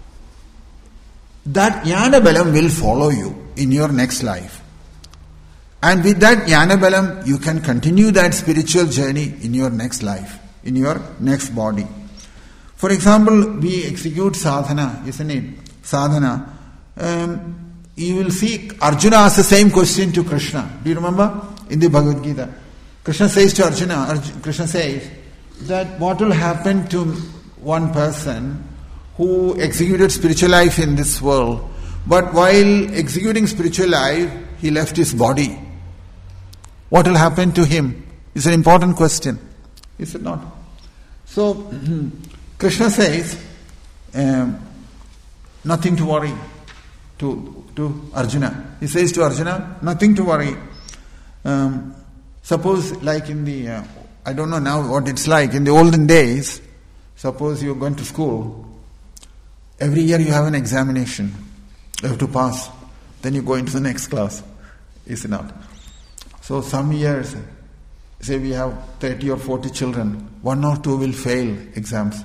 that jnana balam will follow you in your next life. And with that jnana balam, you can continue that spiritual journey in your next life, in your next body. For example, we execute sadhana, isn't it? Sadhana. Um, you will see Arjuna asks the same question to Krishna. Do you remember? In the Bhagavad Gita. Krishna says to Arjuna, Arjuna Krishna says that what will happen to one person who executed spiritual life in this world, but while executing spiritual life, he left his body. What will happen to him? It's an important question. Is it not? So, Krishna says, um, nothing to worry to, to Arjuna. He says to Arjuna, nothing to worry. Um, suppose like in the, uh, I don't know now what it's like, in the olden days, suppose you're going to school, every year you have an examination. You have to pass. Then you go into the next class. Is it not? So some years, say we have thirty or forty children, one or two will fail exams.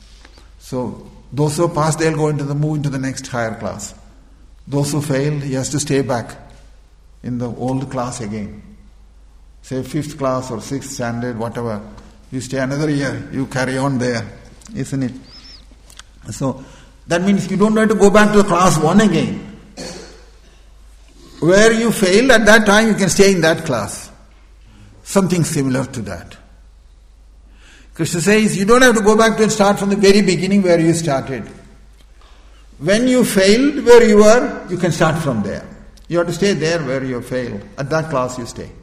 So those who pass, they'll go into the move into the next higher class. Those who fail, he has to stay back in the old class again. Say fifth class or sixth standard, whatever. You stay another year, you carry on there. Isn't it? So that means you don't have to go back to class one again. Where you failed at that time, you can stay in that class. Something similar to that. Krishna says, you don't have to go back to start from the very beginning where you started. When you failed where you were, you can start from there. You have to stay there where you failed. At that class you stay.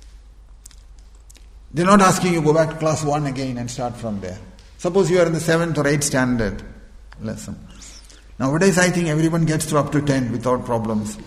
They're not asking you to go back to class one again and start from there. Suppose you are in the seventh or eighth standard lesson. Nowadays I think everyone gets through up to ten without problems.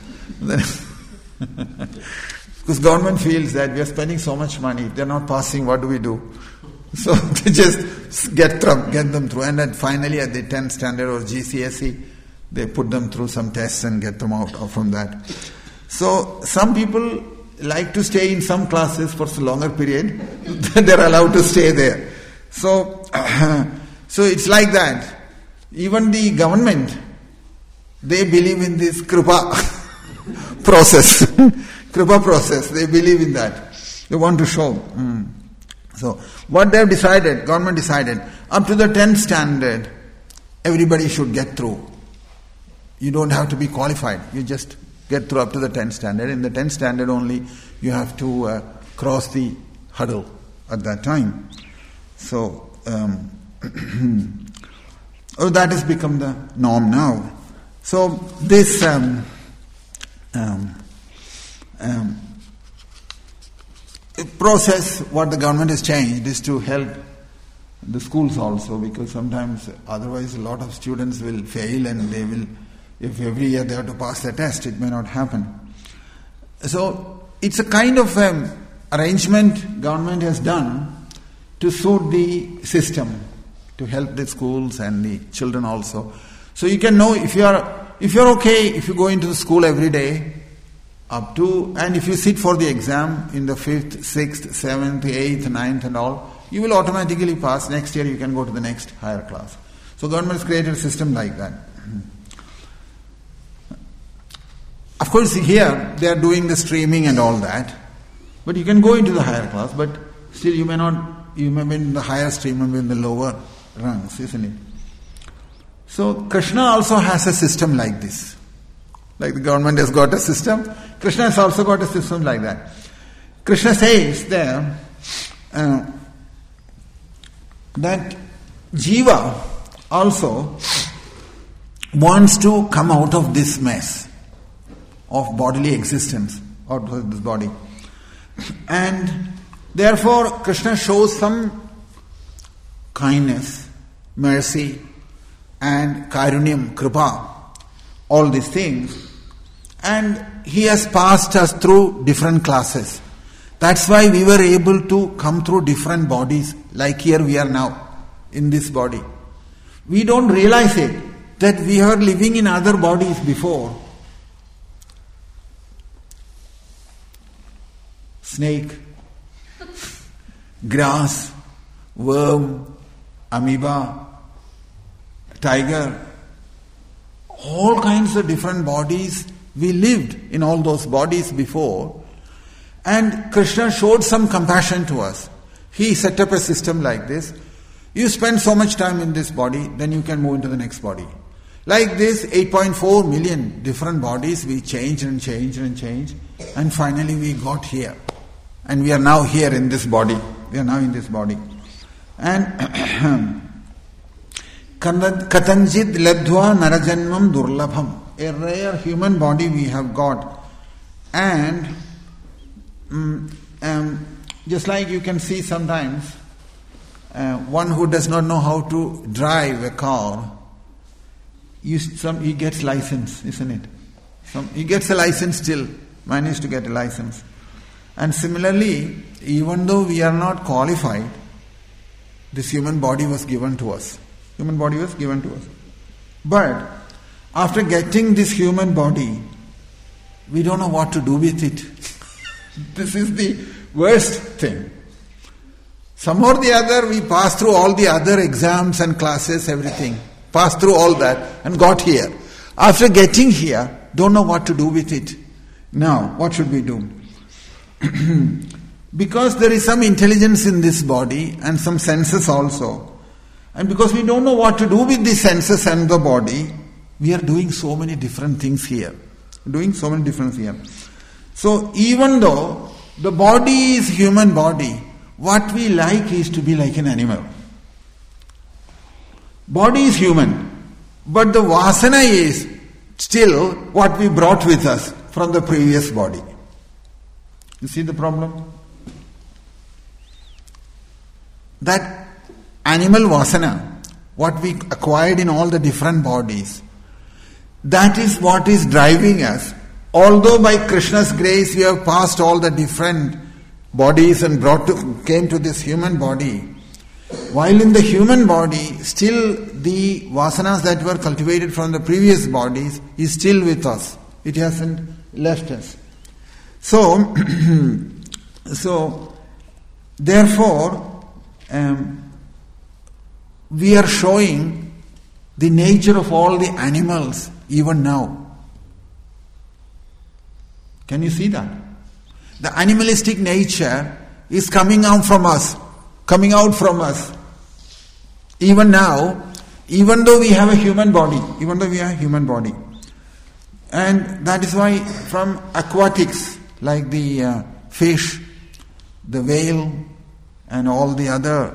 Because government feels that we are spending so much money, they're not passing, what do we do? So they just get through, get them through, and then finally at the tenth standard or G C S E, they put them through some tests and get them out from that. So some people like to stay in some classes for a longer period, they're allowed to stay there. So, so it's like that. Even the government, they believe in this kripa process. Kripa process, they believe in that. They want to show. Mm. So, what they have decided, government decided, up to the tenth standard, everybody should get through. You don't have to be qualified. You just get through up to the tenth standard. In the tenth standard only, you have to uh, cross the hurdle at that time. So, um, oh, that has become the norm now. So, this um, um, um, process, what the government has changed, is to help the schools also, because sometimes otherwise a lot of students will fail and they will, if every year they have to pass the test, it may not happen. So it's a kind of um, arrangement government has done to suit the system, to help the schools and the children also. So you can know if you are if you are okay, if you go into the school every day, up to, and if you sit for the exam in the fifth, sixth, seventh, eighth, ninth and all, you will automatically pass. Next year you can go to the next higher class. So government has created a system like that. Of course here they are doing the streaming and all that, but you can go into the higher class, but still you may not, you may be in the higher stream, you may be in the lower rungs, isn't it? So Krishna also has a system like this. Like the government has got a system, Krishna has also got a system like that. Krishna says there uh, that Jiva also wants to come out of this mess of bodily existence, out of this body. And therefore Krishna shows some kindness, mercy and karunyam, kripa, all these things. And he has passed us through different classes. That's why we were able to come through different bodies, like here we are now, in this body. We don't realize it, that we are living in other bodies before. Snake, grass, worm, amoeba, tiger, all kinds of different bodies. We lived in all those bodies before, and Krishna showed some compassion to us. He set up a system like this. You spend so much time in this body, then you can move into the next body. Like this, eight point four million different bodies, we changed and changed and changed, and finally we got here. And we are now here in this body. We are now in this body. And Katanjit labdhva narajanmam durlabham. A rare human body we have got. And um, um, just like you can see sometimes, uh, one who does not know how to drive a car, you, some, he gets license, isn't it? Some, he gets a license still, managed to get a license. And similarly, even though we are not qualified, this human body was given to us. Human body was given to us. But after getting this human body, we don't know what to do with it. This is the worst thing. Some or the other, we passed through all the other exams and classes, everything. Passed through all that and got here. After getting here, don't know what to do with it. Now, what should we do? Because there is some intelligence in this body and some senses also. And because we don't know what to do with the senses and the body, we are doing so many different things here. Doing so many different things here. So even though the body is human body, what we like is to be like an animal. Body is human, but the vasana is still what we brought with us from the previous body. You see the problem? That animal vasana, what we acquired in all the different bodies, that is what is driving us. Although by Krishna's grace we have passed all the different bodies and brought to, came to this human body, while in the human body, still the vasanas that were cultivated from the previous bodies is still with us. It hasn't left us. So, so therefore, um, we are showing the nature of all the animals even now. Can you see that? The animalistic nature is coming out from us, coming out from us. Even now, even though we have a human body, even though we have a human body. And that is why from aquatics, like the uh, fish, the whale, and all the other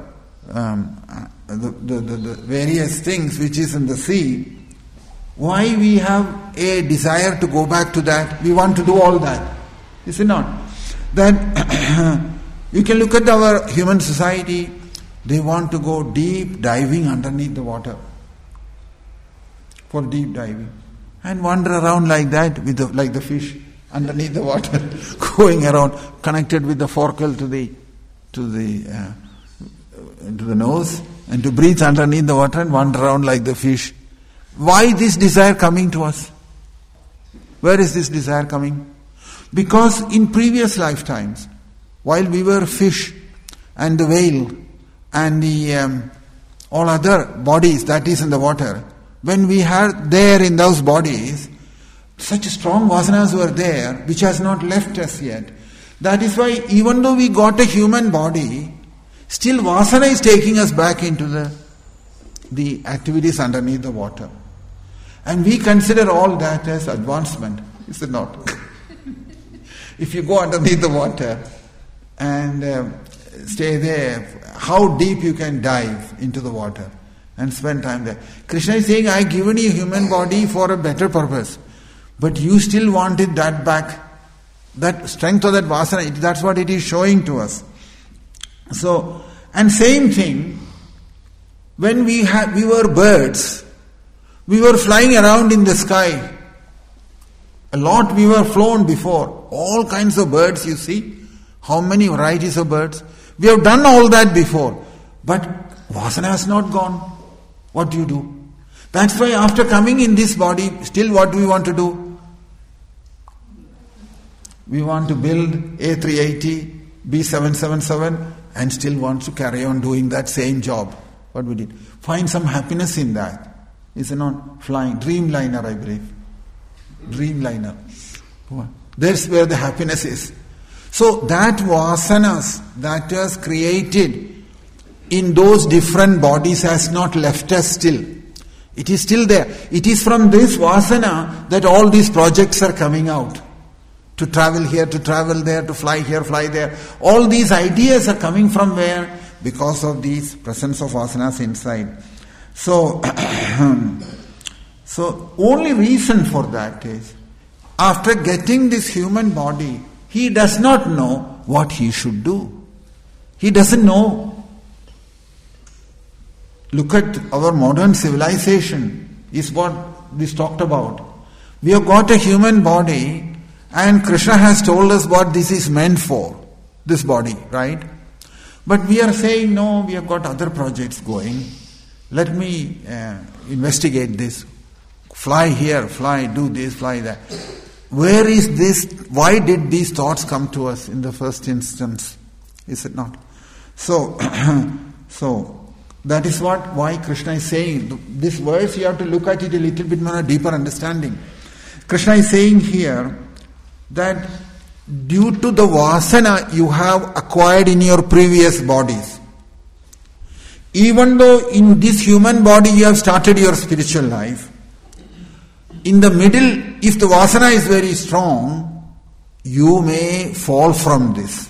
um, uh, the, the, the, the various things which is in the sea, why we have a desire to go back to that? We want to do all that. Is it not? That you can look at our human society, they want to go deep diving underneath the water. For deep diving. And wander around like that, with the, like the fish underneath the water, going around, connected with the forkel to the to the uh, to the nose, and to breathe underneath the water and wander around like the fish. Why this desire coming to us? Where is this desire coming? Because in previous lifetimes, while we were fish and the whale and the um, all other bodies that is in the water, when we had there in those bodies, such strong vasanas were there, which has not left us yet. That is why even though we got a human body, still vasana is taking us back into the, the activities underneath the water. And we consider all that as advancement, is it not? If you go underneath the water and uh, stay there, how deep you can dive into the water and spend time there. Krishna is saying, I have given you a human body for a better purpose. But you still wanted that back. That strength of that vasana, that's what it is showing to us. So, and same thing, when we had, we were birds, we were flying around in the sky. A lot we were flown before. All kinds of birds, you see. How many varieties of birds. We have done all that before. But vasana has not gone. What do you do? That's why after coming in this body, still what do we want to do? We want to build A three eighty, B seven seventy-seven and still want to carry on doing that same job. What we did? Find some happiness in that. Is it not? Flying. Dreamliner, I believe. Dreamliner. That's where the happiness is. So that vasanas that was created in those different bodies has not left us still. It is still there. It is from this vasana that all these projects are coming out. To travel here, to travel there, to fly here, fly there. All these ideas are coming from where? Because of these presence of vasanas inside. So, so only reason for that is, after getting this human body, he does not know what he should do. He doesn't know. Look at our modern civilization, is what this talked about. We have got a human body, and Krishna has told us what this is meant for, this body, right? But we are saying, no, we have got other projects going. Let me uh, investigate this. Fly here, fly, do this, fly that. Where is this? Why did these thoughts come to us in the first instance? Is it not? So, so that is what why Krishna is saying. This verse you have to look at it a little bit more deeper understanding. Krishna is saying here that due to the vasana you have acquired in your previous bodies, even though in this human body you have started your spiritual life, in the middle, if the vasana is very strong, you may fall from this.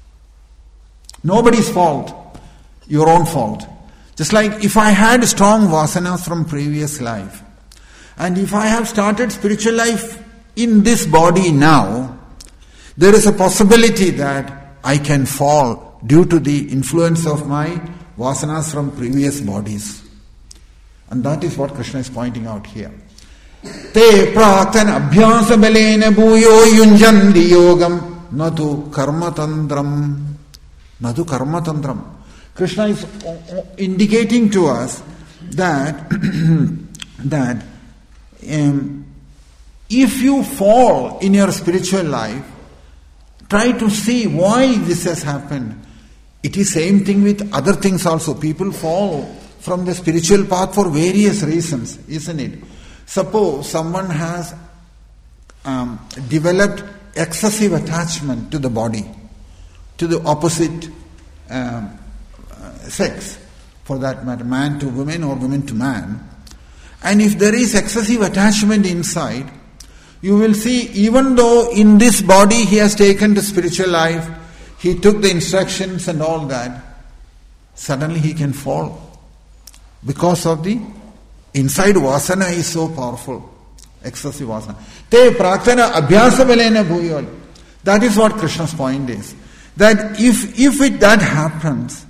Nobody's fault, your own fault. Just like if I had strong vasanas from previous life, and if I have started spiritual life in this body now, there is a possibility that I can fall due to the influence of my vasanas from previous bodies. And that is what Krishna is pointing out here. Te pratan abhyasa balena bhuyo yunjandi yogam natu karma tandram. Natu karma tandram. Krishna is indicating to us that that um, if you fall in your spiritual life, try to see why this has happened. It is same thing with other things also. People fall from the spiritual path for various reasons, isn't it? Suppose someone has um, developed excessive attachment to the body, to the opposite um, uh, sex, for that matter, man to woman or woman to man. And if there is excessive attachment inside, you will see, even though in this body he has taken the spiritual life, he took the instructions and all that, suddenly he can fall. Because of the inside vasana is so powerful. Excessive vasana. Te praktana abhyasa balena bhuyol. That is what Krishna's point is. That if, if it that happens,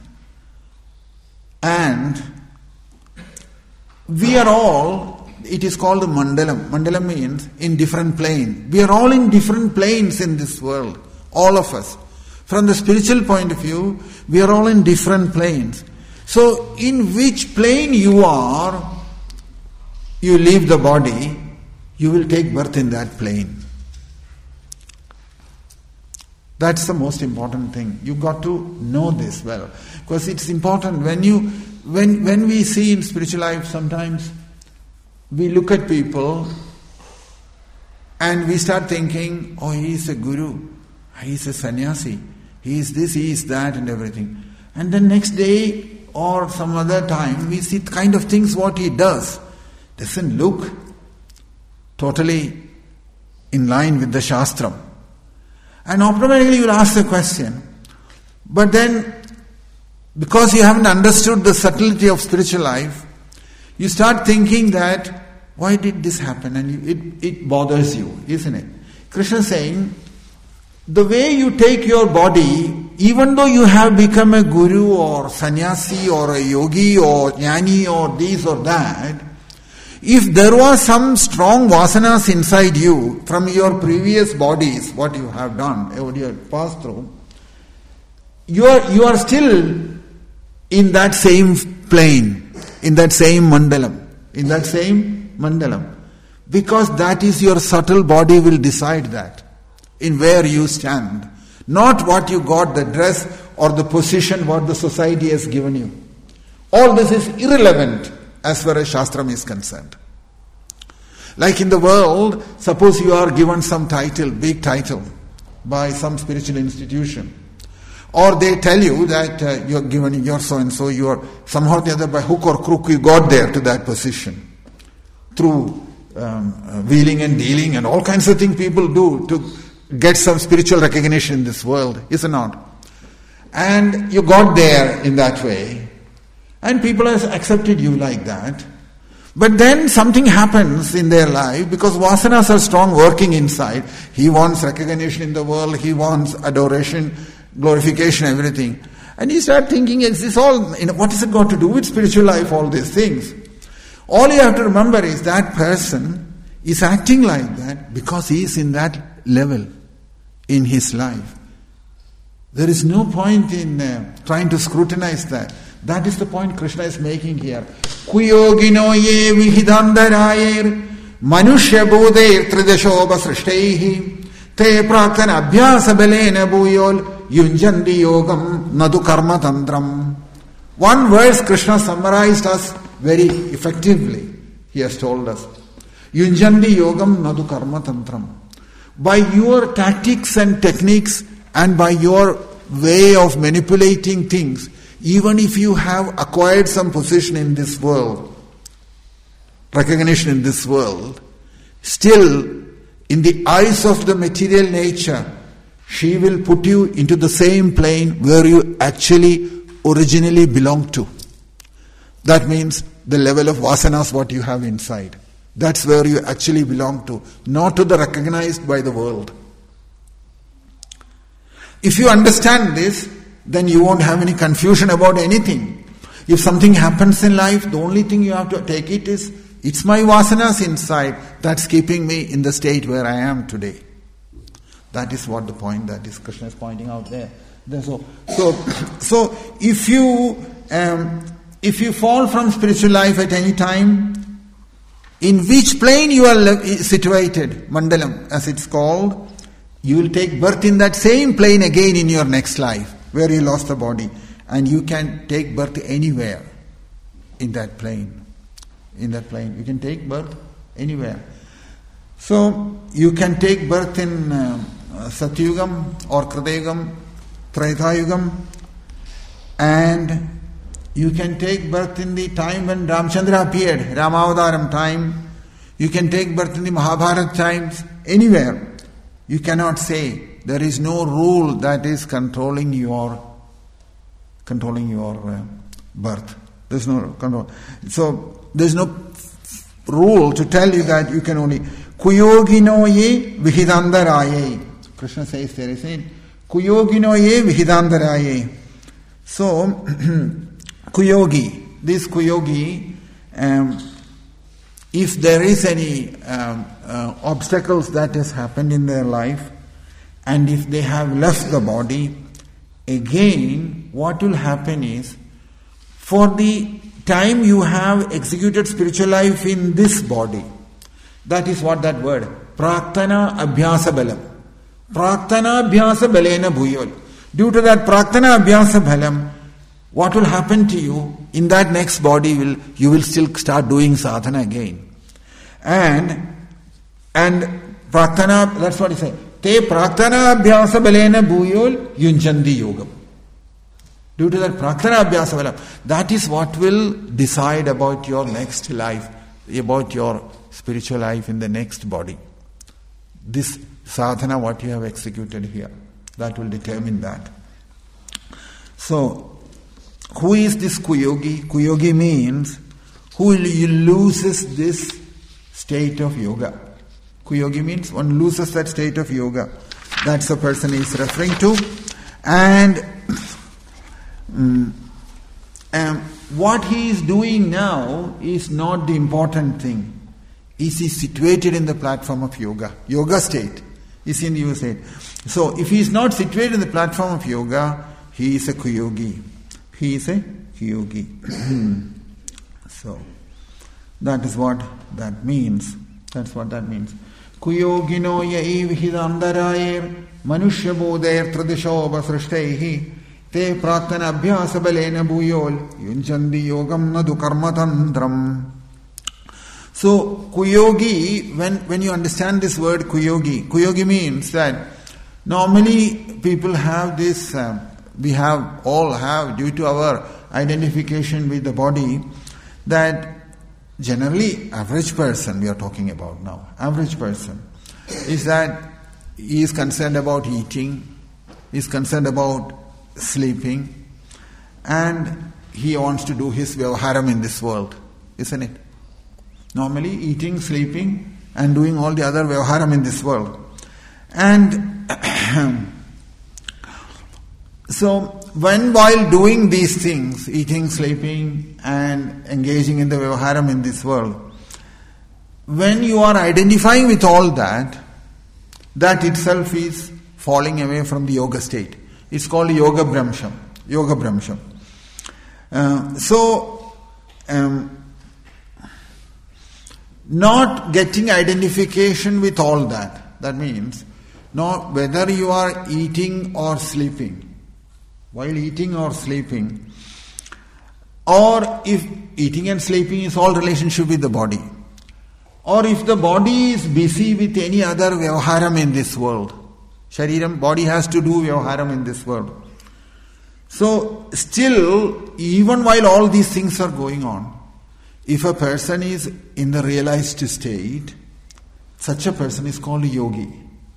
and we are all, it is called the mandalam. Mandalam means in different plane. We are all in different planes in this world. All of us. From the spiritual point of view, we are all in different planes. So, in which plane you are, you leave the body, you will take birth in that plane. That's the most important thing. You got to know this well. Because it's important when you, when when we see in spiritual life sometimes, we look at people and we start thinking, oh, he is a guru, he is a sannyasi, he is this, he is that and everything. And then next day, or some other time, we see the kind of things what he does doesn't look totally in line with the Shastram. And automatically you will ask the question. But then, because you haven't understood the subtlety of spiritual life, you start thinking that, why did this happen? And it, it bothers you, isn't it? Krishna is saying, the way you take your body, even though you have become a guru or sannyasi or a yogi or jnani or this or that, if there was some strong vasanas inside you from your previous bodies, what you have done, what you have passed through, you are, you are still in that same plane, in that same mandalam, in that same mandalam. Because that is your subtle body will decide that, in where you stand. Not what you got, the dress or the position what the society has given you. All this is irrelevant as far as Shastram is concerned. Like in the world, suppose you are given some title, big title, by some spiritual institution. Or they tell you that uh, you are given, you are so and so, you are somehow or the other by hook or crook you got there to that position. Through um, uh, wheeling and dealing and all kinds of things people do to get some spiritual recognition in this world, is it not? And you got there in that way, and people have accepted you like that. But then something happens in their life, because vasanas are strong working inside. He wants recognition in the world, he wants adoration, glorification, everything. And you start thinking, is this all, you know, what has it got to do with spiritual life, all these things? All you have to remember is that person is acting like that because he is in that level in his life. There is no point in uh, trying to scrutinize that. That is the point Krishna is making here. Kuyogino ye vihidandarayer manushya bodhe tridashoba srishtaihi te praktana abhyasa balena bhuyol yunjandi yogam nadu karma tantram. One verse Krishna summarized us very effectively. He has told us. Yunjandi yogam nadu karma tantram. By your tactics and techniques and by your way of manipulating things, even if you have acquired some position in this world, recognition in this world, still in the eyes of the material nature, she will put you into the same plane where you actually originally belong to. That means the level of vasanas what you have inside. That's where you actually belong to, not to the recognized by the world. If you understand this, then you won't have any confusion about anything. If something happens in life, the only thing you have to take it is, it's my vasanas inside that's keeping me in the state where I am today. That is what the point that is Krishna is pointing out there. So, so, so if you um, if you fall from spiritual life at any time, in which plane you are situated, mandalam as it's called, you will take birth in that same plane again in your next life, where you lost the body. And you can take birth anywhere in that plane. In that plane. You can take birth anywhere. So, you can take birth in uh, Satyugam or Kritayugam, Tretayugam, and you can take birth in the time when Ramchandra appeared, Ramavadaram time. You can take birth in the Mahabharata times, anywhere. You cannot say there is no rule that is controlling your controlling your uh, birth. There's no control. So there's no rule to tell you that you can only kuyogino ye vihidandaraye. Krishna says there, isn't it? Kuyogino ye vihidandaraye. So kuyogi, this kuyogi, um, if there is any um, uh, obstacles that has happened in their life, and if they have left the body, again what will happen is, for the time you have executed spiritual life in this body, that is what that word, praktana abhyasa balam. Praktana abhyasa balena bhuyol. Due to that praktana abhyasa balam, what will happen to you in that next body will you will still start doing sadhana again. And and praktana, that's what he said. Te praktana abhyasa balena bhuyol yunjandi yogam. Due to that praktana abhyasa balam, that is what will decide about your next life, about your spiritual life in the next body. This sadhana, what you have executed here, that will determine that. So, who is this kuyogi? Kuyogi means who loses this state of yoga. Kuyogi means one loses that state of yoga. That's the person he is referring to. And um, um, what he is doing now is not the important thing. Is he situated in the platform of yoga? Yoga state. Is in the yoga state. So if he is not situated in the platform of yoga, he is a kuyogi. He is a kuyogi. So that is what that means. That's what that means. Kuyogino yai vihidandarayer manushya bodhayer tradishoba srishtaihi te praktana abhyasa balena bhuyol yunjandi yogam nadu karmatandram. So kuyogi, when, when you understand this word kuyogi, kuyogi means that normally people have this, uh, we have, all have, due to our identification with the body, that generally, average person we are talking about now, average person, is that he is concerned about eating, he is concerned about sleeping, and he wants to do his vyavaharam in this world, isn't it? Normally, eating, sleeping, and doing all the other vyavaharam in this world. And so, when while doing these things, eating, sleeping, and engaging in the vyavaharam in this world, when you are identifying with all that, that itself is falling away from the yoga state. It's called yoga bhramsham. Yoga bhramsham. Uh, so, um, not getting identification with all that. That means, not whether you are eating or sleeping, while eating or sleeping, or if eating and sleeping is all relationship with the body, or if the body is busy with any other vyavaharam in this world, shariram, body has to do vyavaharam in this world. So, still, even while all these things are going on, if a person is in the realized state, such a person is called yogi.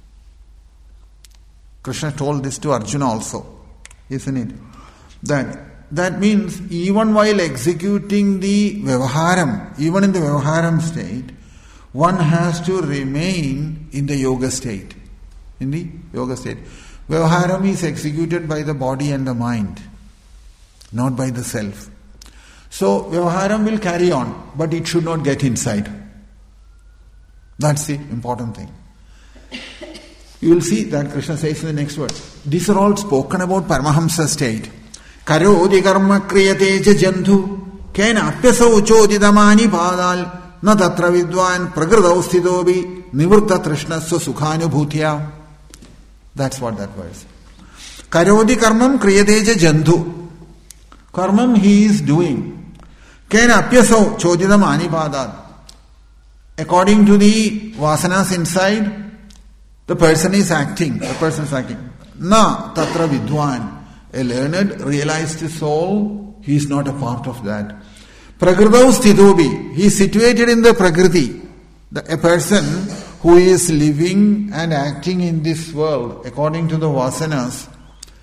Krishna told this to Arjuna also. Isn't it? That that means even while executing the vyavaharam, even in the vyavaharam state, one has to remain in the yoga state. In the yoga state. Vyavaharam is executed by the body and the mind, not by the self. So vyavaharam will carry on, but it should not get inside. That's the important thing. You will see that Krishna says in the next word. These are all spoken about Paramahamsa state. Karodi karma kriyate cha jandhu kena apyasau chodidamani padal na tatra vidwan pragradav sthidobi nivurta trishnasya sukhanubhutya. That's what that verse. Karodi karmam kriyate cha jandhu. Karmam he is doing. Kena apyasau chodidamani padal. According to the vasanas inside, the person is acting. The person is acting. Na tatra vidwan. A learned, realized soul, he is not a part of that. Prakradav sthidobi. He is situated in the prakriti. The, a person who is living and acting in this world according to the vasanas,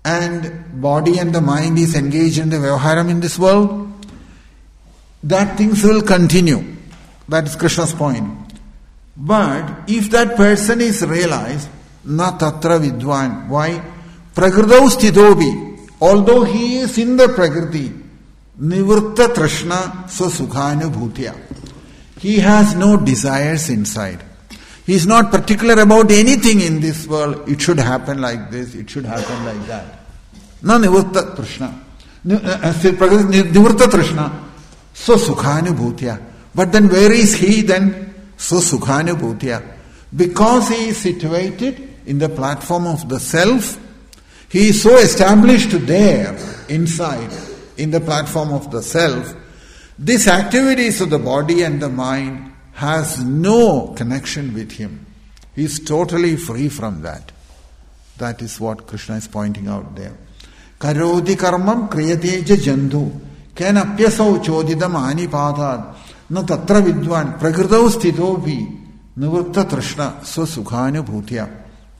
and body and the mind is engaged in the Vyavaharam in this world, that things will continue. That is Krishna's point. But if that person is realized, na tatra vidwan, why? Prakrtau stitobi, although he is in the Prakriti, nivritta trishna swasukhānubhūtya. He has no desires inside. He is not particular about anything in this world. It should happen like this, it should happen like that. Na nivritta trishna. Nivritta trishna swasukhānubhūtya. But then where is he then? Swasukhānubhūtya. Because he is situated in the platform of the self, he is so established there, inside, in the platform of the self, these activities of the body and the mind has no connection with him. He is totally free from that. That is what Krishna is pointing out there. Karoti karmam kriyateja jandhu kenapyasau chodidam anipatad na tatra vidwan prakrtau stitobi nivritta trishna swasukhānubhūtya.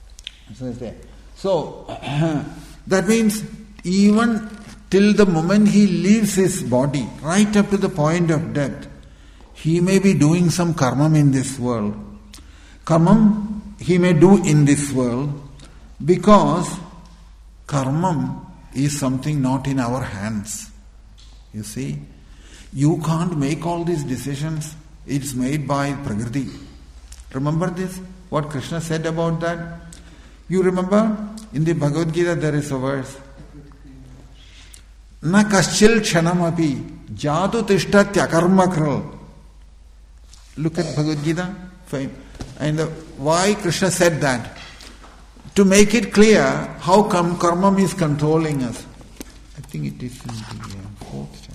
So, that means even till the moment he leaves his body, right up to the point of death, he may be doing some karmam in this world. Karmam he may do in this world because karmam is something not in our hands. You see, you can't make all these decisions. It's made by Prakriti. Remember this? What Krishna said about that? You remember? In the Bhagavad Gita there is a verse. Na kaschil kshanamapi jatu tishtatya karmakral. Look at Bhagavad Gita. And the, why Krishna said that? To make it clear how come karma is controlling us. I think it is in the uh, fourth chapter.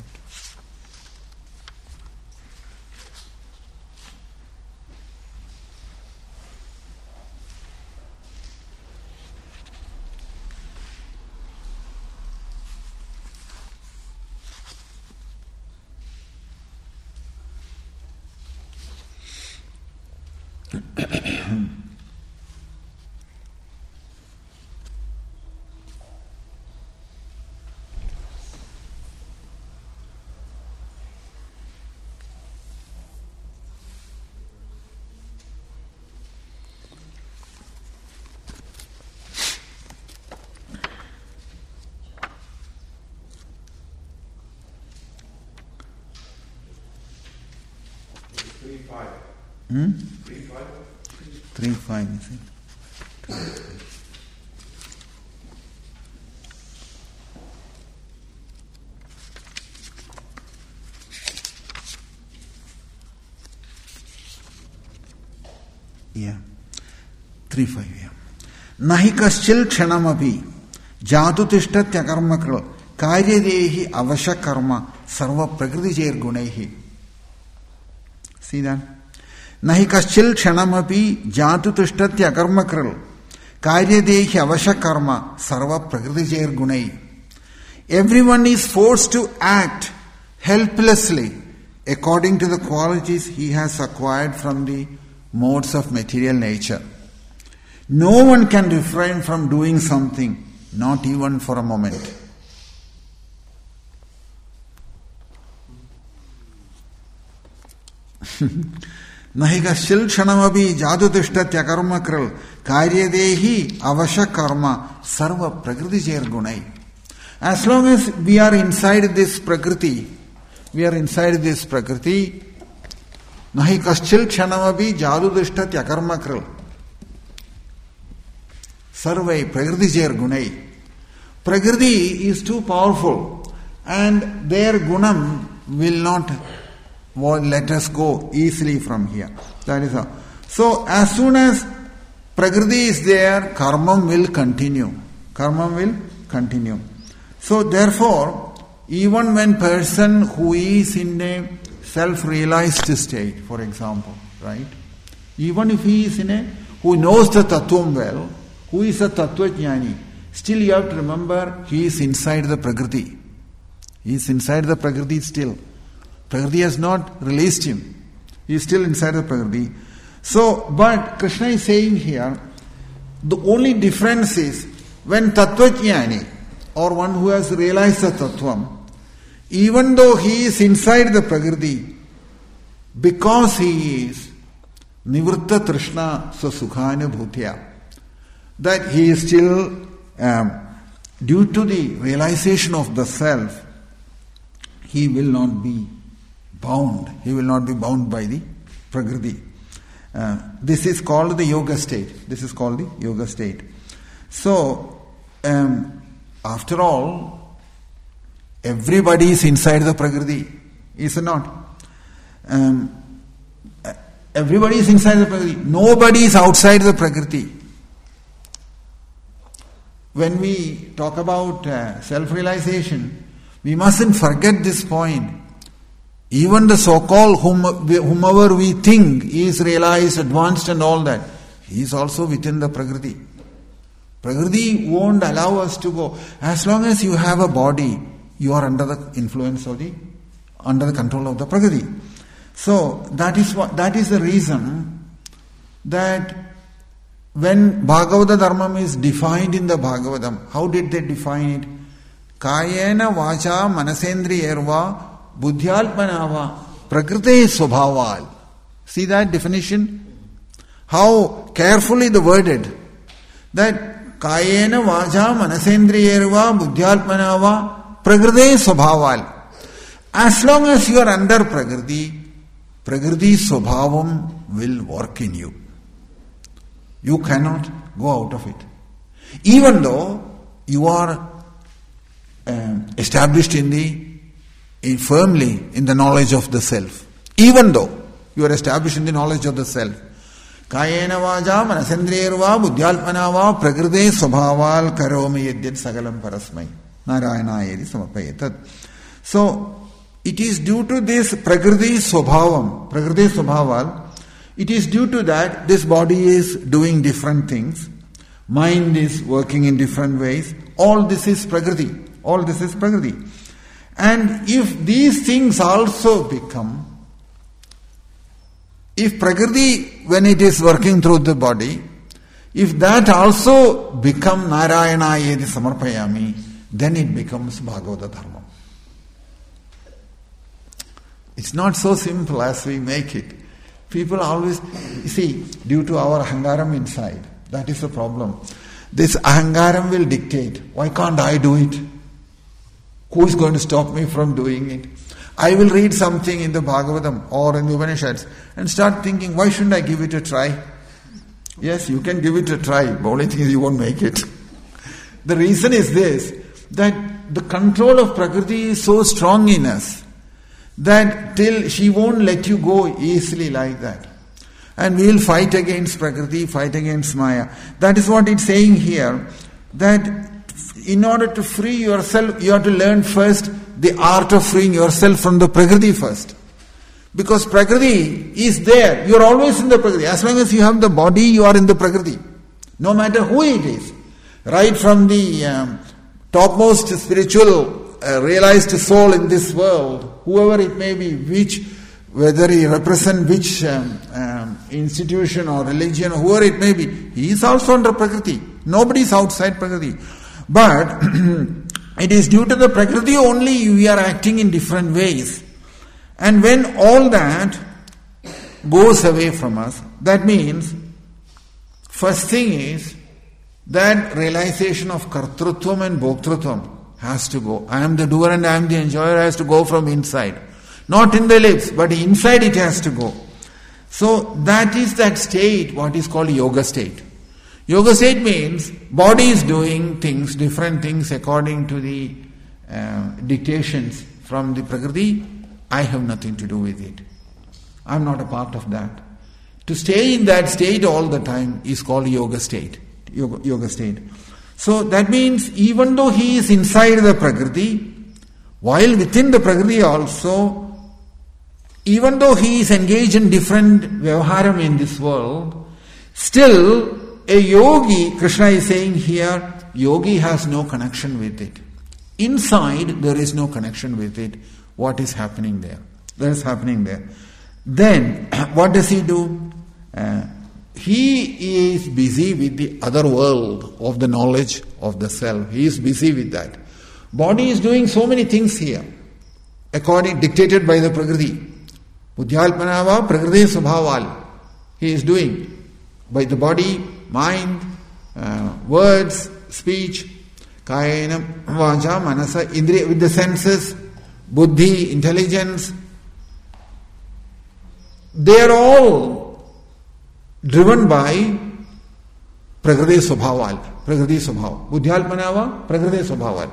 Hmm? Three five. Three five, is it? Yeah. Three five, yeah. Nahi kaschil kshanamapi jatu tishtatya karmakral karyadehi avasha karma sarva prakriti chair gunehi. See that? Nahi kaschil kshanamapi jatu tishtatya karmakral karyadehi avasha karma sarva prakriti chair gunai. Everyone is forced to act helplessly according to the qualities he has acquired from the modes of material nature. No one can refrain from doing something, not even for a moment. Nahi kaschil kshanamapi jatu tishtatya karmakral karyadehi avasha karma sarva prakriti chair gunai. As long as we are inside this prakriti, we are inside this prakriti, nahi kaschil kshanamapi jatu tishtatya karmakral sarvai prakriti chair gunai. Prakriti is too powerful and their gunam will not let us go easily from here. That is how. So as soon as Prakriti is there, karma will continue. Karma will continue. So therefore, even when person who is in a self-realized state, for example, right? Even if he is in a, who knows the Tattvam well, who is a Tattvajnani, still you have to remember he is inside the Prakriti. He is inside the Prakriti still. Prakriti has not released him. He is still inside the Prakriti. So, but Krishna is saying here, the only difference is when Tattvajnani, or one who has realized the Tattvam, even though he is inside the Prakriti, because he is Nivritta Trishna Sukhana Bhutya, that he is still, um, due to the realization of the self, he will not be bound. He will not be bound by the Prakriti. Uh, this is called the yoga state. This is called the yoga state. So, um, after all, everybody is inside the Prakriti, is it not? Um, everybody is inside the Prakriti. Nobody is outside the Prakriti. When we talk about uh, self-realization, we mustn't forget this point. Even the so-called whom, whomever we think is realized, advanced and all that, he is also within the Prakriti. Prakriti won't allow us to go. As long as you have a body, you are under the influence of the, under the control of the Prakriti. So that is what, that is the reason that when Bhagavata Dharmam is defined in the Bhagavatam, how did they define it? Kayena vacha manasendriyerva buddhyalpanava prakrite swabhaval. See that definition? How carefully the worded. That kayena vacha manasendriyerva buddhyalpanava prakrite swabhaval. As long as you are under Prakriti, Prakriti swabhavam will work in you. You cannot go out of it. Even though you are um, established in the in firmly in the knowledge of the self. Even though you are established in the knowledge of the self. Kayena vaja manasendriyerva buddhyalpanava prakrite swabhaval karomi yadyat sagalam parasmai. Narayanayedi samapayetat. So, it is due to this prakriti swabhavam, prakriti swabhaval, it is due to that this body is doing different things, mind is working in different ways, all this is prakriti, all this is prakriti. And if these things also become, if prakriti, when it is working through the body, if that also become Narayana Yedi Samarpayami, then it becomes Bhagavata Dharma. It's not so simple as we make it. People always, you see, due to our ahangaram inside, that is the problem. This ahangaram will dictate, why can't I do it? Who is going to stop me from doing it? I will read something in the Bhagavatam or in the Upanishads and start thinking, why shouldn't I give it a try? Yes, you can give it a try, but only thing is you won't make it. The reason is this, that the control of Prakriti is so strong in us that till she won't let you go easily like that. And we will fight against Prakriti, fight against Maya. That is what it's saying here, that in order to free yourself, you have to learn first the art of freeing yourself from the Prakriti first. Because Prakriti is there. You are always in the Prakriti. As long as you have the body, you are in the Prakriti. No matter who it is. Right from the um, topmost spiritual uh, realized soul in this world, whoever it may be, which, whether he represent which um, um, institution or religion or whoever it may be, he is also under Prakriti. Nobody is outside Prakriti. But it is due to the Prakriti only we are acting in different ways. And when all that goes away from us, that means, first thing is, that realization of kartrutvam and bhoktrutvam has to go. I am the doer and I am the enjoyer has to go from inside. Not in the lips, but inside it has to go. So that is that state, what is called yoga state. Yoga state means body is doing things, different things according to the uh, dictations from the Prakriti. I have nothing to do with it. I am not a part of that. To stay in that state all the time is called yoga state. Yoga, yoga state. So that means even though he is inside the Prakriti, while within the Prakriti also, even though he is engaged in different vyavaharam in this world, still a yogi, Krishna is saying here, yogi has no connection with it. Inside there is no connection with it. What is happening there? That is happening there. Then, what does he do? Uh, he is busy with the other world of the knowledge of the self. He is busy with that. Body is doing so many things here, according dictated by the Prakriti. Buddhyalpanava Prakriti Subhaval. He is doing by the body, mind, uh, words, speech, kayena, vacha, manasa, indriya, with the senses, buddhi, intelligence. They are all driven by Prakriti Subhaval. Prakriti Subhav. Buddhyalpanava, Prakriti Subhaval.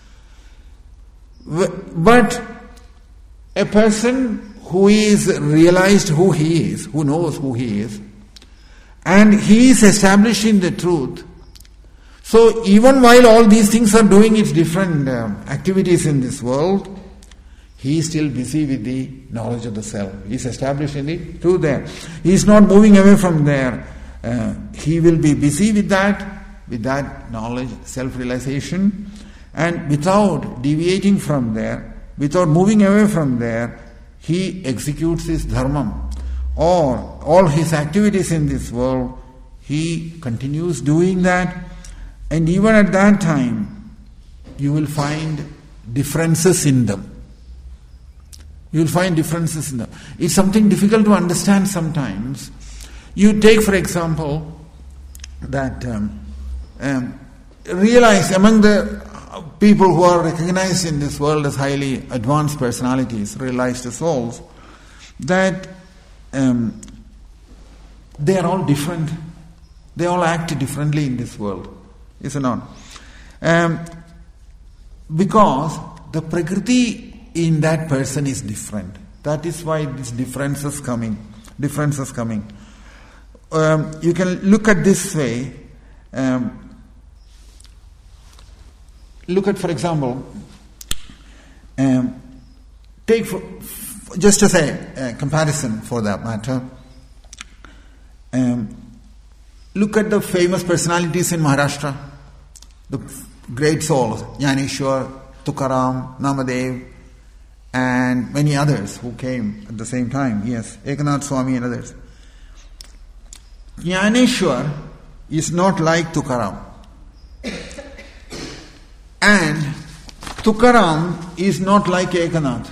But a person who is realized who he is, who knows who he is, and he is established in the truth. So even while all these things are doing its different um, activities in this world, he is still busy with the knowledge of the self. He is established in the truth there. He is not moving away from there. Uh, he will be busy with that, with that knowledge, self-realization, and without deviating from there, without moving away from there, he executes his dharmam. Or all his activities in this world, he continues doing that. And even at that time, you will find differences in them. You will find differences in them. It's something difficult to understand sometimes. You take, for example, that um, um, realize among the people who are recognized in this world as highly advanced personalities, realized souls, that um, they are all different. They all act differently in this world, is it not? Um, because the Prakriti in that person is different. That is why this difference is coming. Difference is coming. Um, you can look at this way. Um, look at, for example, um, take for, f- just as a, a comparison for that matter. Um, look at the famous personalities in Maharashtra, the great souls, Jnaneshwar, Tukaram, Namadev, and many others who came at the same time. Yes, Ekanath Swami and others. Jnaneshwar is not like Tukaram. And Tukaram is not like Ekanath.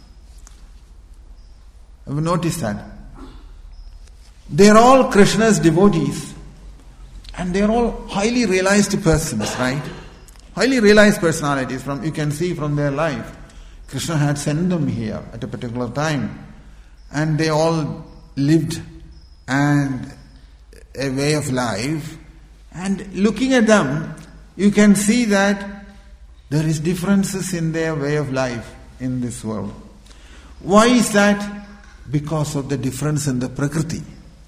Have you noticed that? They are all Krishna's devotees. And they are all highly realized persons, right? Highly realized personalities. From you can see from their life. Krishna had sent them here at a particular time. And they all lived and a way of life. And looking at them, you can see that there is differences in their way of life in this world. Why is that? Because of the difference in the Prakriti.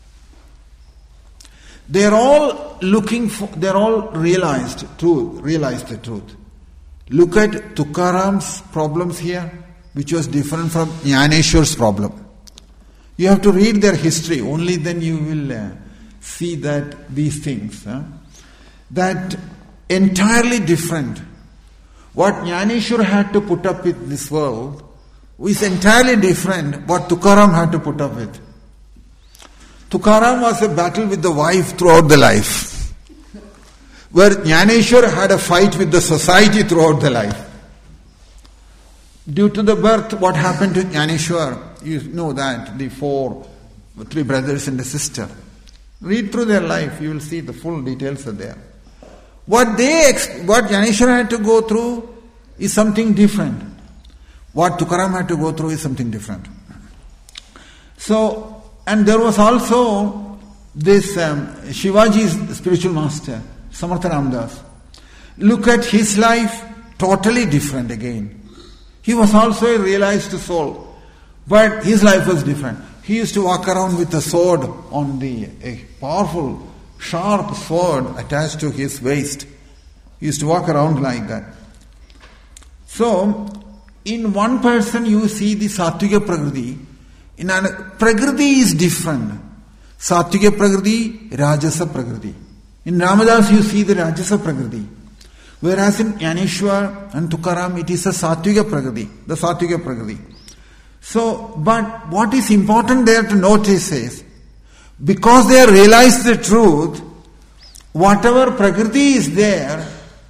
They are all looking for, they are all realized truth, realized the truth. Look at Tukaram's problems here, which was different from Jnaneshwar's problem. You have to read their history, only then you will uh, see that these things, huh? that entirely different. What Jnaneshwar had to put up with this world is entirely different what Tukaram had to put up with. Tukaram was a battle with the wife throughout the life, where Jnaneshwar had a fight with the society throughout the life. Due to the birth, what happened to Jnaneshwar? You know that, the four, three brothers and a sister. Read through their life, you will see the full details are there. What they, what Jnaneshwar had to go through is something different. What Tukaram had to go through is something different. So, and there was also this um, Shivaji's spiritual master, Samartha Ramdas. Look at his life, totally different again. He was also a realized soul, but his life was different. He used to walk around with a sword on the, a powerful, sharp sword attached to his waist. He used to walk around like that. So, in one person you see the Satvika Prakriti. In another, Prakriti is different. Satvika Prakriti, Rajasa Prakriti. In Ramadas you see the Rajasa Prakriti. Whereas in Jnaneshwar and Tukaram it is a Satvika Prakriti, the Satvika Prakriti. So, but what is important there to notice is, because they have realized the truth, whatever Prakriti is there,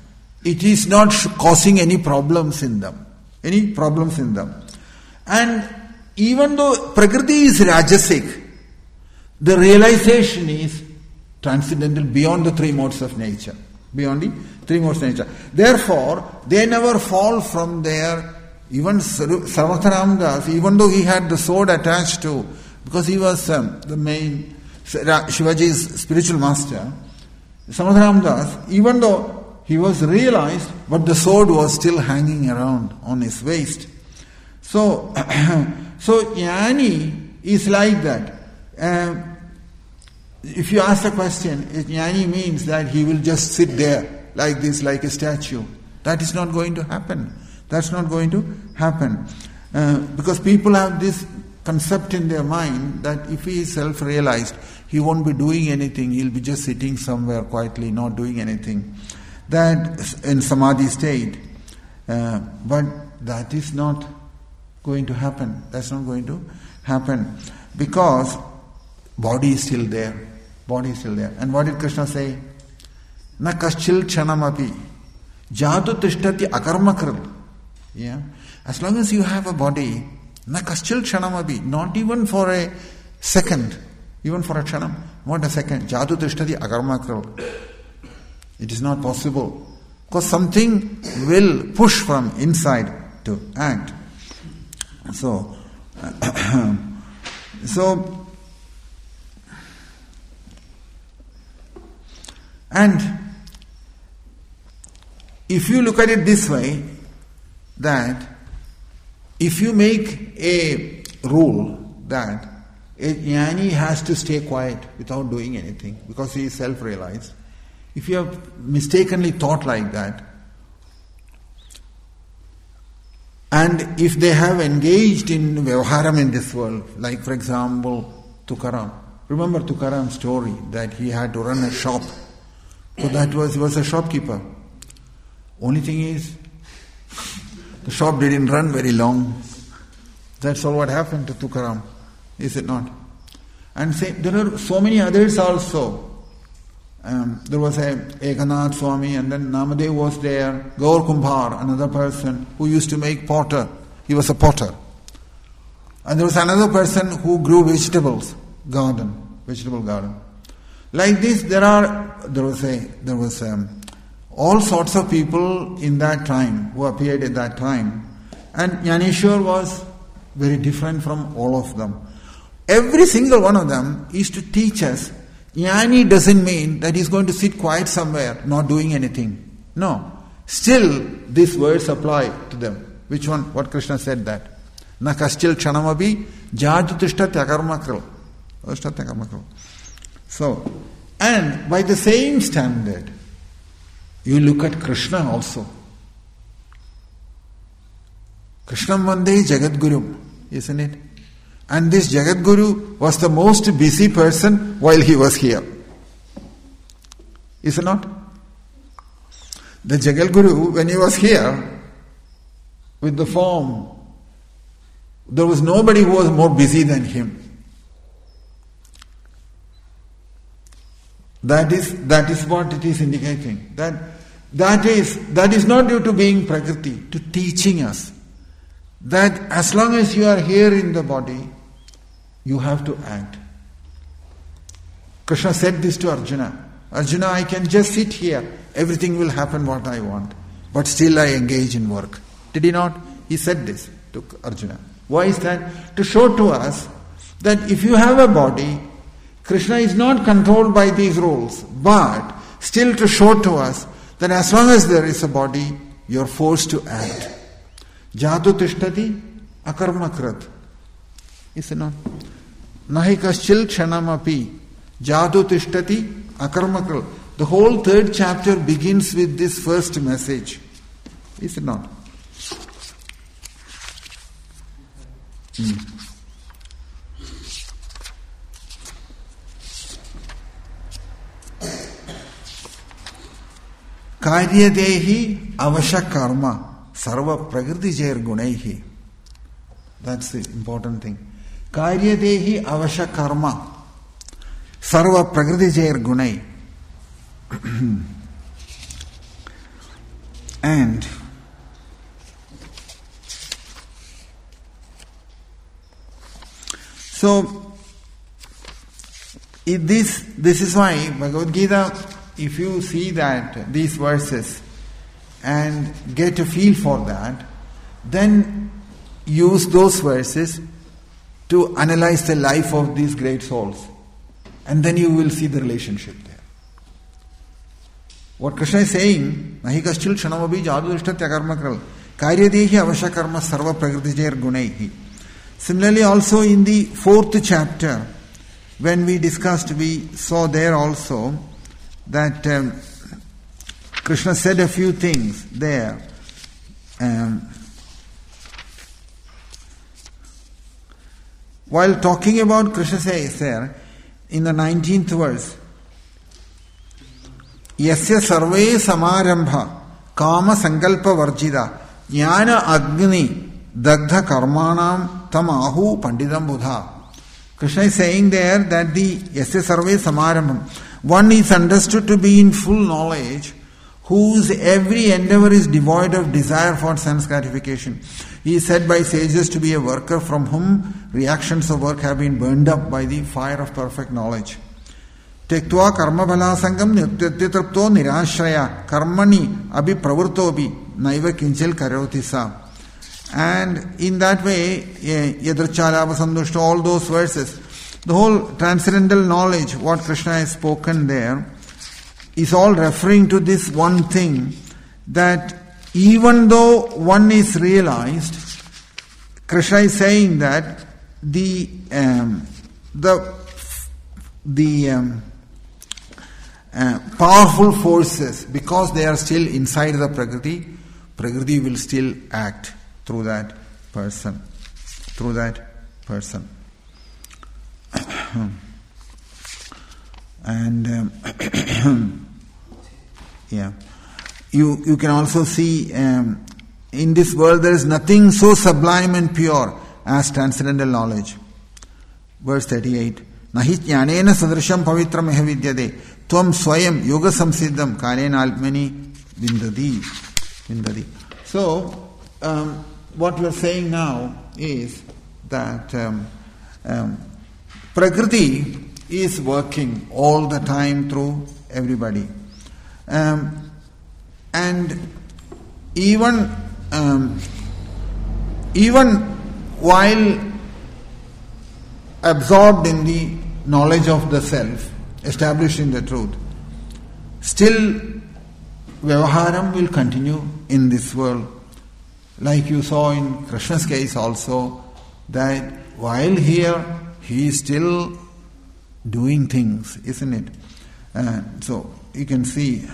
it is not causing any problems in them. Any problems in them. And even though Prakriti is Rajasic, the realization is transcendental beyond the three modes of nature. Beyond the three modes of nature. Therefore, they never fall from their, even Sarvabhauma Das, even though he had the sword attached to, because he was um, the main, Shivaji's spiritual master, Sarvabhauma Das, even though he was realized, but the sword was still hanging around on his waist. So, so Jnani is like that. Um, if you ask the question, Jnani means that he will just sit there like this, like a statue. That is not going to happen. That's not going to happen. Uh, because people have this concept in their mind that if he is self-realized, he won't be doing anything, he'll be just sitting somewhere quietly, not doing anything. That in Samadhi state. Uh, but that is not going to happen. That's not going to happen. Because body is still there. Body is still there. And what did Krishna say? Na kaschil chanamapi jatu tishtati akarmakral. Yeah. As long as you have a body, na kaschil chanamapi, not even for a second, even for a chanam, what a second, jatu tishtati akarmakral. It is not possible. Because something will push from inside to act. So, so, and if you look at it this way, that if you make a rule that a jnani has to stay quiet without doing anything because he is self-realized, if you have mistakenly thought like that, and if they have engaged in vyavaharam in this world, like for example, Tukaram. Remember Tukaram's story that he had to run a shop. So that was, he was a shopkeeper. Only thing is, the shop didn't run very long. That's all what happened to Tukaram, is it not? And say, there are so many others also. Um, there was a Ekanath Swami, and then Namadev was there, Gaur Kumbhar, another person who used to make potter. He was a potter. And there was another person who grew vegetables, garden, vegetable garden. Like this, there are, there was a, there was um, all sorts of people in that time, who appeared at that time. And Jnaneshwar was very different from all of them. Every single one of them is to teach us, Jnani doesn't mean that he's going to sit quiet somewhere, not doing anything. No. Still, these words apply to them. Which one? What Krishna said that. Na kaschil chanamabi jadu tishtati akarmakral. So, and by the same standard, you look at Krishna also. Krishna Vande Jagadguru, isn't it? And this Jagadguru was the most busy person while he was here. Is it not? The Jagadguru, when he was here, with the form, there was nobody who was more busy than him. That is that is what it is indicating. That that is that is not due to being Prakriti, to teaching us that as long as you are here in the body, you have to act. Krishna said this to Arjuna. Arjuna, I can just sit here, everything will happen what I want, but still I engage in work. Did he not? He said this to Arjuna. Why is that? To show to us that if you have a body, Krishna is not controlled by these rules, but still to show to us that as long as there is a body, you are forced to act. Jatu tishtati akarmakrat. Is it not? Nahi kaschil kshanamapi jatu tishtati akarmakrat. The whole third chapter begins with this first message. Is it not? Hmm. Karyadehi avasha karma sarva prakriti jair gunaihi. That's the important thing. Karyadehi avasha karma sarva prakriti jair gunai. And so, it, this, this is why Bhagavad Gita, if you see that, these verses, and get a feel for that, then use those verses to analyze the life of these great souls. And then you will see the relationship there. What Krishna is saying, Nahi kaschil kshanamabhi jadu ishtatya karma kral, karyadehi avasha karma sarva prakritijair gunaihi. Similarly, also in the fourth chapter, when we discussed, we saw there also that um, Krishna said a few things there. Um, while talking about, Krishna says there, in the nineteenth verse, Yasya sarve samarambha kama sankalpa varjida jnana agni dagdha karmanam tamahu pandidam buddha. Krishna is saying there that the Yasya sarve samarambham, one is understood to be in full knowledge, whose every endeavor is devoid of desire for sense gratification. He is said by sages to be a worker from whom reactions of work have been burned up by the fire of perfect knowledge. Tektva karma bhalasangam nityatrapto nirashraya karmani abhi pravurtobi naiva kinchil karoti sa. And in that way, yadrachala vasandushta, all those verses, the whole transcendental knowledge, what Krishna has spoken there, is all referring to this one thing, that even though one is realized, Krishna is saying that the um, the the um, uh, powerful forces, because they are still inside the Prakriti, Prakriti will still act through that person, through that person. And um, yeah, you you can also see um, in this world there is nothing so sublime and pure as transcendental knowledge. Verse thirty-eight. Nahi jnanena sadrisham pavitram eha vidyade tvam swayam yoga samsiddham karena alpmani vindadi. vindadi. So, um, what we are saying now is that um, um, Prakriti is working all the time through everybody. Um, and even um, even while absorbed in the knowledge of the self, established in the truth, still Vyavaharam will continue in this world. Like you saw in Krishna's case also, that while here he is still doing things, isn't it? Uh, so you can see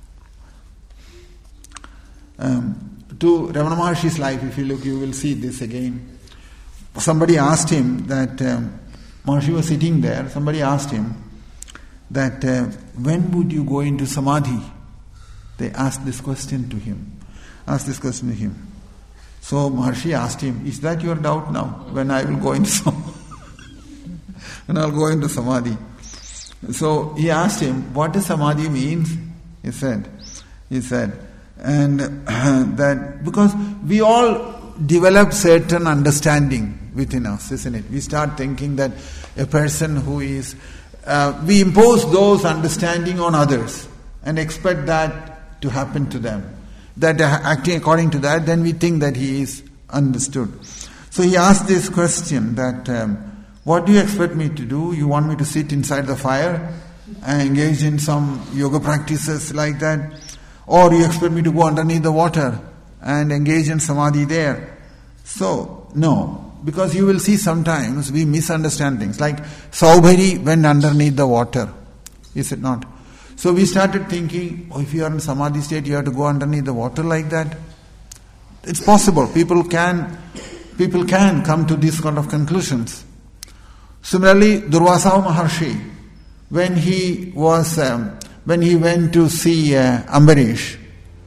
um, to Ramana Maharshi's life, if you look, you will see this again. Somebody asked him that, um, Maharshi was sitting there, somebody asked him that uh, when would you go into Samadhi? They asked this question to him. Asked this question to him. So Maharshi asked him, is that your doubt now? When I will go into Samadhi? When I will go into Samadhi? So he asked him, what does Samadhi means? He said, he said, and uh, that because we all develop certain understanding within us, isn't it? We start thinking that a person who is, uh, we impose those understanding on others and expect that to happen to them. That uh, acting according to that, then we think that he is understood. So he asked this question that, um, what do you expect me to do? You want me to sit inside the fire and engage in some yoga practices like that? Or you expect me to go underneath the water and engage in samadhi there? So, no. Because you will see sometimes we misunderstand things. Like Saubhari went underneath the water. Is it not? So we started thinking, oh, if you are in samadhi state, you have to go underneath the water like that. It's possible. People can, people can come to these kind of conclusions. Similarly, Durvasa Maharshi, when he was, um, when he went to see uh, Ambarish,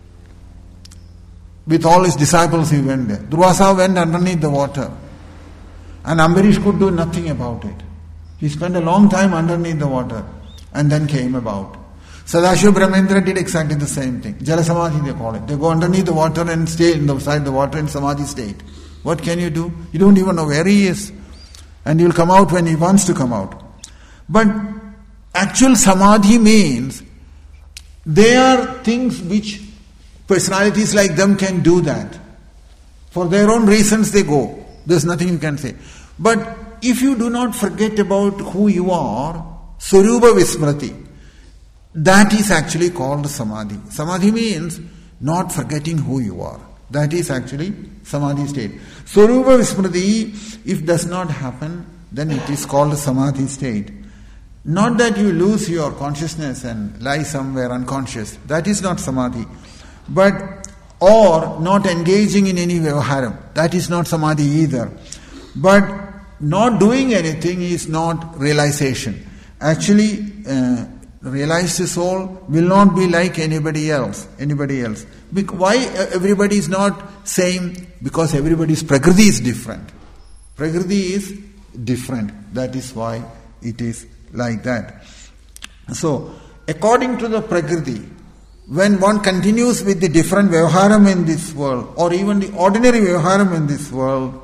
with all his disciples he went there. Durvasa went underneath the water. And Ambarish could do nothing about it. He spent a long time underneath the water and then came about. Sadashiva Brahmendra did exactly the same thing. Jala Samadhi they call it. They go underneath the water and stay inside the water in Samadhi state. What can you do? You don't even know where he is. And he'll come out when he wants to come out. But actual Samadhi means they are things which personalities like them can do that. For their own reasons they go. There's nothing you can say. But if you do not forget about who you are, Swarupa Vismrati, that is actually called Samadhi. Samadhi means not forgetting who you are. That is actually Samadhi state. Swarupa Vismrati, if does not happen, then it is called Samadhi state. Not that you lose your consciousness and lie somewhere unconscious. That is not Samadhi. But, or not engaging in any Vyavaharam. That is not Samadhi either. But not doing anything is not realization. Actually, uh, realized soul will not be like anybody else. Anybody else. Bec- why everybody is not same? Because everybody's Prakriti is different. Prakriti is different. That is why it is like that. So, according to the Prakriti, when one continues with the different Vyavaharam in this world, or even the ordinary Vyavaharam in this world,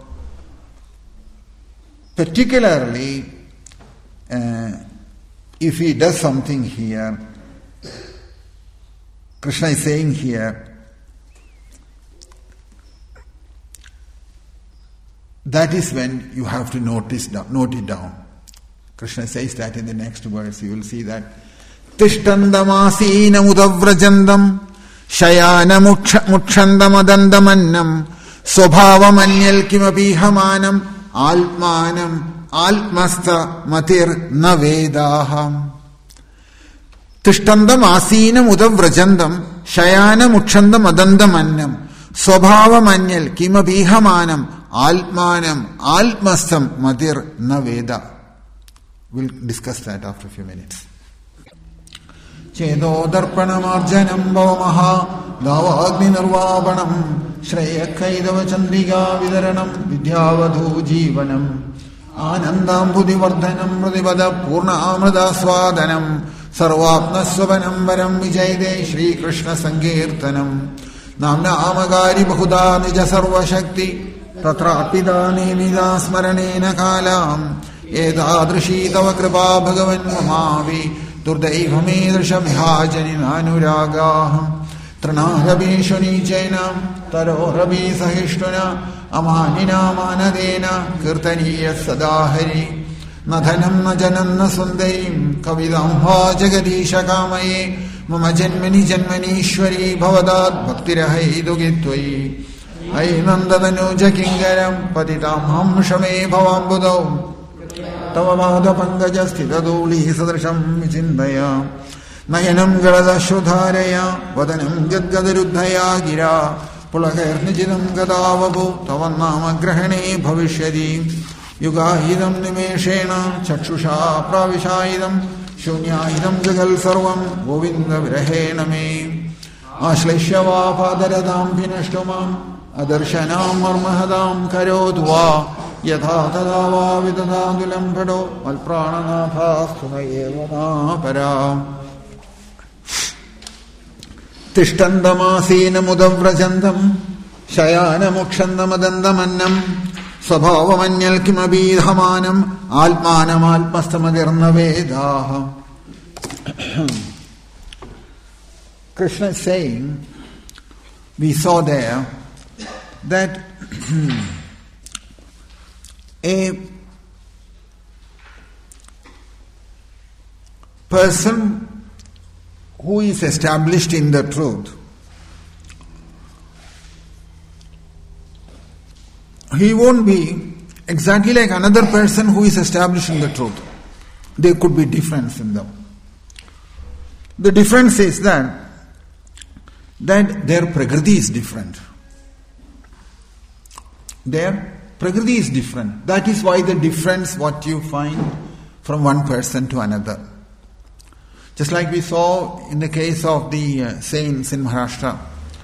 particularly uh, if he does something here, Krishna is saying here, that is when you have to notice note it down. Krishna says that in the next verse. You will see that. Tishtandam mudhavrajandam shayana mukshandam adandamannam swabhavam anyal kimapi hamanam almanam Almasta matir na vedaham. Tishtandam asinam udavrajandam shayana mukshandam adandamannam swabhava manyal kimabihamanam almanam almastam matir na veda. We'll discuss that after a few minutes. Chedo darpanam arjanam bhavamaha davagni nirvapanam shreyakaidava chandriga vidaranam vidyavadhu jivanam Anandambudivardhanam Mrudivada Purna Amradaswadanam Sarvapnaswabanam Varam Vijayde Shri Krishna Sankirtanam Namna Amagari Bahuda Nija Sarva Shakti Tatrapidani Nida Smaranena Kalam Edadrishi Tava Kripa Bhagavan Mamavi Durdaivami Drisha Bhajani Anuragaham Tranarabi Shuni Jainam Taro Rabi Sahishtuna Amanina manadena kirtaniya sadahari nadhanam na janam na sundarim kavidam ha jagadisha kamaye mama janmani janmani ishwari bhavadat bhaktirahai dugitvayi ainandadanu jakingaram patitam ham shame bhavam budau tava vada pangaja sthitaduli sadrasham vichindaya nayanam galada shodharaya vadanam gadgadaruddhaya gira Pulakernijidam gadavabu tavannama grahane bhavishyadi yugahidam nimeshena chakshusha pravishayidam shunyayidam jagal sarvam govinda virahena me ashleshyava padaradam pinashtomam adarshanam marmahadam karodva yatha tadava vidadadulam phado malprananathastunayeva mahapara Tishtandamasinam udavrajandam shayana mukshandam swabhavamanyal kimabidhamanam almanam alpastamadirna vedaha. Krishna is saying, we saw there that a person who is established in the truth, he won't be exactly like another person who is established in the truth. There could be difference in them. The difference is that that their prakriti is different. Their prakriti is different. That is why the difference what you find from one person to another. Just like we saw in the case of the uh, saints in Maharashtra,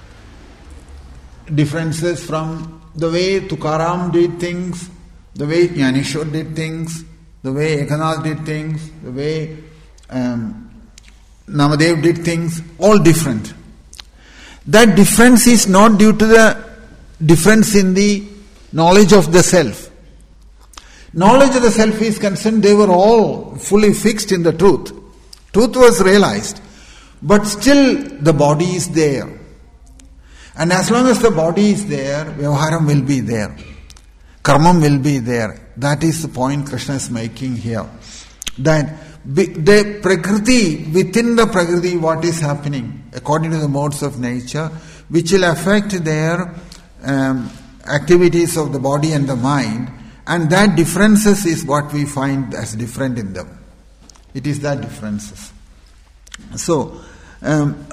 differences from the way Tukaram did things, the way Jnaneshwar did things, the way Ekanath did things, the way um, Namadev did things, all different. That difference is not due to the difference in the knowledge of the self. Knowledge of the self is concerned, they were all fully fixed in the truth. Truth was realized, but still the body is there. And as long as the body is there, Vyavaharam will be there. Karmam will be there. That is the point Krishna is making here. That the Prakriti, within the Prakriti, what is happening according to the modes of nature, which will affect their um, activities of the body and the mind, and that differences is what we find as different in them. It is that differences. So, um,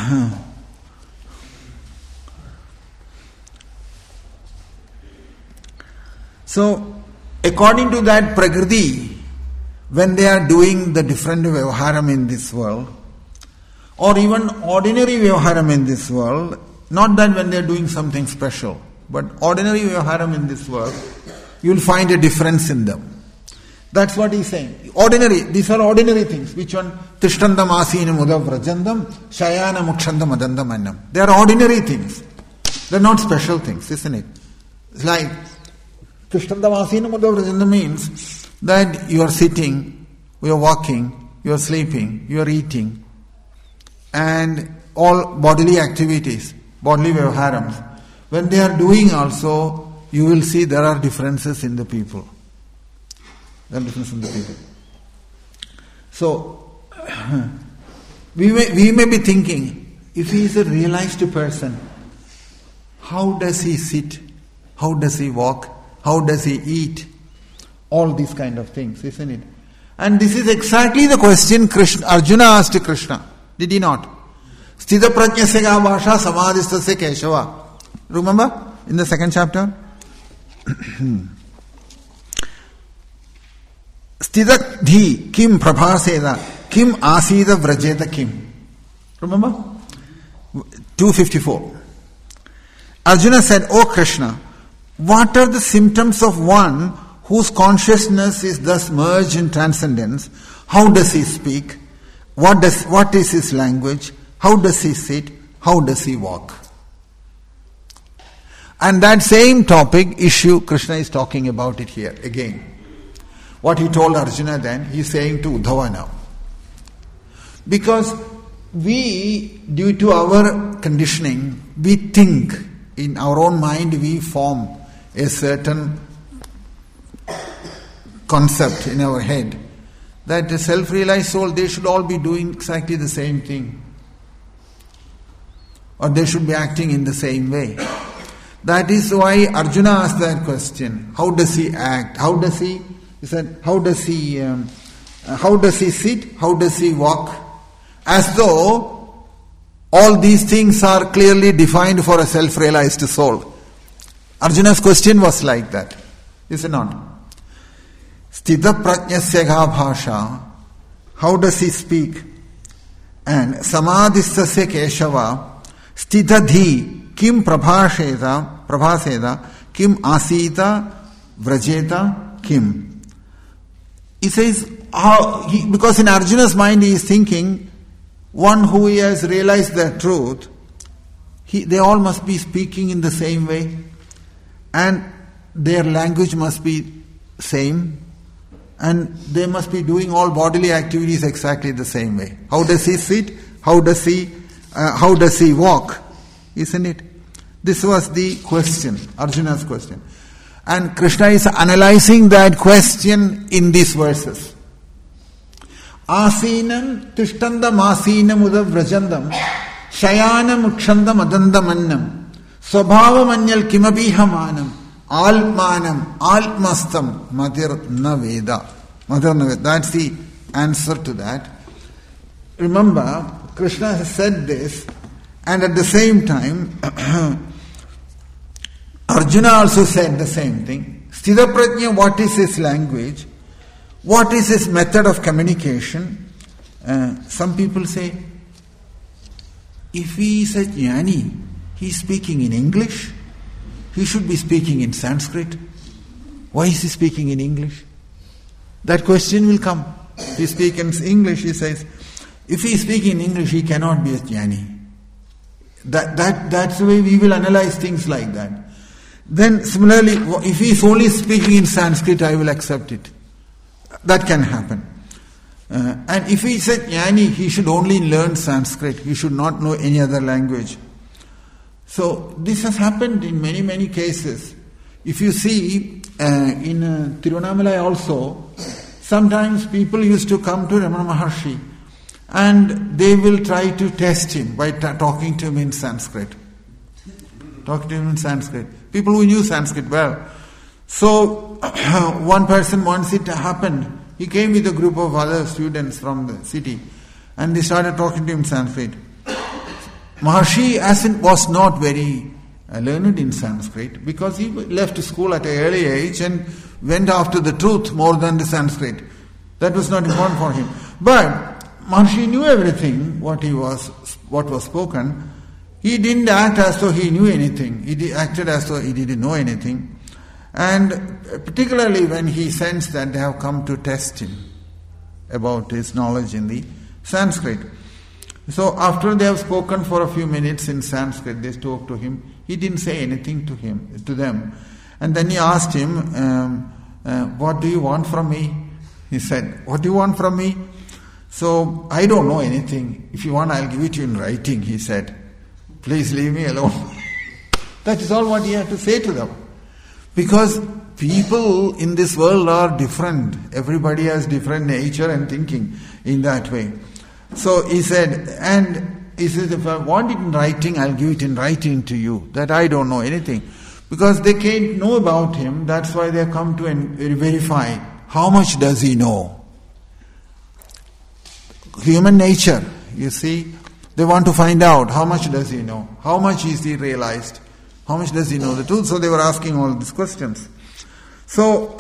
so according to that Prakriti, when they are doing the different Vyavaharam in this world, or even ordinary Vyavaharam in this world, not that when they are doing something special, but ordinary Vyavaharam in this world, you will find a difference in them. That's what he's saying. Ordinary, these are ordinary things. Which one? Tishtandam asinam udav vrajandam, shayana mukshandam adandam annam. They are ordinary things. They are not special things, isn't it? It's like, tishtandam asinam udav vrajandam means that you are sitting, you are walking, you are sleeping, you are eating, and all bodily activities, bodily vyavaharams, when they are doing also, you will see there are differences in the people. There are differences in the people. So, we may, we may be thinking, if he is a realized person, how does he sit? How does he walk? How does he eat? All these kind of things, isn't it? And this is exactly the question Krishna, Arjuna asked Krishna. Did he not? Sthita prajnasya ka bhasha samadhistasya keshava. Remember in the second chapter? Sthita dhi kim prabhaseda kim asida vrajeta kim. Remember? two fifty-four. Arjuna said, "O Krishna, what are the symptoms of one whose consciousness is thus merged in transcendence? How does he speak? What does what is his language? How does he sit? How does he walk?" And that same topic, issue, Krishna is talking about it here again. What he told Arjuna then, he is saying to Uddhava now. Because we, due to our conditioning, we think, in our own mind we form a certain concept in our head that the self-realized soul, they should all be doing exactly the same thing. Or they should be acting in the same way. That is why Arjuna asked that question. How does he act? How does he, he said, how does he, um, uh, how does he sit? How does he walk? As though all these things are clearly defined for a self-realized soul. Arjuna's question was like that. Is it not? Sthita prajnasya ka bhasha. How does he speak? And samadhistasya keshava. Sthita dhi kim prabhasheda, prabhaseda, kim asita, vrajeta, kim. He says, how, he, because in Arjuna's mind he is thinking, one who has realized the truth, he, they all must be speaking in the same way, and their language must be same, and they must be doing all bodily activities exactly the same way. How does he sit? How does he, uh, how does he walk? Isn't it? This was the question, Arjuna's question. And Krishna is analyzing that question in these verses. Asinam tishtandam asinam udav vrajandam shayanam ukshandam adandamannam swabhavamanyal kimabihamanam almanam almastam madir na veda. Madir na veda. That's the answer to that. Remember, Krishna has said this, and at the same time, Arjuna also said the same thing. Sthita prajna, what is his language? What is his method of communication? Uh, some people say, if he is a jnani, he is speaking in English, he should be speaking in Sanskrit. Why is he speaking in English? That question will come. If he speaks in English, he says, If he is speaking in English, he cannot be a jnani. That, that, that's the way we will analyze things like that. Then similarly, if he is only speaking in Sanskrit, I will accept it. That can happen. Uh, and if he is a jnani, he should only learn Sanskrit. He should not know any other language. So this has happened in many, many cases. If you see, uh, in uh, Tiruvannamalai also, sometimes people used to come to Ramana Maharshi and they will try to test him by t- talking to him in Sanskrit. Talking to him in Sanskrit. People who knew Sanskrit well. So, one person, once it happened, he came with a group of other students from the city and they started talking to him in Sanskrit. Maharshi as in, was not very uh, learned in Sanskrit because he left school at an early age and went after the truth more than the Sanskrit. That was not important for him. But Maharshi knew everything, what he was, what was spoken. He didn't act as though he knew anything. He acted as though he didn't know anything. And particularly when he sensed that they have come to test him about his knowledge in the Sanskrit. So after they have spoken for a few minutes in Sanskrit, they spoke to him. He didn't say anything to him, to them. And then he asked him, um, uh, what do you want from me? He said, what do you want from me? So, I don't know anything. If you want, I'll give it to you in writing, he said. Please leave me alone. That is all what he had to say to them. Because people in this world are different. Everybody has different nature and thinking in that way. So he said, and he said, if I want it in writing, I'll give it in writing to you. That I don't know anything. Because they can't know about him, that's why they come to verify. How much does he know? Human nature, you see, they want to find out how much does he know, how much is he realized, how much does he know the truth. So they were asking all these questions. So,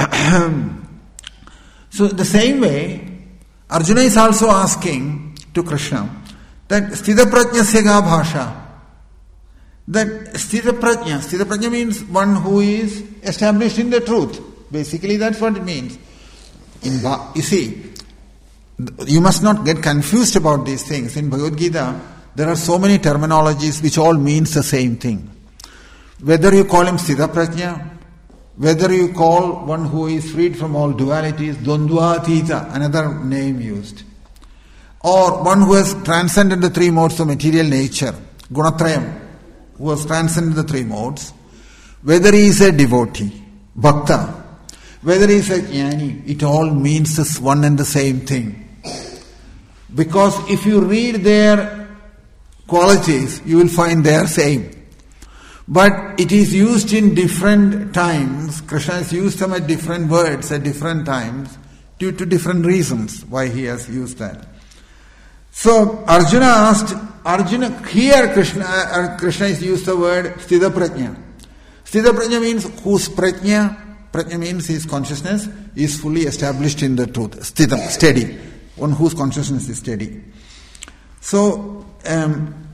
so the same way, Arjuna is also asking to Krishna that Sthita Prajnasya ka bhasha, that Sthita Prajna, Sthita Prajna means one who is established in the truth. Basically that's what it means. In you see, you must not get confused about these things. In Bhagavad Gita, there are so many terminologies which all means the same thing. Whether you call him Sthita Prajna, whether you call one who is freed from all dualities, Dvandva-atita, another name used. Or one who has transcended the three modes of material nature, Gunatrayam, who has transcended the three modes. Whether he is a devotee, Bhakta, whether he is a jnani, it all means this one and the same thing. Because if you read their qualities, you will find they are same. But it is used in different times. Krishna has used them at different words at different times due to different reasons why he has used that. So Arjuna asked, Arjuna, here Krishna, uh, Krishna has used the word Sthita Prajna. Sthita Prajna means whose Prajna, Prajna means his consciousness is fully established in the truth. Sthita, steady. One whose consciousness is steady. So, um,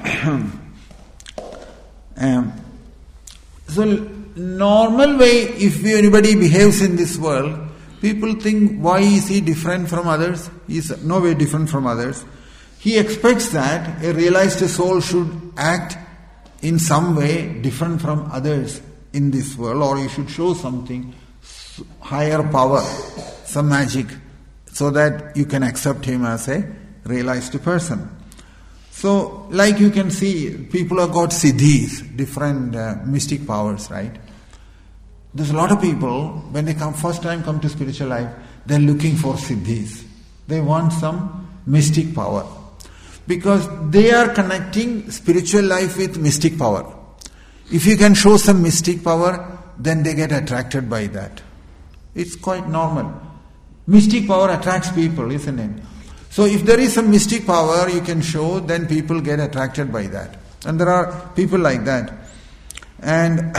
um, so normal way, if anybody behaves in this world, people think, why is he different from others? He is no way different from others. He expects that a realized soul should act in some way different from others in this world, or he should show something, higher power, some magic, so that you can accept him as a realized person. So, like you can see, people have got siddhis, different uh, mystic powers, right? There's a lot of people, when they come first time come to spiritual life, they're looking for siddhis. They want some mystic power. Because they are connecting spiritual life with mystic power. If you can show some mystic power, then they get attracted by that. It's quite normal. Mystic power attracts people, isn't it? So if there is some mystic power you can show, then people get attracted by that. And there are people like that. And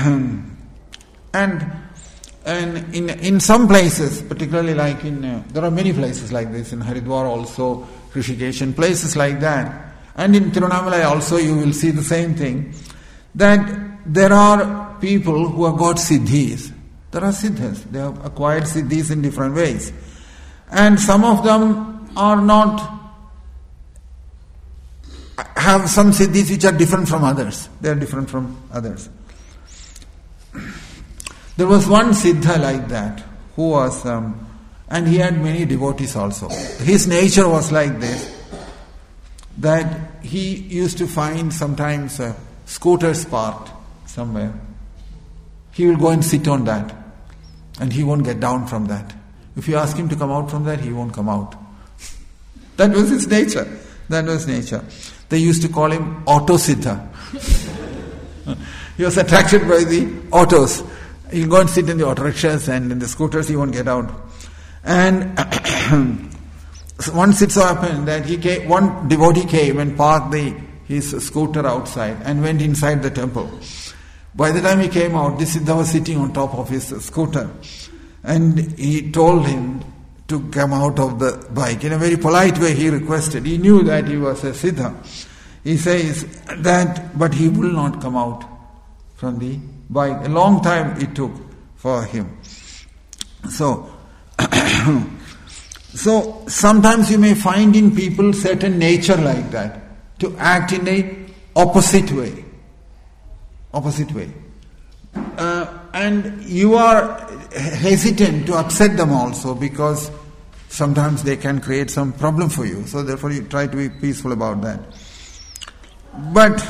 and and in in some places, particularly like in, uh, there are many places like this, in Haridwar also, Rishikesh, and places like that. And in Tiruvannamalai also you will see the same thing, that there are people who have got siddhis. There are siddhas. They have acquired siddhis in different ways. And some of them are not have some siddhis which are different from others. They are different from others. There was one siddha like that who was, um, and he had many devotees also. His nature was like this, that he used to find sometimes uh, scooters parked somewhere. He will go and sit on that, and he won't get down from that. If you ask him to come out from that, he won't come out. That was his nature. That was nature. They used to call him Auto Siddha. He was attracted by the autos. He'll go and sit in the auto rickshaws and in the scooters, he won't get out. And once it so happened that he came, one devotee came and parked the, his scooter outside and went inside the temple. By the time he came out, this Siddha was sitting on top of his scooter. And he told him to come out of the bike. In a very polite way he requested. He knew that he was a Siddha. He says that, but he will not come out from the bike. A long time it took for him. So, so sometimes you may find in people certain nature like that, to act in a opposite way. Opposite way. Uh, and you are hesitant to upset them also, because sometimes they can create some problem for you. So therefore you try to be peaceful about that. But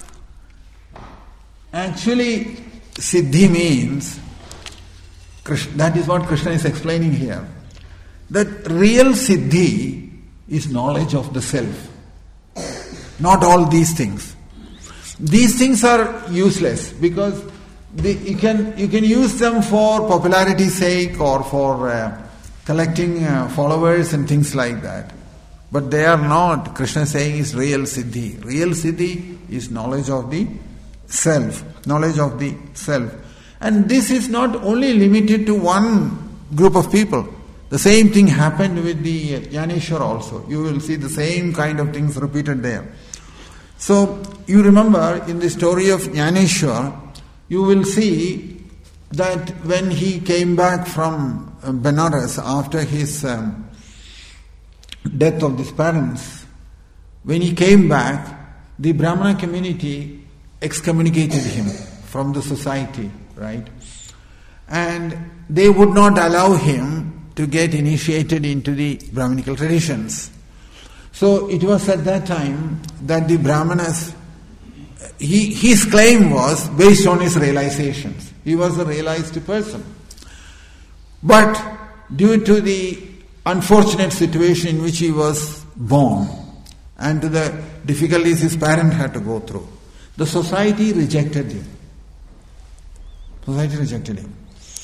actually Siddhi means, that is what Krishna is explaining here, that real Siddhi is knowledge of the self. Not all these things. These things are useless because they, you can you can use them for popularity's sake or for uh, collecting uh, followers and things like that. But they are not, Krishna is saying, is real Siddhi. Real Siddhi is knowledge of the self. Knowledge of the self. And this is not only limited to one group of people. The same thing happened with the Jnaneshwar also. You will see the same kind of things repeated there. So, you remember in the story of Jnaneshwar, you will see that when he came back from Benares after his um, death of his parents, when he came back, the Brahmana community excommunicated him from the society, right? And they would not allow him to get initiated into the Brahminical traditions. So it was at that time that the Brahmanas, he, his claim was based on his realizations. He was a realized person. But due to the unfortunate situation in which he was born and to the difficulties his parents had to go through, the society rejected him. Society rejected him.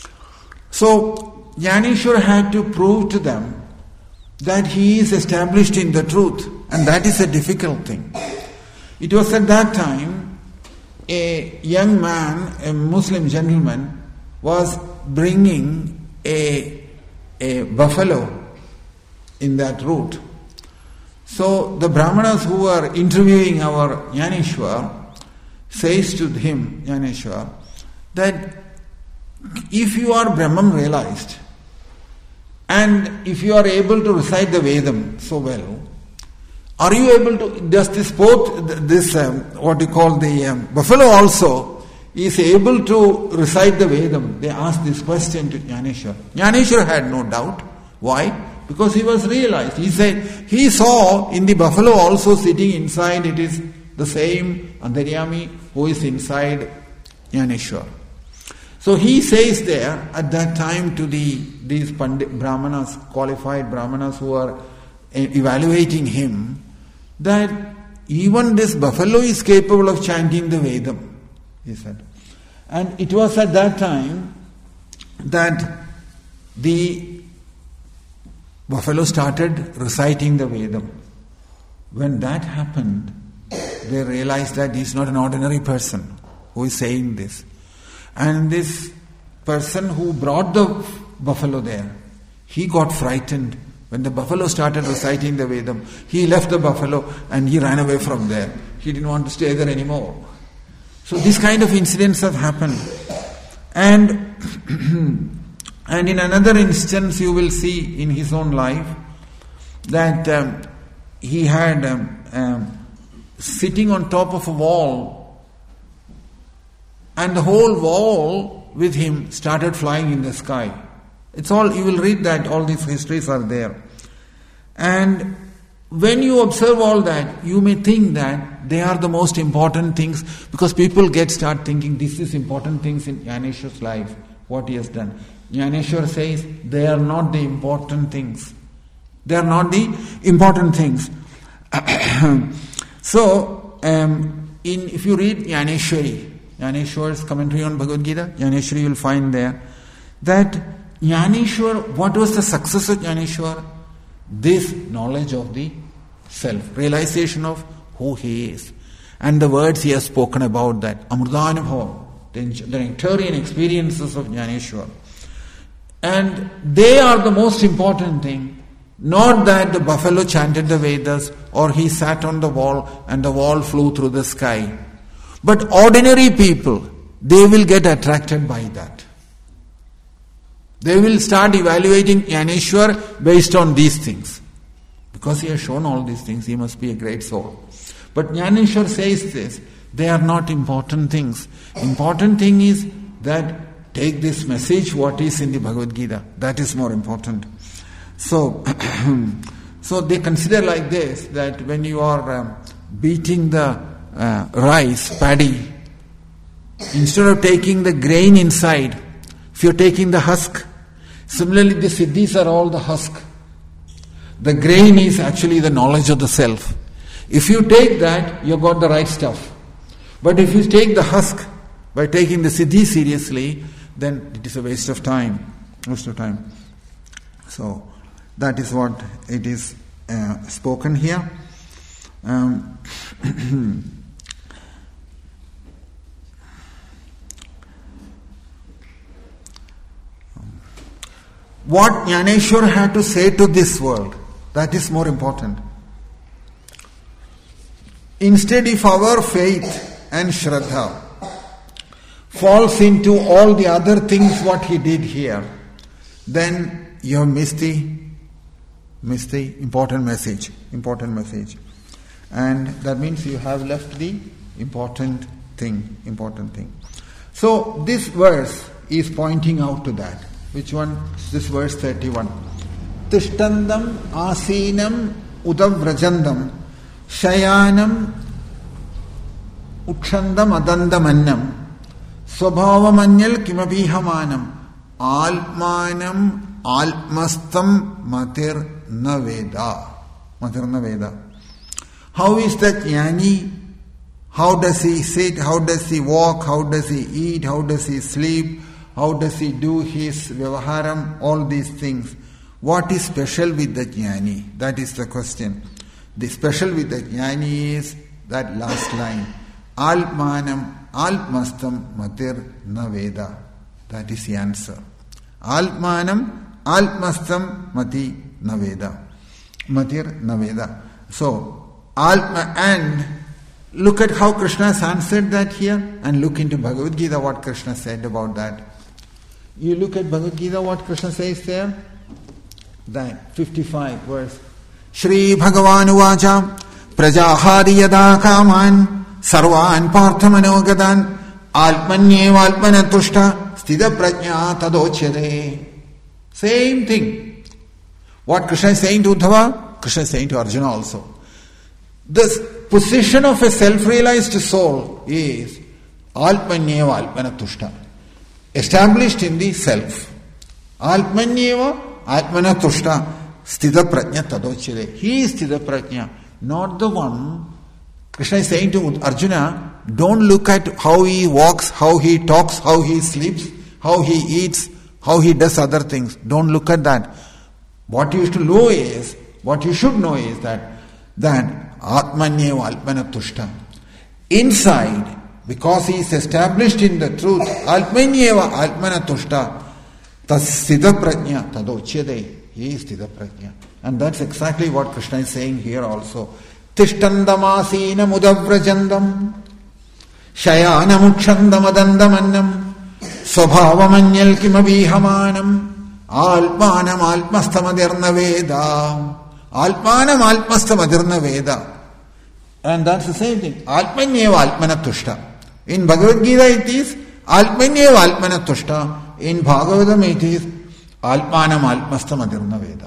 So Jnaneshwar had to prove to them that he is established in the truth, and that is a difficult thing. It was at that time a young man, a Muslim gentleman, was bringing a, a buffalo in that route. So the Brahmanas who were interviewing our Jnaneshwar says to him, Jnaneshwar, that if you are Brahman realized, and if you are able to recite the Vedam so well, are you able to, does this both, this um, what you call the um, buffalo also is able to recite the Vedam? They asked this question to Jnaneshwar. Jnaneshwar had no doubt. Why? Because he was realized. He said, he saw in the buffalo also sitting inside, it is the same Antaryami who is inside Jnaneshwar. So he says there at that time to the these Pandit Brahmanas, qualified Brahmanas who are evaluating him, that even this buffalo is capable of chanting the Vedam, he said. And it was at that time that the buffalo started reciting the Vedam. When that happened, they realized that he is not an ordinary person who is saying this. And this person who brought the buffalo there, he got frightened. When the buffalo started reciting the Vedam, he left the buffalo and he ran away from there. He didn't want to stay there anymore. So these kind of incidents have happened. And, and in another instance you will see in his own life that um, he had um, um, sitting on top of a wall, and the whole wall with him started flying in the sky. It's all, you will read that, all these histories are there. And when you observe all that, you may think that they are the most important things, because people get start thinking this is important things in Gyaneshwar's life, what he has done. Gyaneshwar says they are not the important things. They are not the important things. So, um, in if you read Gyaneshwari, Gyaneshwar's commentary on Bhagavad Gita, Gyaneshwari, you will find there that Gyaneshwar, what was the success of Gyaneshwar? This knowledge of the self, realization of who he is. And the words he has spoken about that, Amrudanubhava, the, the nectarian experiences of Gyaneshwar. And they are the most important thing, not that the buffalo chanted the Vedas or he sat on the wall and the wall flew through the sky. But ordinary people, they will get attracted by that. They will start evaluating Gyaneshwar based on these things. Because he has shown all these things, he must be a great soul. But Gyaneshwar says this, they are not important things. Important thing is that take this message, what is in the Bhagavad Gita. That is more important. So, so they consider like this, that when you are um, beating the uh, rice, paddy, instead of taking the grain inside, if you're taking the husk, similarly the siddhis are all the husk. The grain is actually the knowledge of the self. If you take that, you got the right stuff. But if you take the husk by taking the siddhi seriously, then it is a waste of time. Waste of time. So that is what it is uh, spoken here. Um, what Gyaneshwar had to say to this world, that is more important. Instead, if our faith and Shraddha falls into all the other things what he did here, then you have missed the, missed the important message. Important message. And that means you have left the important thing. Important thing. So this verse is pointing out to that. Which one? This verse thirty-one. Tishtandam asinam udavrajandam shayanam ukshandam adandamannam swabhavamanyal kimabhihamanam almanam almastam matir naveda. Matir naveda. How is that jnani? How does he sit? How does he walk? How does he eat? How does he sleep? How does he do his vyavaharam? All these things. What is special with the jnani? That is the question. The special with the jnani is that last line. Almanam almastam matir naveda. That is the answer. Almanam almastam mati naveda. Matir naveda. So, alma, and look at how Krishna has answered that here, and look into Bhagavad Gita what Krishna said about that. You look at Bhagavad Gita, what Krishna says there. That fifty-five verse. Shri Bhagavan Uvacha Prajahari Yada Kaman Sarvan Parthamanogadan Alpanyeva Alpanatushta Sthita Prajna Tadochyade. Same thing. What Krishna is saying to Uddhava, Krishna is saying to Arjuna also. This position of a self-realized soul is Alpanyeva Alpanatushta. Established in the self. Alpanyeva Atmana Tushta Sthita Prajna Tadochire. He is Sthita Prajna, not the one. Krishna is saying to Arjuna, don't look at how he walks, how he talks, how he sleeps, how he eats, how he does other things. Don't look at that. What you should know is, what you should know is that, that Atmanyeva Alpana Tushta. Inside, because he is established in the truth, Alpanyeva Alpana Tushta. Tasthita prajna tadochyade. He is sthita prajna. And that's exactly what Krishna is saying here also. Tishtandamasinam udavrajandam shayanam ukshandam adandamannam swabhavamanyal kimabhihamanam alpanam alpastamadirna veda. Alpanam alpastamadirna veda. And that's the same thing. Atmanyeva Atmana Tushta. In Bhagavad Gita it is Atmanyeva Atmana Tushta. In Bhagavatam it is Atmanam Atmastam Adirna Veda.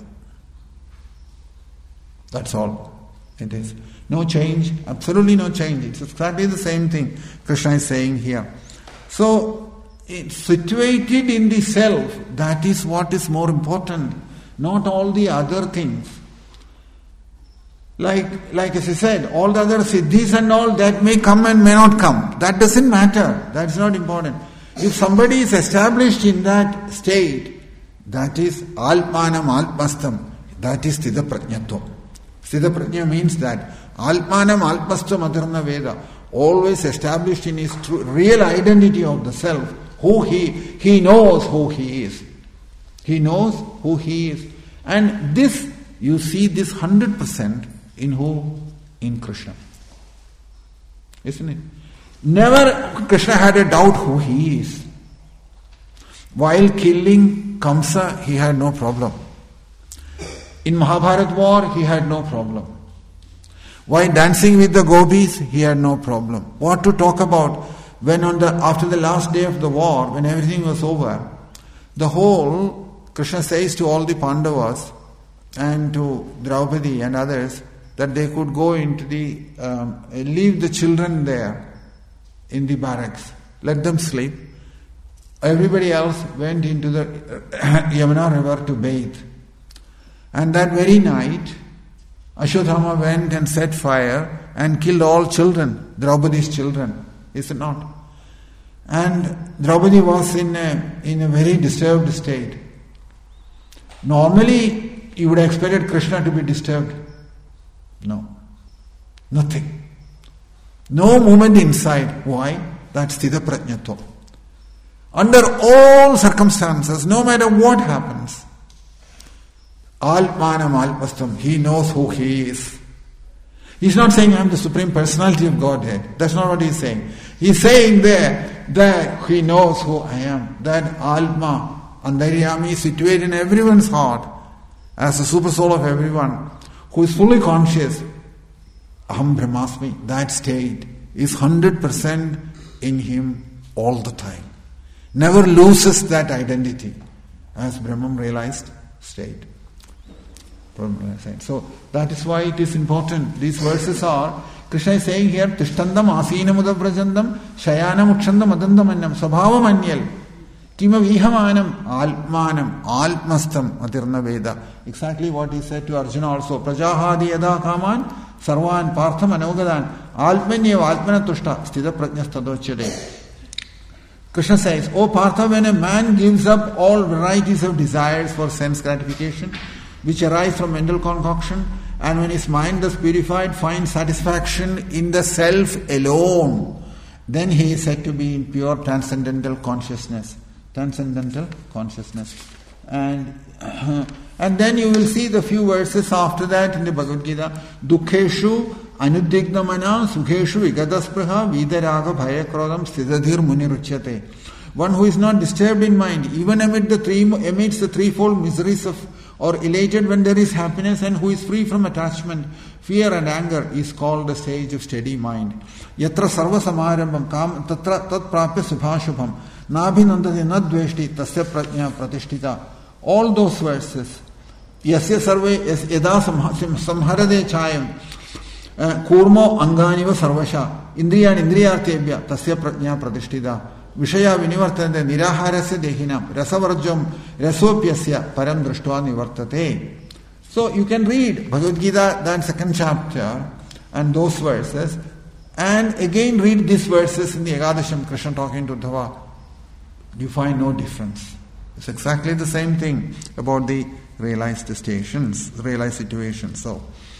That's all it is. No change, absolutely no change. It's exactly the same thing Krishna is saying here. So, it's situated in the self, that is what is more important, not all the other things. Like, like as I said, all the other siddhis and all that may come and may not come. That doesn't matter. That's not important. If somebody is established in that state, that is Alpanam Alpastam, that is Sthita Prajnatvam. Sthita Prajna means that Alpanam Alpastam Adharna Veda, always established in his true, real identity of the self, who he, he knows who he is. He knows who he is. And this, you see this one hundred percent in who? In Krishna. Isn't it? Never Krishna had a doubt who he is. While killing Kamsa, he had no problem. In Mahabharata war, he had no problem. While dancing with the gopis, he had no problem. What to talk about when on the after the last day of the war, when everything was over, the whole, Krishna says to all the Pandavas and to Draupadi and others that they could go into the, um, leave the children there in the barracks, let them sleep. Everybody else went into the Yamuna river to bathe. And that very night, Ashwatthama went and set fire and killed all children, Draupadi's children, is it not? And Draupadi was in a, in a very disturbed state. Normally, you would have expected Krishna to be disturbed. No. Nothing. No movement inside. Why? That's Sthita Prajnatvam. Under all circumstances, no matter what happens, Alpanam Alpastam, he knows who he is. He's not saying I am the Supreme Personality of Godhead. That's not what he's saying. He's saying there that he knows who I am. That Alma, Antaryami, situated in everyone's heart as the super soul of everyone, who is fully conscious. Aham Brahmasmi, that state is one hundred percent in him all the time. Never loses that identity as Brahman realized state. So that is why it is important. These verses are, Krishna is saying here, Tishtandam Asinam Udaprajandam Shayanam Ukshandam Adandamanyam Sabhavam Anyal Kima Vihamanam Alpmanam Alpmastam Atirna Veda. Exactly what he said to Arjuna also. Prajahadi Yada Kaman Sarvan Partham Anogadan Alpmanyev Alpmana Tushta Sthita Prajnastadochade. Krishna says, O Partha, when a man gives up all varieties of desires for sense gratification, which arise from mental concoction, and when his mind thus purified finds satisfaction in the self alone, then he is said to be in pure transcendental consciousness. Transcendental consciousness. And uh, and then you will see the few verses after that in the Bhagavad Gita. Dukheshu anudignamana sukheshu vigadaspraha vidaraga bhayakrodam sthidadhir muniruchyate. One who is not disturbed in mind, even amid the three, amidst the threefold miseries of, or elated when there is happiness, and who is free from attachment, fear and anger, is called the sage of steady mind. Yatra sarva samarambam kam tatra tat prapya subhashubham nabhinandati nadveshti tasya prajna pratishtita. All those verses. Yasya sarve yada samharade chayam kurmo anganiva sarvasha indriyan indriyartebhya tasya prajna pratishtita. Vishaya vinivartante niraharasya dehinam rasavarjam rasopyasya param drashtva nivartate. So you can read Bhagavad Gita, that second chapter, and those verses, and again read these verses in the Ekadasham, Krishna talking to Uddhava. You find no difference. It's exactly the same thing about the realized stations, realized situations. So,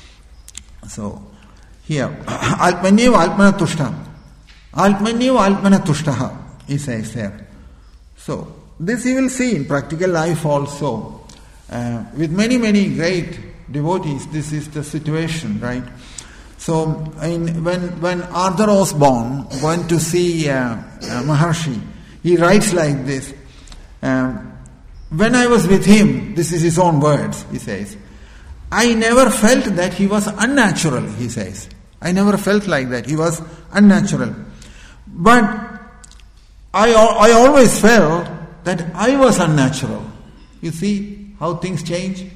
so here, Alpmanyev Alpmana Tushta. Alpmanyev Alpmana Tushtaha. He says there. So, this you will see in practical life also. Uh, with many, many great devotees, this is the situation, right? So, in, when when Arthur Osborne went to see uh, uh, Maharshi, he writes like this. Um, when I was with him, this is his own words, he says, I never felt that he was unnatural, he says. I never felt like that. He was unnatural. But I, I always felt that I was unnatural. You see how things change?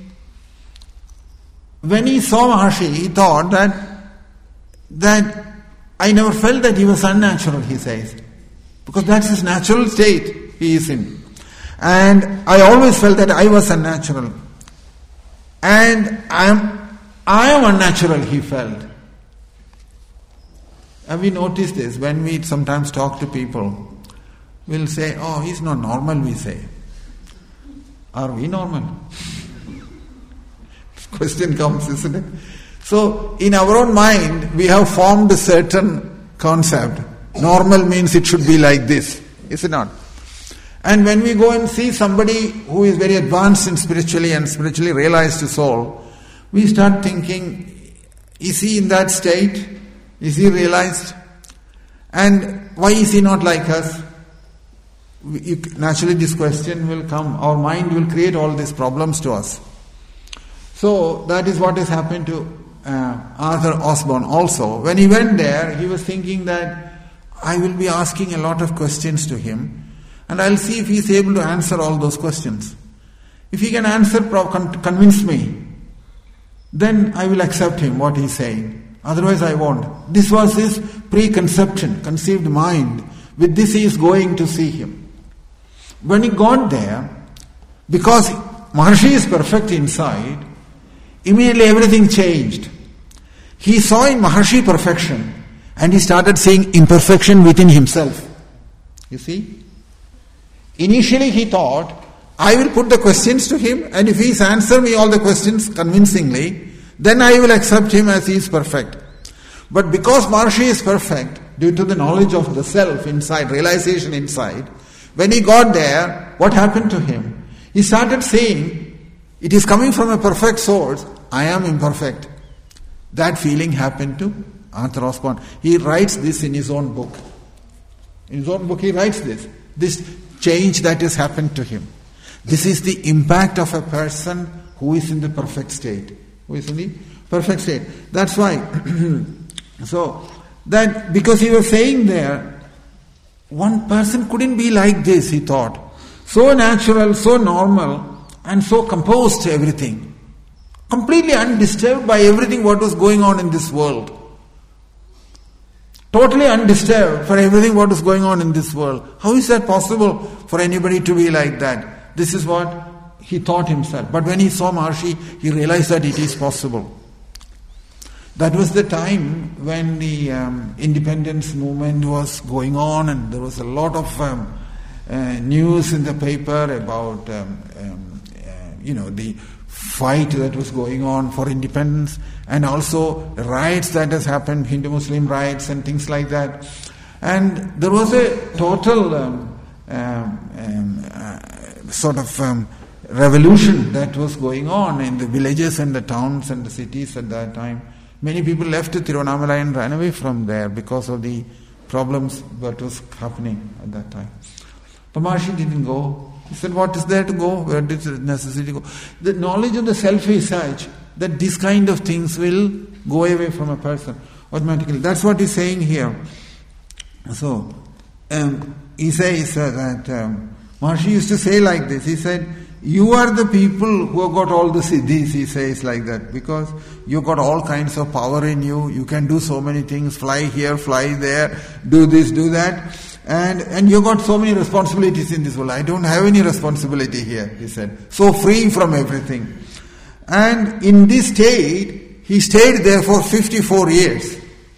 When he saw Maharshi, he thought that, that I never felt that he was unnatural, he says. Because that's his natural state he is in. And I always felt that I was unnatural. And I am, I am unnatural, he felt. Have you noticed this? When we sometimes talk to people, we'll say, oh, he's not normal, we say. Are we normal? This question comes, isn't it? So, in our own mind, we have formed a certain concept. Normal means it should be like this, is it not? And when we go and see somebody who is very advanced in spiritually and spiritually realized soul, we start thinking, is he in that state? Is he realized? And why is he not like us? We, naturally this question will come. Our mind will create all these problems to us. So that is what has happened to uh, Arthur Osborne also. When he went there, he was thinking that I will be asking a lot of questions to him, and I'll see if he is able to answer all those questions. If he can answer, convince me, then I will accept him, what he is saying. Otherwise I won't. This was his preconception, conceived mind. With this he is going to see him. When he got there, because Maharshi is perfect inside, immediately everything changed. He saw in Maharshi perfection, and he started seeing imperfection within himself. You see? Initially he thought, I will put the questions to him, and if he answers me all the questions convincingly, then I will accept him as he is perfect. But because Maharshi is perfect, due to the knowledge of the self inside, realization inside, when he got there, what happened to him? He started saying, it is coming from a perfect source, I am imperfect. That feeling happened to Arthur Osborne. He writes this in his own book. In his own book he writes this. This change that has happened to him. This is the impact of a person who is in the perfect state. Who is in the perfect state. That's why. So, that because he was saying there, one person couldn't be like this, he thought. So natural, so normal, and so composed to everything. Completely undisturbed by everything what was going on in this world. Totally undisturbed for everything what is going on in this world. How is that possible for anybody to be like that? This is what he thought himself. But when he saw Maharshi, he realized that it is possible. That was the time when the um, independence movement was going on, and there was a lot of um, uh, news in the paper about um, um, uh, you know the fight that was going on for independence, and also riots that has happened, Hindu-Muslim riots and things like that. And there was a total um, um, um, uh, sort of um, revolution that was going on in the villages and the towns and the cities at that time. Many people left Tiruvannamalai and ran away from there because of the problems that was happening at that time. But Maharshi didn't go. He said, what is there to go? Where is it necessary to go? The knowledge of the self is such that these kind of things will go away from a person automatically. That's what he's saying here. So, um, he says uh, that um, Maharshi used to say like this. He said, you are the people who have got all the siddhis, he says like that, because you got all kinds of power in you. You can do so many things, fly here, fly there, do this, do that. And and you got so many responsibilities in this world. I don't have any responsibility here, he said. So free from everything. And in this state, he stayed there for fifty-four years.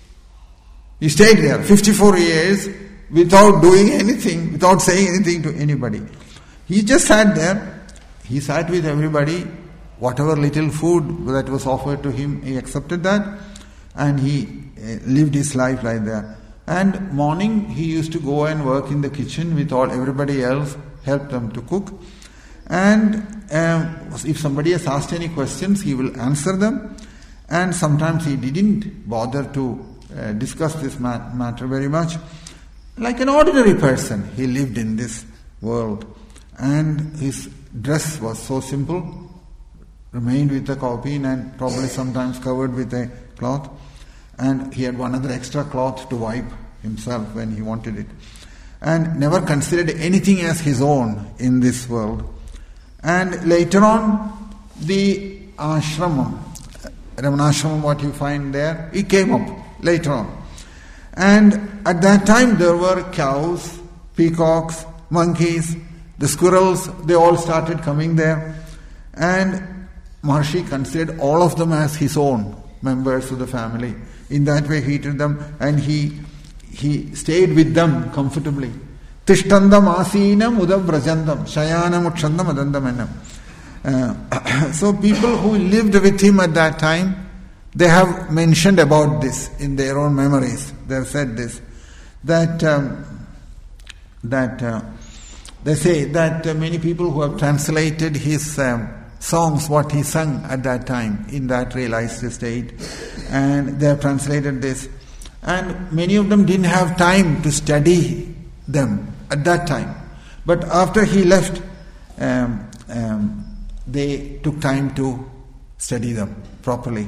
He stayed there fifty-four years without doing anything, without saying anything to anybody. He just sat there. He sat with everybody. Whatever little food that was offered to him, he accepted that. And he lived his life like that. And morning he used to go and work in the kitchen with all everybody else, help them to cook. And um, if somebody has asked any questions, he will answer them. And sometimes he didn't bother to uh, discuss this mat- matter very much. Like an ordinary person, he lived in this world. And his dress was so simple, remained with a kaupin and probably sometimes covered with a cloth. and he had one other extra cloth to wipe himself when he wanted it, and never considered anything as his own in this world. And later on, the ashramam, Ramanashramam, what you find there, he came up later on. And at that time there were cows, peacocks, monkeys, the squirrels, they all started coming there. And Maharshi considered all of them as his own members of the family. In that way he treated them, and he he stayed with them comfortably. Tishtandam asinam udav brajandam shayanam utshandam adandam enam. So people who lived with him at that time, they have mentioned about this in their own memories. They have said this, that um, that uh, they say that uh, many people who have translated his um, songs, what he sung at that time in that realized state, and they have translated this, and many of them didn't have time to study them at that time, but after he left, um, um, they took time to study them properly.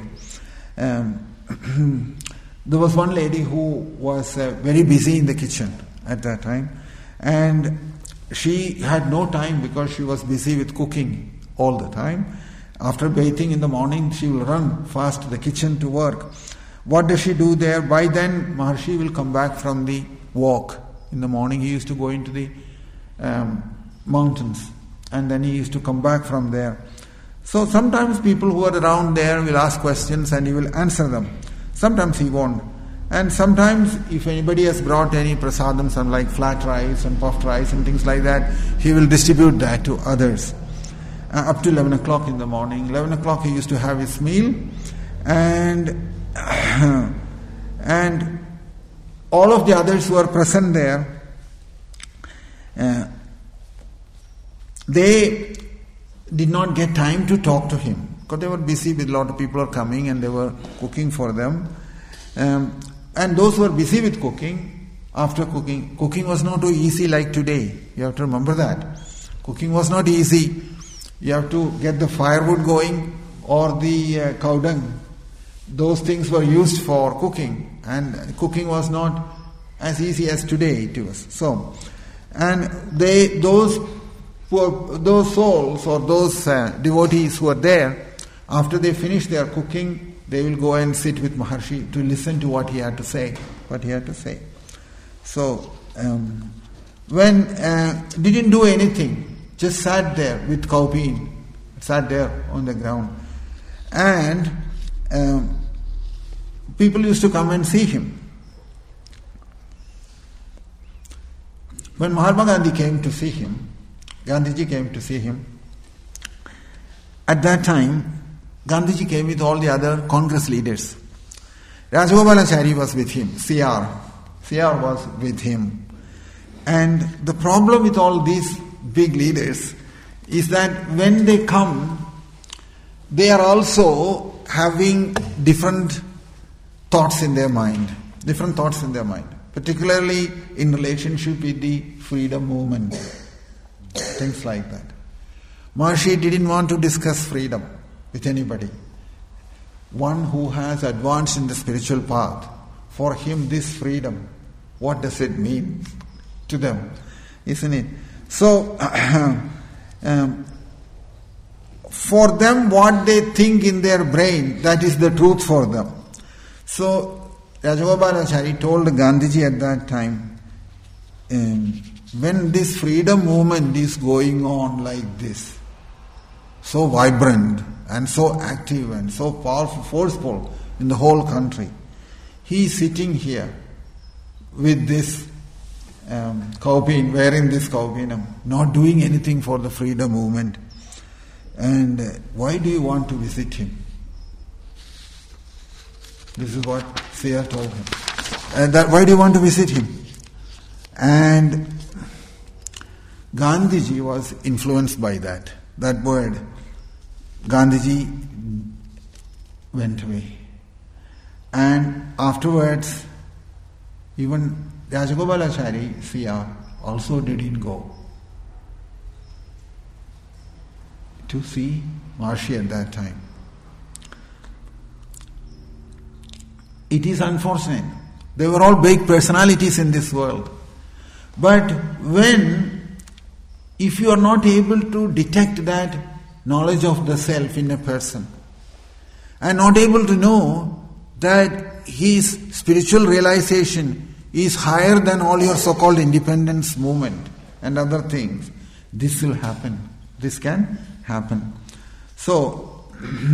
Um, there was one lady who was uh, very busy in the kitchen at that time, and she had no time because she was busy with cooking all the time. After bathing in the morning, she will run fast to the kitchen to work. What does she do there? By then, Maharshi will come back from the walk. In the morning, he used to go into the um, mountains, and then he used to come back from there. So sometimes people who are around there will ask questions and he will answer them. Sometimes he won't. And sometimes if anybody has brought any prasadam, some like flat rice and puffed rice and things like that, he will distribute that to others. Uh, up to eleven o'clock in the morning. eleven o'clock he used to have his meal, and and all of the others who are present there, uh, they did not get time to talk to him because they were busy with a lot of people are coming and they were cooking for them. Um, and those who were busy with cooking, after cooking, cooking was not so easy like today. You have to remember that. Cooking was not easy. You have to get the firewood going or the uh, cow dung. Those things were used for cooking, and cooking was not as easy as today it was. So, and they, those who, those souls or those uh, devotees who are there, after they finish their cooking, they will go and sit with Maharshi to listen to what he had to say. What he had to say. So, um, when uh, didn't do anything, just sat there with Kaupin, sat there on the ground, and um, people used to come and see him. When Mahatma Gandhi came to see him, Gandhiji came to see him, at that time, Gandhiji came with all the other Congress leaders. Rajagopalachari was with him, C R. C R was with him. And the problem with all these big leaders is that when they come, they are also having different thoughts in their mind, different thoughts in their mind, particularly in relationship with the freedom movement, things like that. Maharshi didn't want to discuss freedom with anybody. One who has advanced in the spiritual path, for him this freedom, what does it mean to them? Isn't it? So, um, for them what they think in their brain, that is the truth for them. So, Rajagopalachari told Gandhiji at that time, um, when this freedom movement is going on like this, so vibrant and so active and so powerful, forceful in the whole country, he is sitting here with this um, kaupin, wearing this kaupinam, not doing anything for the freedom movement. And uh, why do you want to visit him? This is what Seer told him. And that, why do you want to visit him? And Gandhiji was influenced by that, that word. Gandhiji went away. And afterwards, even Rajagopalachari, C R, also didn't go to see Maharshi at that time. It is unfortunate. They were all big personalities in this world. But when, if you are not able to detect that knowledge of the self in a person, and not able to know that his spiritual realization is higher than all your so-called independence movement and other things, this will happen. This can happen. So,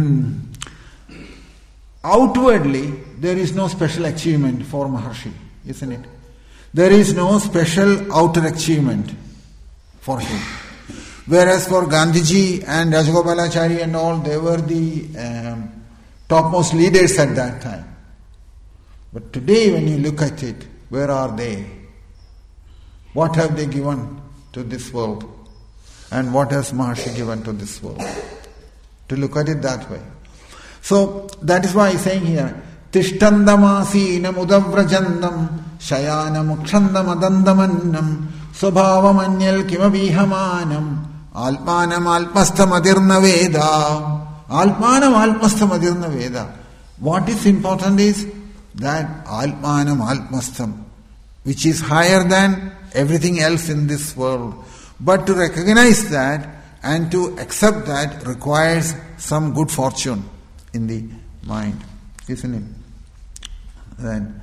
outwardly, there is no special achievement for Maharshi, isn't it? There is no special outer achievement for him. Whereas for Gandhiji and Rajagopalachari and all, they were the um, topmost leaders at that time. But today when you look at it, where are they? What have they given to this world? And what has Maharshi given to this world? To look at it that way. So that is why he's saying here, Tishtandamasinam udavrajandam shayanam ukshandam adandamannam swabhavamanyal kimabihamanam alpanam alpastamadirna veda. Alpanam alpastamadirna veda. What is important is that alpanam alpastam, which is higher than everything else in this world. But to recognize that and to accept that requires some good fortune in the mind, isn't it? Then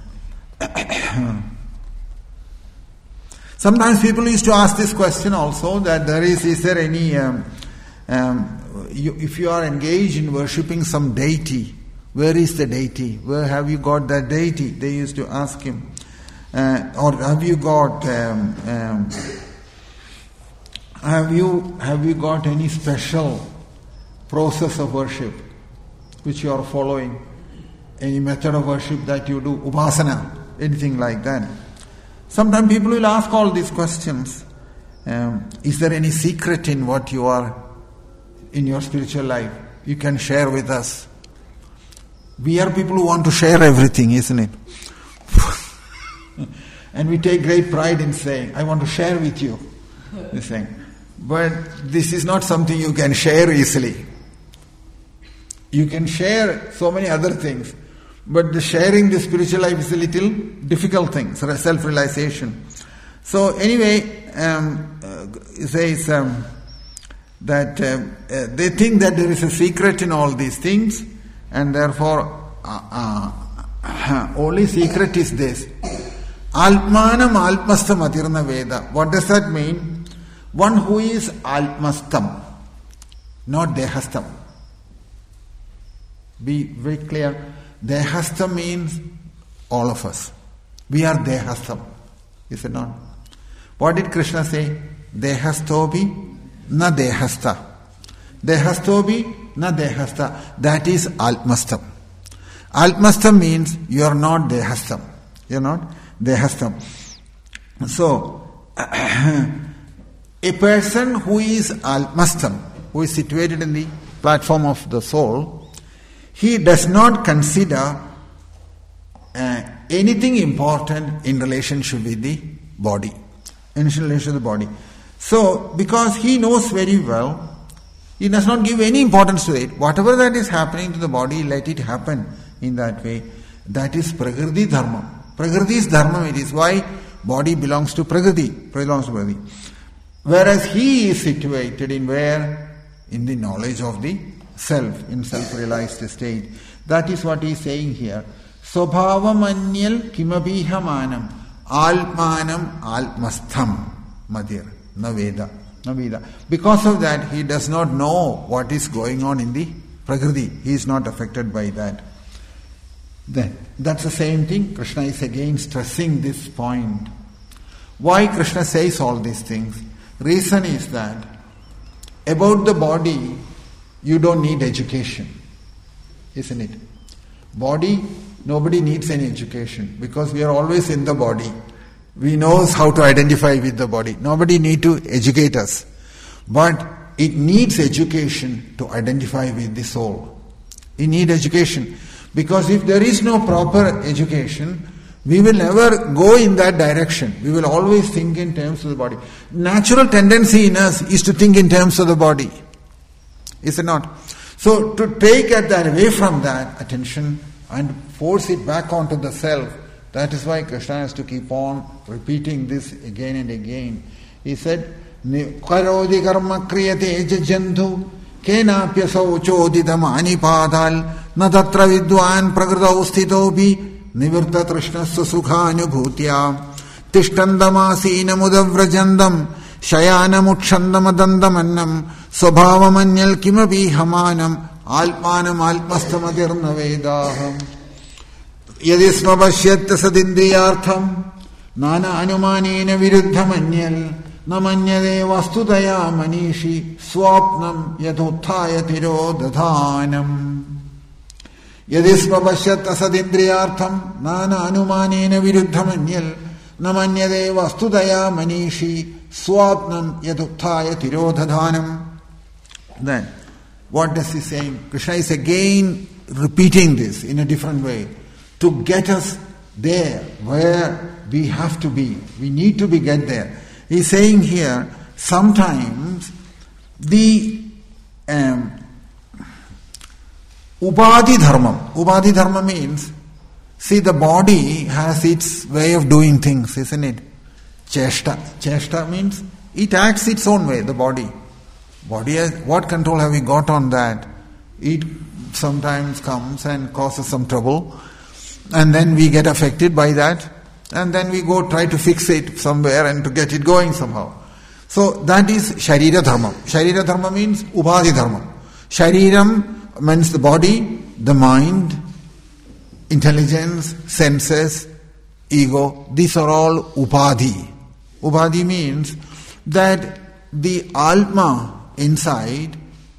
sometimes people used to ask this question also, that there is, is there any, um, um, you, if you are engaged in worshipping some deity, where is the deity? Where have you got that deity? They used to ask him. Uh, or have you got, um, um, have you have you got any special process of worship which you are following? Any method of worship that you do? Upasana, anything like that. Sometimes people will ask all these questions. Um, is there any secret in what you are, in your spiritual life? You can share with us. We are people who want to share everything, isn't it? And we take great pride in saying, I want to share with you. This thing. But this is not something you can share easily. You can share so many other things, but the sharing the spiritual life is a little difficult thing, so self-realization. So anyway, um, uh, it says um, that uh, uh, they think that there is a secret in all these things, and therefore uh, uh, only secret is this. Almanam alpastam atirna veda. What does that mean? One who is almastam, not dehastam. Be very clear. Dehastam means all of us. We are dehastam. Is it not? What did Krishna say? Dehastobi na dehasta. Dehastobi na dehasta. That is almastam. Almastam means you are not dehastam. You are not dehastam. So, a person who is almastam, who is situated in the platform of the soul, he does not consider uh, anything important in relationship with the body. In relation to the body. So, because he knows very well, he does not give any importance to it. Whatever that is happening to the body, let it happen in that way. That is Prakriti Dharma. Prakriti is Dharma, it is why body belongs to Prakriti. Belongs to Prakriti. Whereas he is situated in where? In the knowledge of the self, in self-realized state. That is what he is saying here. Swabhavamanyal kimabihamanam almanam almastham madir naveda naveda. Because of that, he does not know what is going on in the Prakriti. He is not affected by that. Then, that's the same thing. Krishna is again stressing this point. Why Krishna says all these things? Reason is that about the body, you don't need education, isn't it? Body, nobody needs any education because we are always in the body. We know how to identify with the body. Nobody need to educate us. But it needs education to identify with the soul. It needs education. Because if there is no proper education, we will never go in that direction. We will always think in terms of the body. Natural tendency in us is to think in terms of the body. Is it not? So to take that away from that attention and force it back onto the self. That is why Krishna has to keep on repeating this again and again. He said, Karodi karma kriyate jajandhu kenapya sauchodidam anipadal natatra vidwan pragrtau sthitobi nivirta trishnasu sukhanubhutya tishtandamāsīna mudavrajandam shayānamukshandamadandamanam svabhavamanyal kimapi hamanam alpanam alpastamadirna vedāham yadisma pashyat sadindriyārtham nāna anumanena viruddhamanyal namanyade vastudaya manishi swapnam yadutthaya tirodadhanam yadisma pashyat sadindriyārtham nāna anumanena viruddhamanyal namanyade vastudaya manishi swapnam yadukthaya tirodhadhanam. Then, what does he say? Krishna is again repeating this in a different way to get us there where we have to be. We need to be get there. He is saying here, sometimes the um, Upadhi dharma. Upadhi dharma means, see, the body has its way of doing things, isn't it? Cheshta. Cheshta means it acts its own way, the body. Body has, what control have we got on that? It sometimes comes and causes some trouble, and then we get affected by that, and then we go try to fix it somewhere and to get it going somehow. So that is Sharira Dharma. Sharira Dharma means Upadhi Dharma. Shariram means the body, the mind, intelligence, senses, ego. These are all Upadhi. Upadhi means that the Atma inside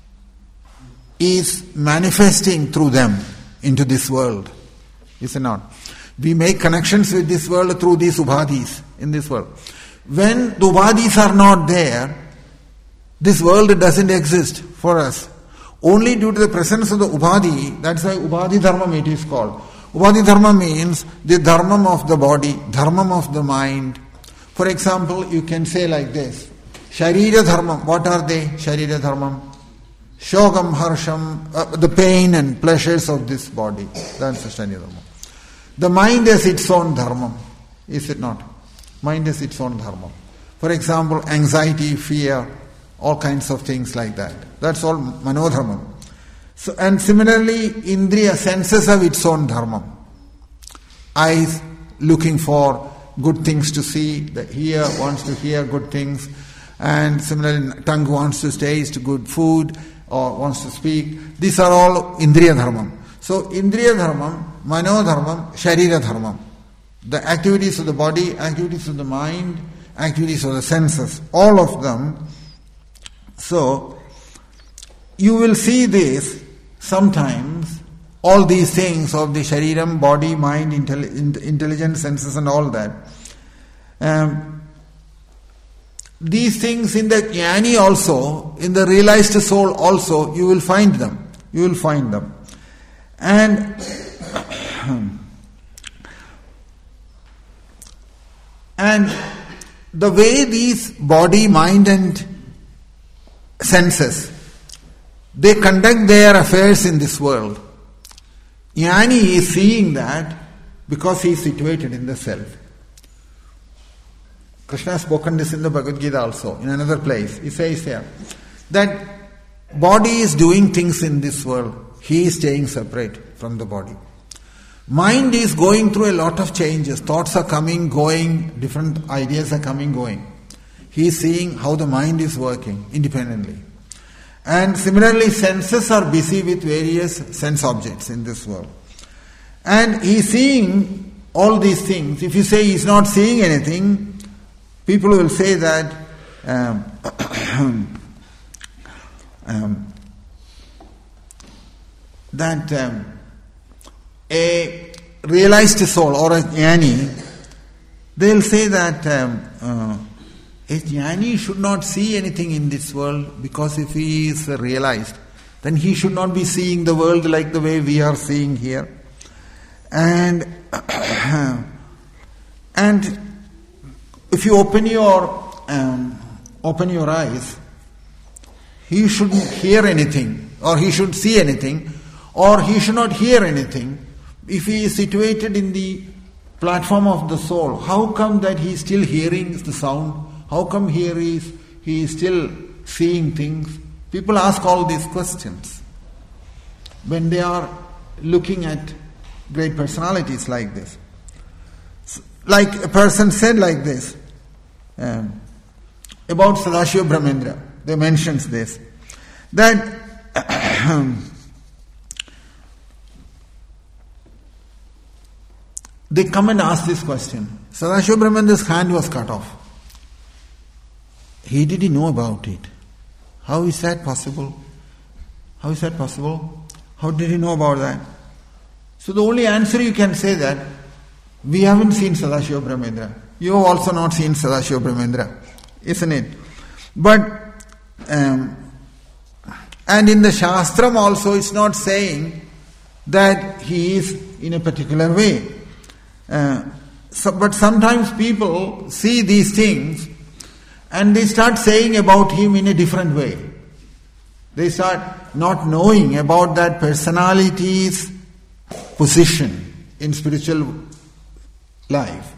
is manifesting through them into this world. Is it not? We make connections with this world through these Upadhis in this world. When the Upadhis are not there, this world doesn't exist for us. Only due to the presence of the Upadhi, that's why Upadhi Dharma it is called. Upadhi Dharma means the Dharma of the body, Dharma of the mind. For example, you can say like this, Sharira Dharma, what are they? Sharira Dharma. Shogam, Harsham, uh, the pain and pleasures of this body. That's the Sharira Dharma. The mind has its own Dharma, is it not? Mind has its own Dharma. For example, anxiety, fear, all kinds of things like that. That's all Manodharma. So, and similarly, Indriya senses have its own Dharma. Eyes looking for good things to see, the ear wants to hear good things, and similarly, tongue wants to taste good food or wants to speak. These are all Indriya Dharma. So, Indriya Dharma, Manodharma, Sharira Dharma. The activities of the body, activities of the mind, activities of the senses, all of them. So, you will see this sometimes, all these things of the shariram, body, mind, intelli- intelligence, senses and all that. Um, these things in the jnani also, in the realized soul also, you will find them. You will find them. And and the way these body, mind and senses, they conduct their affairs in this world. Jnani is seeing that because he is situated in the self. Krishna has spoken this in the Bhagavad Gita also, in another place. He says here that body is doing things in this world. He is staying separate from the body. Mind is going through a lot of changes. Thoughts are coming, going, different ideas are coming, going. He is seeing how the mind is working independently. And similarly, senses are busy with various sense objects in this world. And he is seeing all these things. If you say he is not seeing anything, people will say that um, um, that um, a realized soul or a jnani, they'll say that um, uh, a jnani should not see anything in this world, because if he is realized, then he should not be seeing the world like the way we are seeing here. And and if you open your um, open your eyes, he shouldn't hear anything, or he should see anything, or he should not hear anything, if he is situated in the platform of the soul, how come that he is still hearing the sound? How come here he is, he is still seeing things? People ask all these questions when they are looking at great personalities like this. Like a person said like this um, about Sadashiva Brahmendra. They mentions this, that they come and ask this question. Sadashiva Brahmendra's hand was cut off. He didn't know about it. How is that possible? How is that possible? How did he know about that? So the only answer you can say that we haven't seen Sadashiva Brahmendra. You have also not seen Sadashiva Brahmendra, isn't it? But um, and in the Shastram also it's not saying that he is in a particular way. Uh, so, but sometimes people see these things and they start saying about him in a different way. They start not knowing about that personality's position in spiritual life.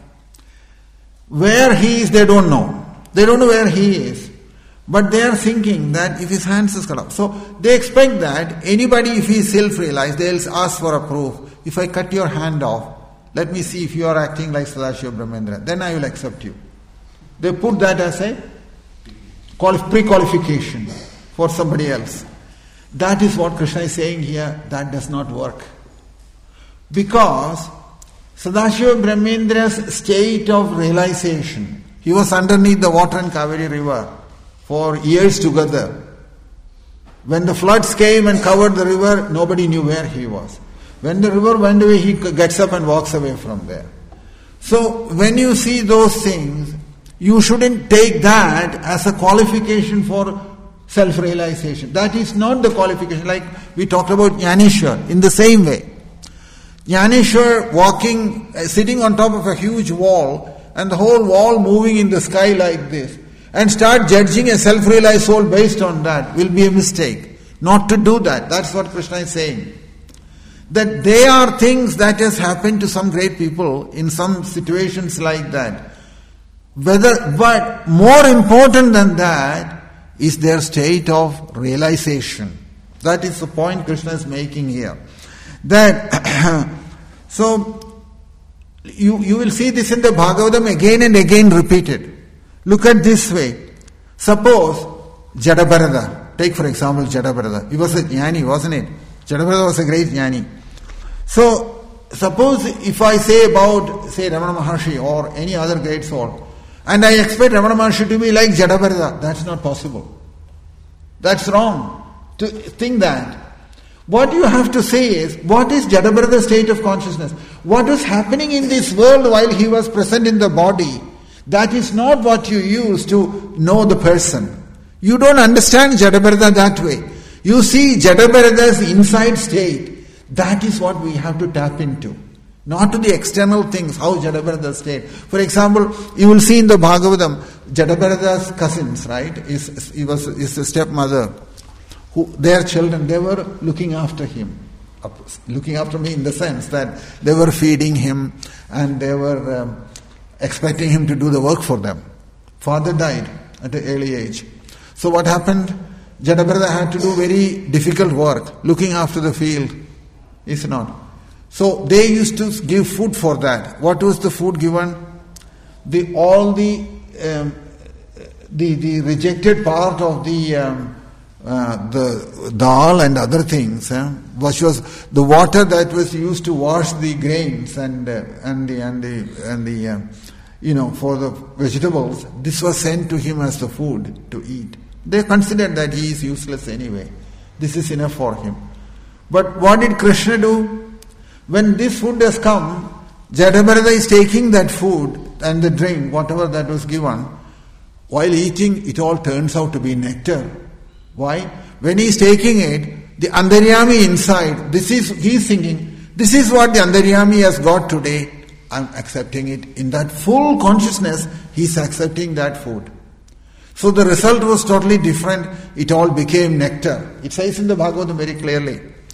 Where he is, they don't know. They don't know where he is. But they are thinking that if his hands is cut off. So they expect that anybody, if he is self-realized, they'll ask for a proof. If I cut your hand off, let me see if you are acting like Sadashiva Brahmendra. Then I will accept you. They put that as a pre-qualification for somebody else. That is what Krishna is saying here. That does not work. Because Sadashiva Brahmendra's state of realization, he was underneath the water in Kaveri river for years together. When the floods came and covered the river, nobody knew where he was. When the river went away, he gets up and walks away from there. So when you see those things, you shouldn't take that as a qualification for self-realization. That is not the qualification. Like we talked about Jnaneshwar, in the same way. Jnaneshwar walking, uh, sitting on top of a huge wall, and the whole wall moving in the sky like this, and start judging a self-realized soul based on that will be a mistake. Not to do that. That's what Krishna is saying. That they are things that has happened to some great people in some situations like that. Whether, but more important than that is their state of realization. That is the point Krishna is making here. That so you you will see this in the Bhagavatam again and again repeated. Look at this way. Suppose Jadabharata, take for example Jadabharata. He was a jnani, wasn't it? Jadabharata was a great jnani. So suppose if I say about, say, Ramana Maharshi or any other great soul, and I expect Ramana Maharshi to be like Jadabharata, that's not possible. That's wrong to think that. What you have to say is, what is Jadabharata's state of consciousness? What was happening in this world while he was present in the body? That is not what you use to know the person. You don't understand Jadabharata that way. You see Jadabharata's inside state. That is what we have to tap into. Not to the external things, how Jadabharata state. For example, you will see in the Bhagavatam, Jadabharata's cousins, right? His, he was his stepmother. Who, their children, they were looking after him. Looking after me in the sense that they were feeding him and they were um, expecting him to do the work for them. Father died at an early age. So what happened? Jadabharata had to do very difficult work, looking after the field. Is not. So they used to give food for that. What was the food given? The all the um, the the rejected part of the um, uh, the dal and other things, eh, which was the water that was used to wash the grains and uh, and the and the and the uh, you know for the vegetables. This was sent to him as the food to eat. They considered that he is useless anyway. This is enough for him. But what did Krishna do? When this food has come, Jadabharata is taking that food and the drink, whatever that was given. While eating, it all turns out to be nectar. Why? When he is taking it, the Antaryami inside, this is, he is thinking, this is what the Antaryami has got today. I am accepting it. In that full consciousness, he is accepting that food. So the result was totally different. It all became nectar. It says in the Bhagavatam very clearly.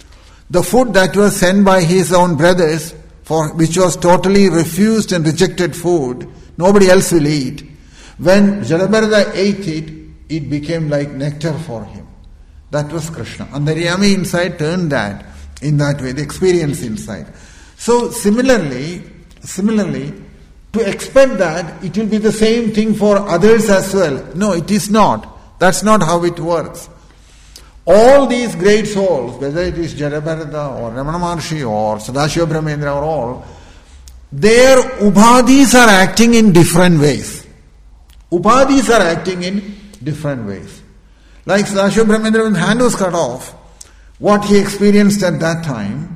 The food that was sent by his own brothers, for which was totally refused and rejected food, nobody else will eat. When Jadabharata ate it, it became like nectar for him. That was Krishna. Antaryami inside turned that in that way, the experience inside. So similarly, similarly, to expect that it will be the same thing for others as well. No, it is not. That's not how it works. All these great souls, whether it is Jadabharata or Ramana Maharshi or Sadashiva Brahmendra or all, their upadhis are acting in different ways. Upadhis are acting in different ways. Like Sadashiva Brahmendra, when hand was cut off, what he experienced at that time,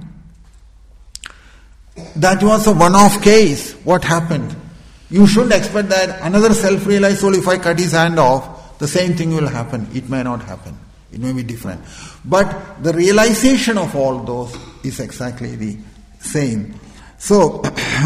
that was a one-off case. What happened? You shouldn't expect that another self-realized soul, if I cut his hand off, the same thing will happen. It may not happen. It may be different. But the realization of all those is exactly the same. So,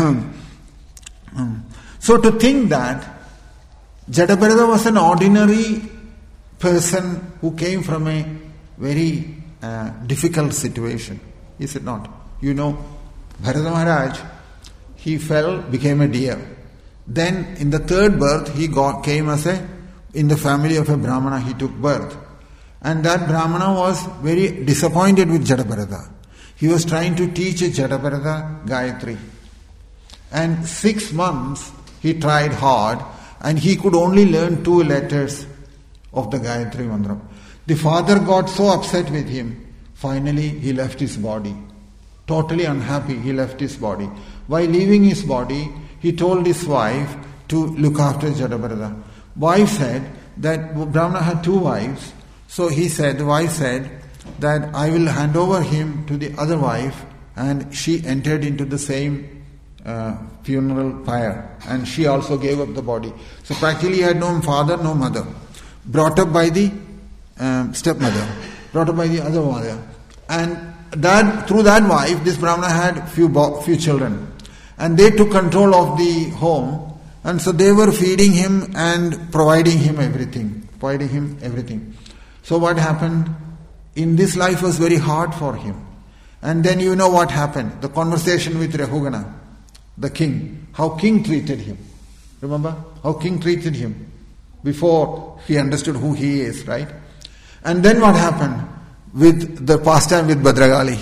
so to think that Jadabharata was an ordinary person who came from a very uh, difficult situation, is it not? You know, Bharata Maharaj, he fell, became a deer. Then in the third birth, he got, came as a, in the family of a Brahmana, he took birth. And that Brahmana was very disappointed with Jadabharata. He was trying to teach Jadabharata Gayatri. And six months he tried hard, and he could only learn two letters of the Gayatri Mantra. The father got so upset with him, finally he left his body. Totally unhappy, he left his body. While leaving his body, he told his wife to look after Jadabharata. Wife said that Brahmana had two wives. So he said, the wife said that I will hand over him to the other wife, and she entered into the same uh, funeral pyre, and she also gave up the body. So practically he had no father, no mother. Brought up by the um, stepmother, brought up by the other mother. And that through that wife, this Brahmana had few bo- few children. And they took control of the home, and so they were feeding him and providing him everything. Providing him everything. So what happened? In this life was very hard for him. And then you know what happened. The conversation with Rahugana, the king. How king treated him. Remember? How king treated him before he understood who he is, right? And then what happened with the pastime with Bhadragali?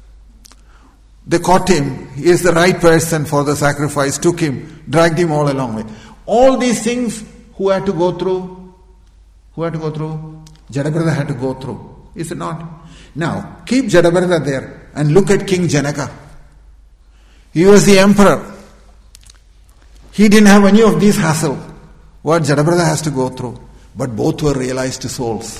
They caught him. He is the right person for the sacrifice. Took him, dragged him all along with. All these things, who had to go through? Who had to go through? Jadabharata had to go through. Is it not? Now, keep Jadabharata there and look at King Janaka. He was the emperor. He didn't have any of these hassle. What Jadabharata has to go through. But both were realized souls.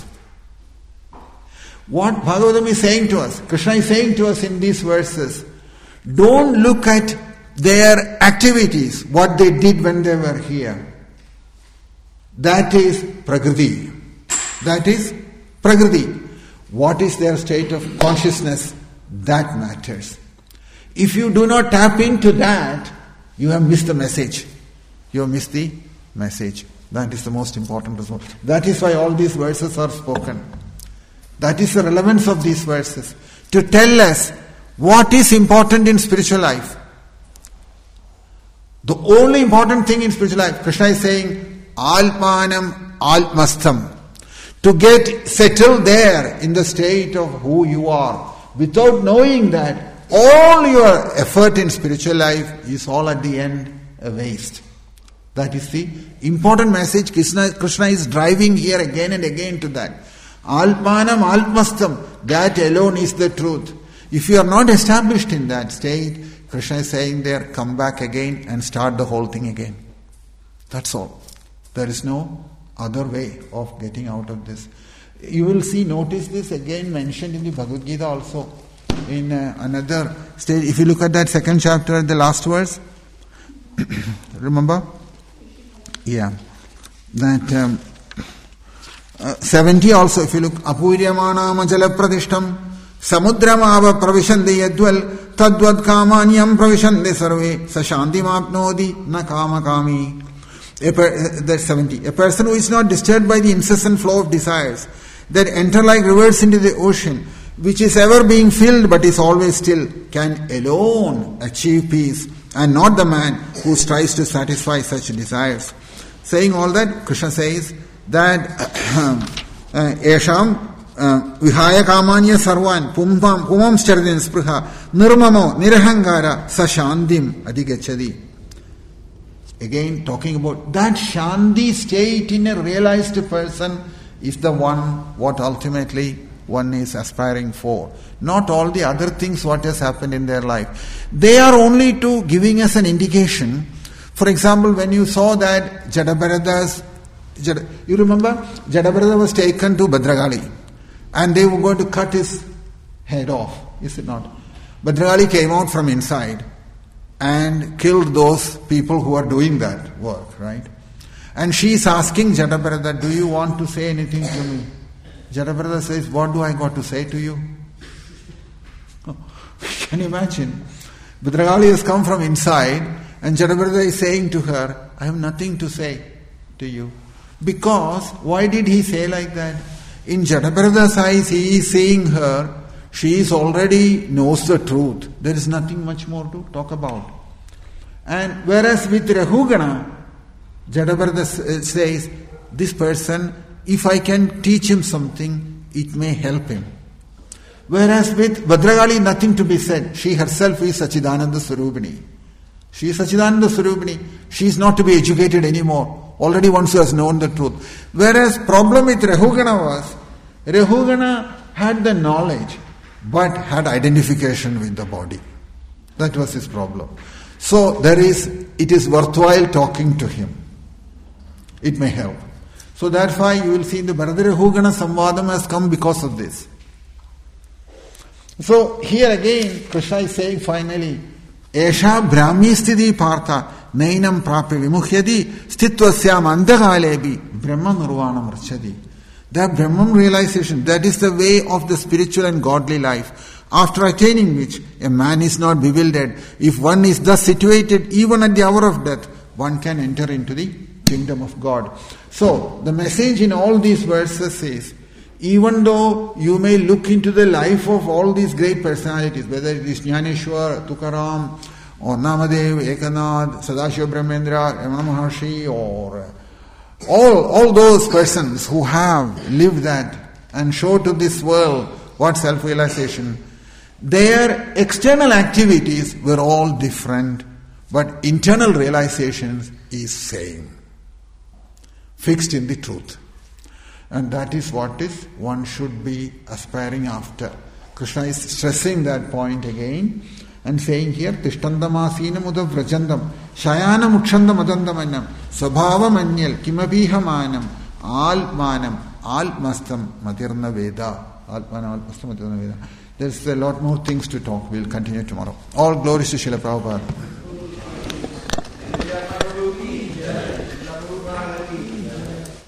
What Bhagavatam is saying to us, Krishna is saying to us in these verses, don't look at their activities, what they did when they were here. That is Prakriti. That is Prakriti. What is their state of consciousness? That matters. If you do not tap into that, you have missed the message. You have missed the message. That is the most important result. That is why all these verses are spoken. That is the relevance of these verses. To tell us what is important in spiritual life. The only important thing in spiritual life, Krishna is saying, Alpanam Almastam. To get settled there in the state of who you are, without knowing that all your effort in spiritual life is all at the end a waste. That is the important message Krishna, Krishna is driving here again and again to that. Alpanam Almastam, that alone is the truth. If you are not established in that state, Krishna is saying there, come back again and start the whole thing again. That's all. There is no other way of getting out of this. You will see, notice this again mentioned in the Bhagavad Gita also, in uh, another stage. If you look at that second chapter, the last verse, remember? Yeah. That um, uh, seventy also, if you look, Apuryamana Majala Pradishtam Samudramava Pravishandi Yadwal Tadvad Kamanyam Pravishandi Sarve Sashanti Mapnodi Na Kama Kami. A per, that's seventy. A person who is not disturbed by the incessant flow of desires that enter like rivers into the ocean which is ever being filled but is always still, can alone achieve peace, and not the man who tries to satisfy such desires. Saying all that, Krishna says that Esham Vihaya Kamanya Sarvan Pumpam Pumam Stardin Spriha Nirmamo Nirahangara Sashandim Adigachadi. Again, talking about that Shanti state in a realized person is the one what ultimately one is aspiring for. Not all the other things what has happened in their life. They are only to giving us an indication. For example, when you saw that Jadabharata's, Jad, you remember Jadabharata was taken to Bhadragali and they were going to cut his head off, is it not? Bhadragali came out from inside and killed those people who are doing that work, right? And she is asking Jadabharata, do you want to say anything to me? Jadabharata says, what do I got to say to you? Can you imagine? Bhadragali has come from inside and Jadabharata is saying to her, I have nothing to say to you. Because, why did he say like that? In Jadabharata's eyes, he is seeing her, she is already knows the truth. There is nothing much more to talk about. And whereas with Rahugana, Jadabharata says, this person, if I can teach him something, it may help him. Whereas with Bhadragali, nothing to be said. She herself is Sachidananda Swarupini. She is Sachidananda Swarupini. She is not to be educated anymore. Already once who has known the truth. Whereas problem with Rahugana was, Rahugana had the knowledge, but had identification with the body. That was his problem. So there is, it is worthwhile talking to him. It may help. So therefore you will see the Bharadara-Rahugana Samvadam has come because of this. So here again Krishna is saying finally, Esha Brahmi Sthiti Partha Nainam Prapi Vimuhyadi Stitvasyam Andagalebi Brahma Nirvanam Rachadi. That Brahman realization, that is the way of the spiritual and godly life, after attaining which a man is not bewildered. If one is thus situated, even at the hour of death, one can enter into the kingdom of God. So, the message in all these verses is, even though you may look into the life of all these great personalities, whether it is Jnaneshwar, Tukaram, or Namadev, Ekanath, Sadashiva Brahmendra, Ramana Maharshi, or all, all those persons who have lived that and show to this world what self-realization, their external activities were all different, but internal realizations is same. Fixed in the truth. And that is what is one should be aspiring after. Krishna is stressing that point again and saying here, Tishtandamasinam udav vrajandam shayanam ukshandam adandamannam svabhavam anyal kimabihamanam almanam almastam matirna veda. Almanam almastam matirna veda. There's a lot more things to talk. We'll continue tomorrow. All glories to Srila Prabhupada.